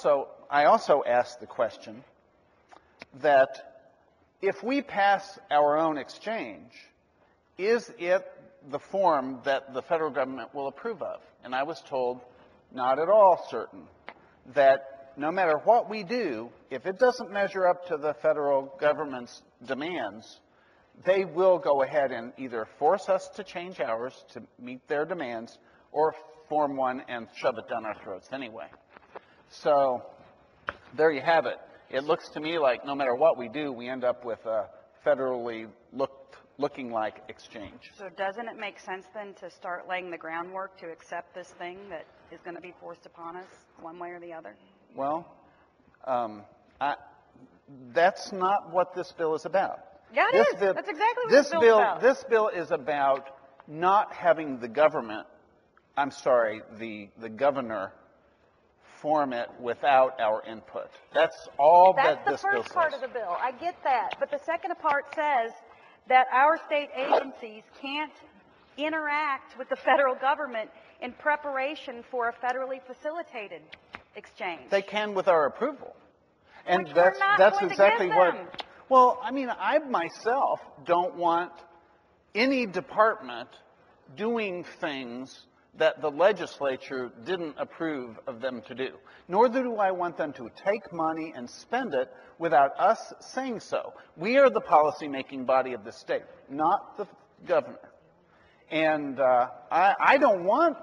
also asked the question that if we pass our own exchange, is it the form that the federal government will approve of? And I was told, not at all certain, that no matter what we do, if it doesn't measure up to the federal government's demands, they will go ahead and either force us to change ours to meet their demands or form one and shove it down our throats anyway. So there you have it. It looks to me like no matter what we do, we end up with a federally looking like exchange. So doesn't it make sense then to start laying the groundwork to accept this thing that is going to be forced upon us one way or the other? Well, that's not what this bill is about. Yeah, it is. That's exactly what this bill's about. This bill is about not having the government, the governor form it without our input. That's all that this bill says. That's the first part of the bill. I get that. But the second part says that our state agencies can't interact with the federal government in preparation for a federally facilitated exchange. They can with our approval. And Which that's we're not going exactly to give what. them. Well, I mean, I myself don't want any department doing things that the legislature didn't approve of them to do. Nor do I want them to take money and spend it without us saying so. We are the policy-making body of the state, not the governor. And I don't want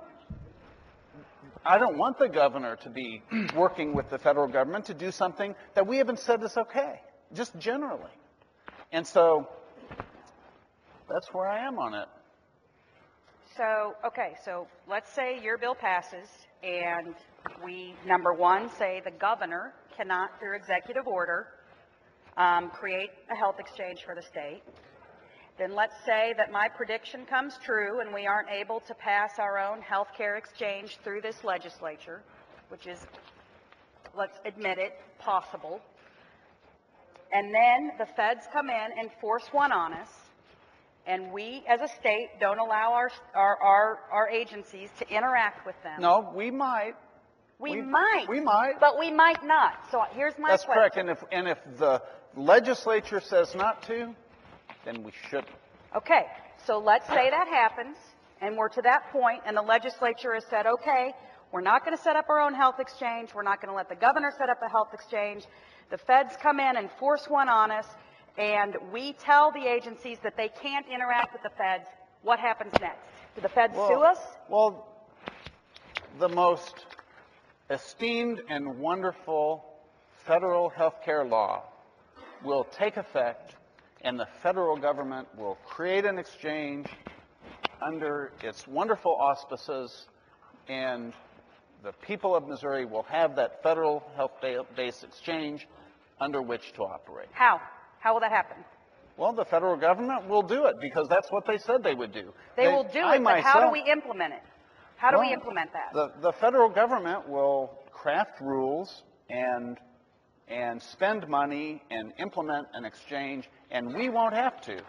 the governor to be working with the federal government to do something that we haven't said is okay, just generally. And so that's where I am on it. So, okay, so let's say your bill passes and we, number one, say the governor cannot, through executive order, create a health exchange for the state. then let's say that my prediction comes true and we aren't able to pass our own health care exchange through this legislature, which is, let's admit it, possible. And then the feds come in and force one on us, and we as a state don't allow our agencies to interact with them. No, we might. We might. We might. But we might not. So here's my That's question. correct. And if the legislature says not to, then we shouldn't. Okay, so let's say that happens, and we're to that point, and the legislature has said, okay, we're not going to set up our own health exchange. We're not going to let the governor set up a health exchange. The feds come in and force one on us, and we tell the agencies that they can't interact with the feds. What happens next? Do the feds sue us? Well, the most esteemed and wonderful federal health care law will take effect, and the federal government will create an exchange under its wonderful auspices, and the people of Missouri will have that federal health-based exchange under which to operate. How? How will that happen? Well, the federal government will do it because that's what they said they would do. They will do it, but how do we implement it? How do we implement that? The federal government will craft rules and spend money and implement an exchange, and we won't have to.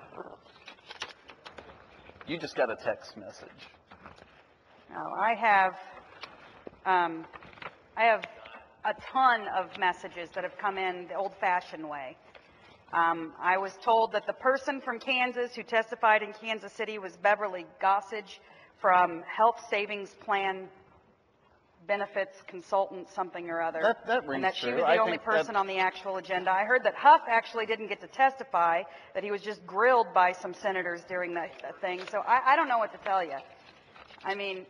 You just got a text message. No, I have a ton of messages that have come in the old-fashioned way. I was told that the person from Kansas who testified in Kansas City was Beverly Gossage from Health Savings Plan Benefits Consultant something or other. That rings and that she true. was the only person on the actual agenda. I heard that Huff actually didn't get to testify, that he was just grilled by some senators during that thing. So I don't know what to tell you. I mean,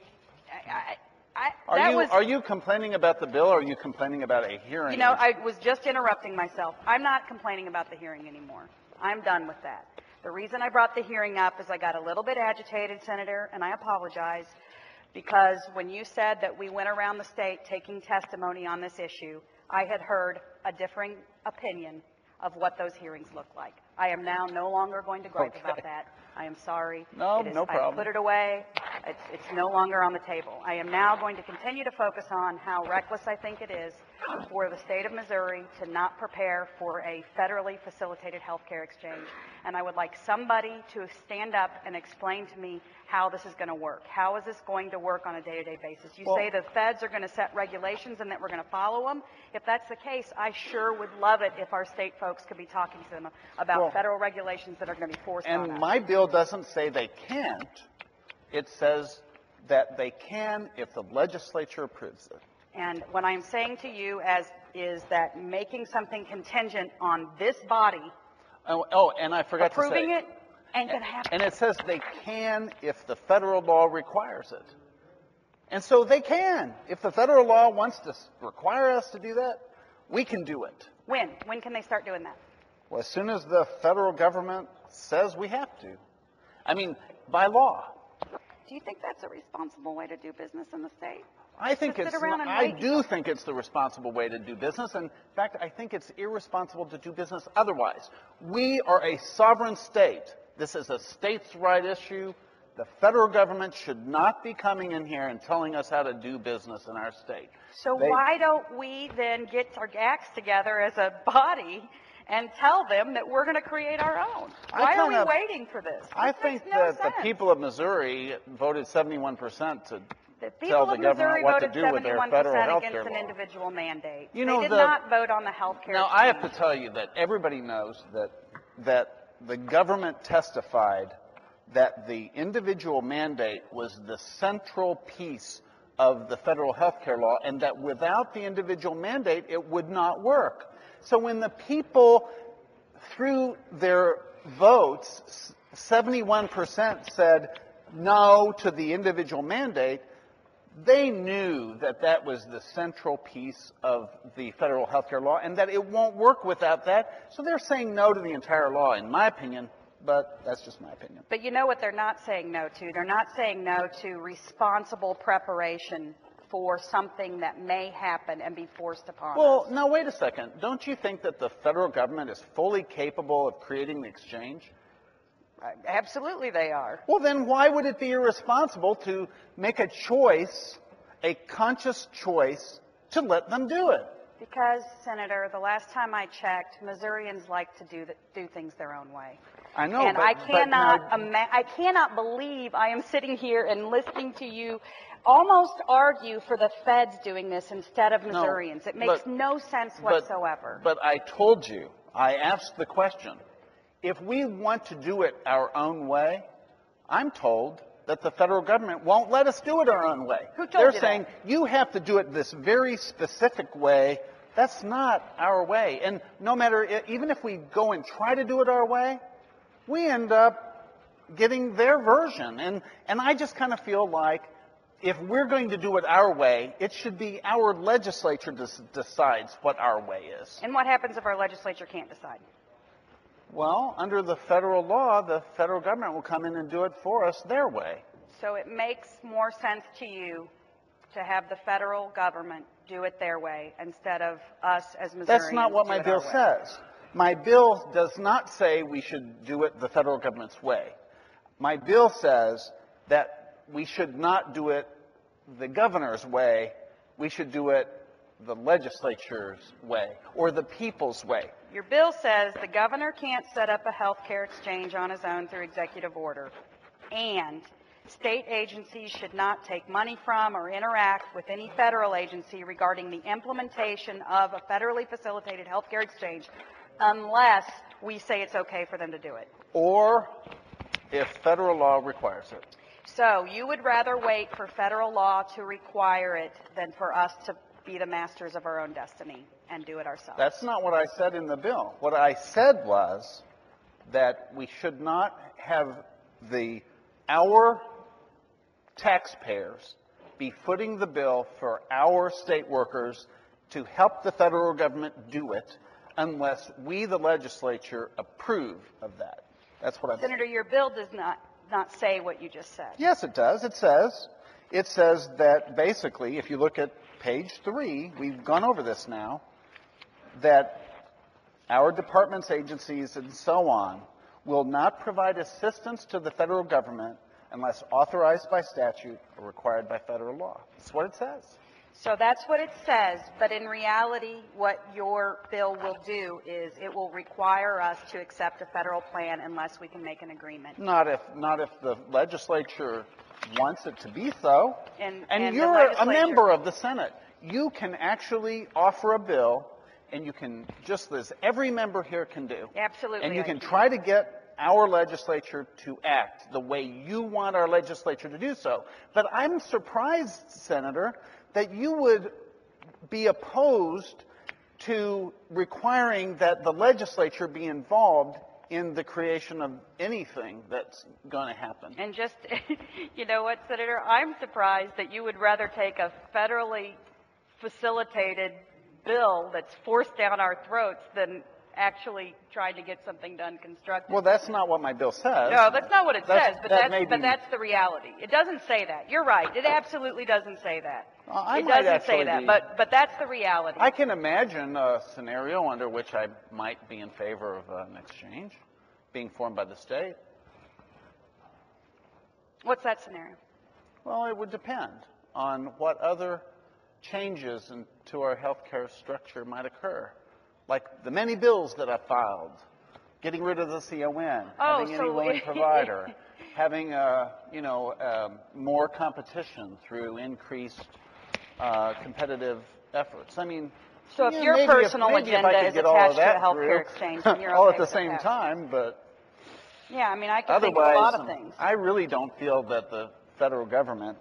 Are you complaining about the bill, or are you complaining about a hearing? You know, I was just interrupting myself. I'm not complaining about the hearing anymore. I'm done with that. The reason I brought the hearing up is I got a little bit agitated, Senator, and I apologize, because when you said that we went around the state taking testimony on this issue, I had heard a differing opinion of what those hearings look like. I am now no longer going to gripe about that. I am sorry. No problem. I put it away. It's no longer on the table. I am now going to continue to focus on how reckless I think it is for the state of Missouri to not prepare for a federally facilitated health care exchange. And I would like somebody to stand up and explain to me how this is going to work. How is this going to work on a day-to-day basis? You say the feds are going to set regulations and that we're going to follow them. If that's the case, I sure would love it if our state folks could be talking to them about federal regulations that are going to be forced on us. And my bill doesn't say they can't. It says that they can if the legislature approves it. And what I'm saying to you is that making something contingent on this body and I forgot to say, approving it ain't going to happen. And it says they can if the federal law requires it. And so they can. If the federal law wants to require us to do that, we can do it. When? When can they start doing that? Well, as soon as the federal government says we have to. I mean, by law. Do you think that's a responsible way to do business in the state? I think Just it's. sit around and I wait? do think it's the responsible way to do business. And in fact, I think it's irresponsible to do business otherwise. We are a sovereign state. This is a states' right issue. The federal government should not be coming in here and telling us how to do business in our state. So why don't we then get our acts together as a body and tell them that we're going to create our own? Why are we waiting for this? I think that the people of Missouri voted 71% to tell the government what to do with their federal health care against an law. individual mandate. You know, they did not vote on the health care. Now, I have to tell you that everybody knows that the government testified that the individual mandate was the central piece of the federal health care law, and that without the individual mandate, it would not work. So when the people, through their votes, 71% said no to the individual mandate, they knew that that was the central piece of the federal health care law and that it won't work without that. So they're saying no to the entire law, in my opinion, but that's just my opinion. But you know what they're not saying no to? They're not saying no to responsible preparation for something that may happen and be forced upon us. Well, now wait a second. Don't you think that the federal government is fully capable of creating the exchange? Absolutely they are. Well, then why would it be irresponsible to make a choice, a conscious choice, to let them do it? Because, Senator, the last time I checked, Missourians like to do things their own way. I know, and but, I cannot believe I am sitting here and listening to you almost argue for the feds doing this instead of Missourians. It makes no sense whatsoever. But I told you, I asked the question, if we want to do it our own way, I'm told that the federal government won't let us do it our own way. Who told They're you saying you have to do it this very specific way. That's not our way. And no matter, even if we go and try to do it our way, we end up getting their version. And I just kind of feel like if we're going to do it our way, it should be our legislature decides what our way is. And what happens if our legislature can't decide? Well, under the federal law, the federal government will come in and do it for us their way. So it makes more sense to you to have the federal government do it their way instead of us as Missourians. That's not what my bill says. My bill does not say we should do it the federal government's way. My bill says that we should not do it the governor's way. We should do it the legislature's way or the people's way. Your bill says the governor can't set up a health care exchange on his own through executive order, and state agencies should not take money from or interact with any federal agency regarding the implementation of a federally facilitated health care exchange unless we say it's okay for them to do it. Or if federal law requires it. So you would rather wait for federal law to require it than for us to be the masters of our own destiny and do it ourselves. That's not what I said in the bill. What I said was that we should not have our taxpayers be footing the bill for our state workers to help the federal government do it unless we, the legislature, approve of that. That's what I'm saying. Senator, your bill does not say what you just said. Yes, it does. It says that basically, if you look at page 3, we've gone over this now, that our departments, agencies, and so on will not provide assistance to the federal government unless authorized by statute or required by federal law. That's what it says. So that's what it says, but in reality, what your bill will do is it will require us to accept a federal plan unless we can make an agreement. Not if the legislature wants it to be so. And you're a member of the Senate. You can actually offer a bill, and you can, just as every member here can do. Absolutely. And you can try to get our legislature to act the way you want our legislature to do so. But I'm surprised, Senator, that you would be opposed to requiring that the legislature be involved in the creation of anything that's going to happen. And just, you know what, Senator, I'm surprised that you would rather take a federally facilitated bill that's forced down our throats than actually trying to get something done constructively. Well, that's not what my bill says. No, that's not what it says, but that that's the reality. It doesn't say that. You're right. It absolutely doesn't say that. It doesn't say that, but that's the reality. I can imagine a scenario under which I might be in favor of an exchange being formed by the state. What's that scenario? Well, it would depend on what other changes to our healthcare structure might occur. Like the many bills that I've filed, getting rid of the CON, having any willing provider, having more competition through increased competitive efforts. I mean, so if your personal agenda is attached to a healthcare exchange, then you're all okay at the with same that. time, but yeah, I mean, I can think of a lot of things. I really don't feel that the federal government,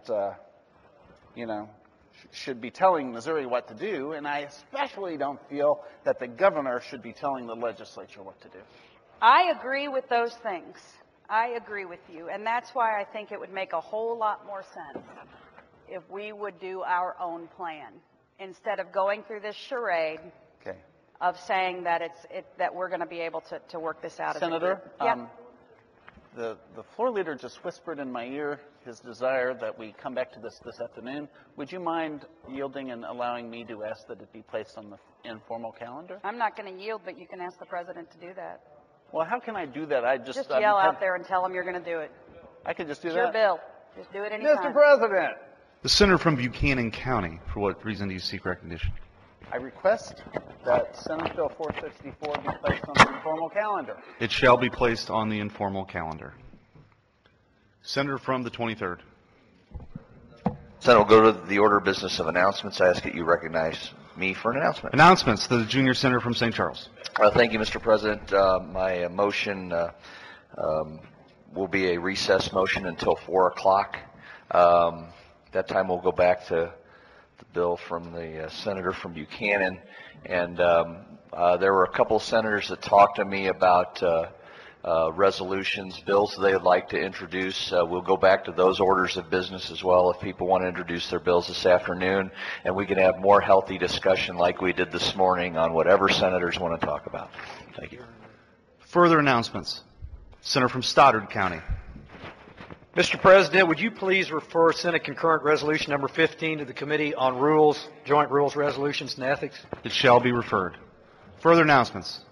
should be telling Missouri what to do, and I especially don't feel that the governor should be telling the legislature what to do. I agree with those things. I agree with you, and that's why I think it would make a whole lot more sense if we would do our own plan instead of going through this charade of saying that that we're going to be able to work this out. Senator, yeah. The floor leader just whispered in my ear his desire that we come back to this afternoon. Would you mind yielding and allowing me to ask that it be placed on the informal calendar? I'm not going to yield, but you can ask the president to do that. Well, how can I do that? Just yell out there and tell them you're going to do it. I can just do It's that. your bill. Just do it anytime. Mr. President, The senator from Buchanan County, for what reason do you seek recognition? I request that Senate Bill 464 be placed on the informal calendar. It shall be placed on the informal calendar. Senator from the 23rd. Senate will go to the order of business of announcements. I ask that you recognize me for an announcement. Announcements. The junior senator from St. Charles. Thank you, Mr. President. My motion will be a recess motion until 4 o'clock. That time we'll go back to the bill from the senator from Buchanan. And there were a couple of senators that talked to me about resolutions, bills they'd like to introduce. We'll go back to those orders of business as well if people want to introduce their bills this afternoon, and we can have more healthy discussion like we did this morning on whatever senators want to talk about. Thank you. Further announcements. Senator from Stoddard County. Mr. President, would you please refer Senate Concurrent Resolution number 15 to the Committee on Rules, Joint Rules, Resolutions, and Ethics? It shall be referred. Further announcements.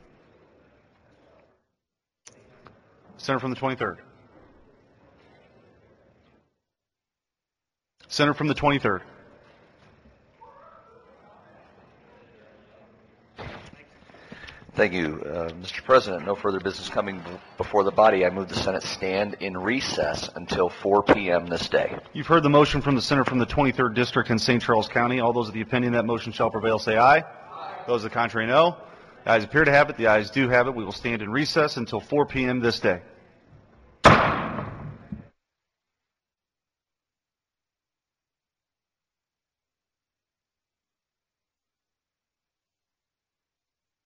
Senator from the 23rd. Senator from the 23rd. Thank you, Mr. President. No further business coming before the body. I move the Senate stand in recess until 4 p.m. this day. You've heard the motion from the senator from the 23rd District in St. Charles County. All those of the opinion that motion shall prevail say aye. Aye. Those of the contrary, no. The ayes appear to have it. The ayes do have it. We will stand in recess until 4 p.m. this day.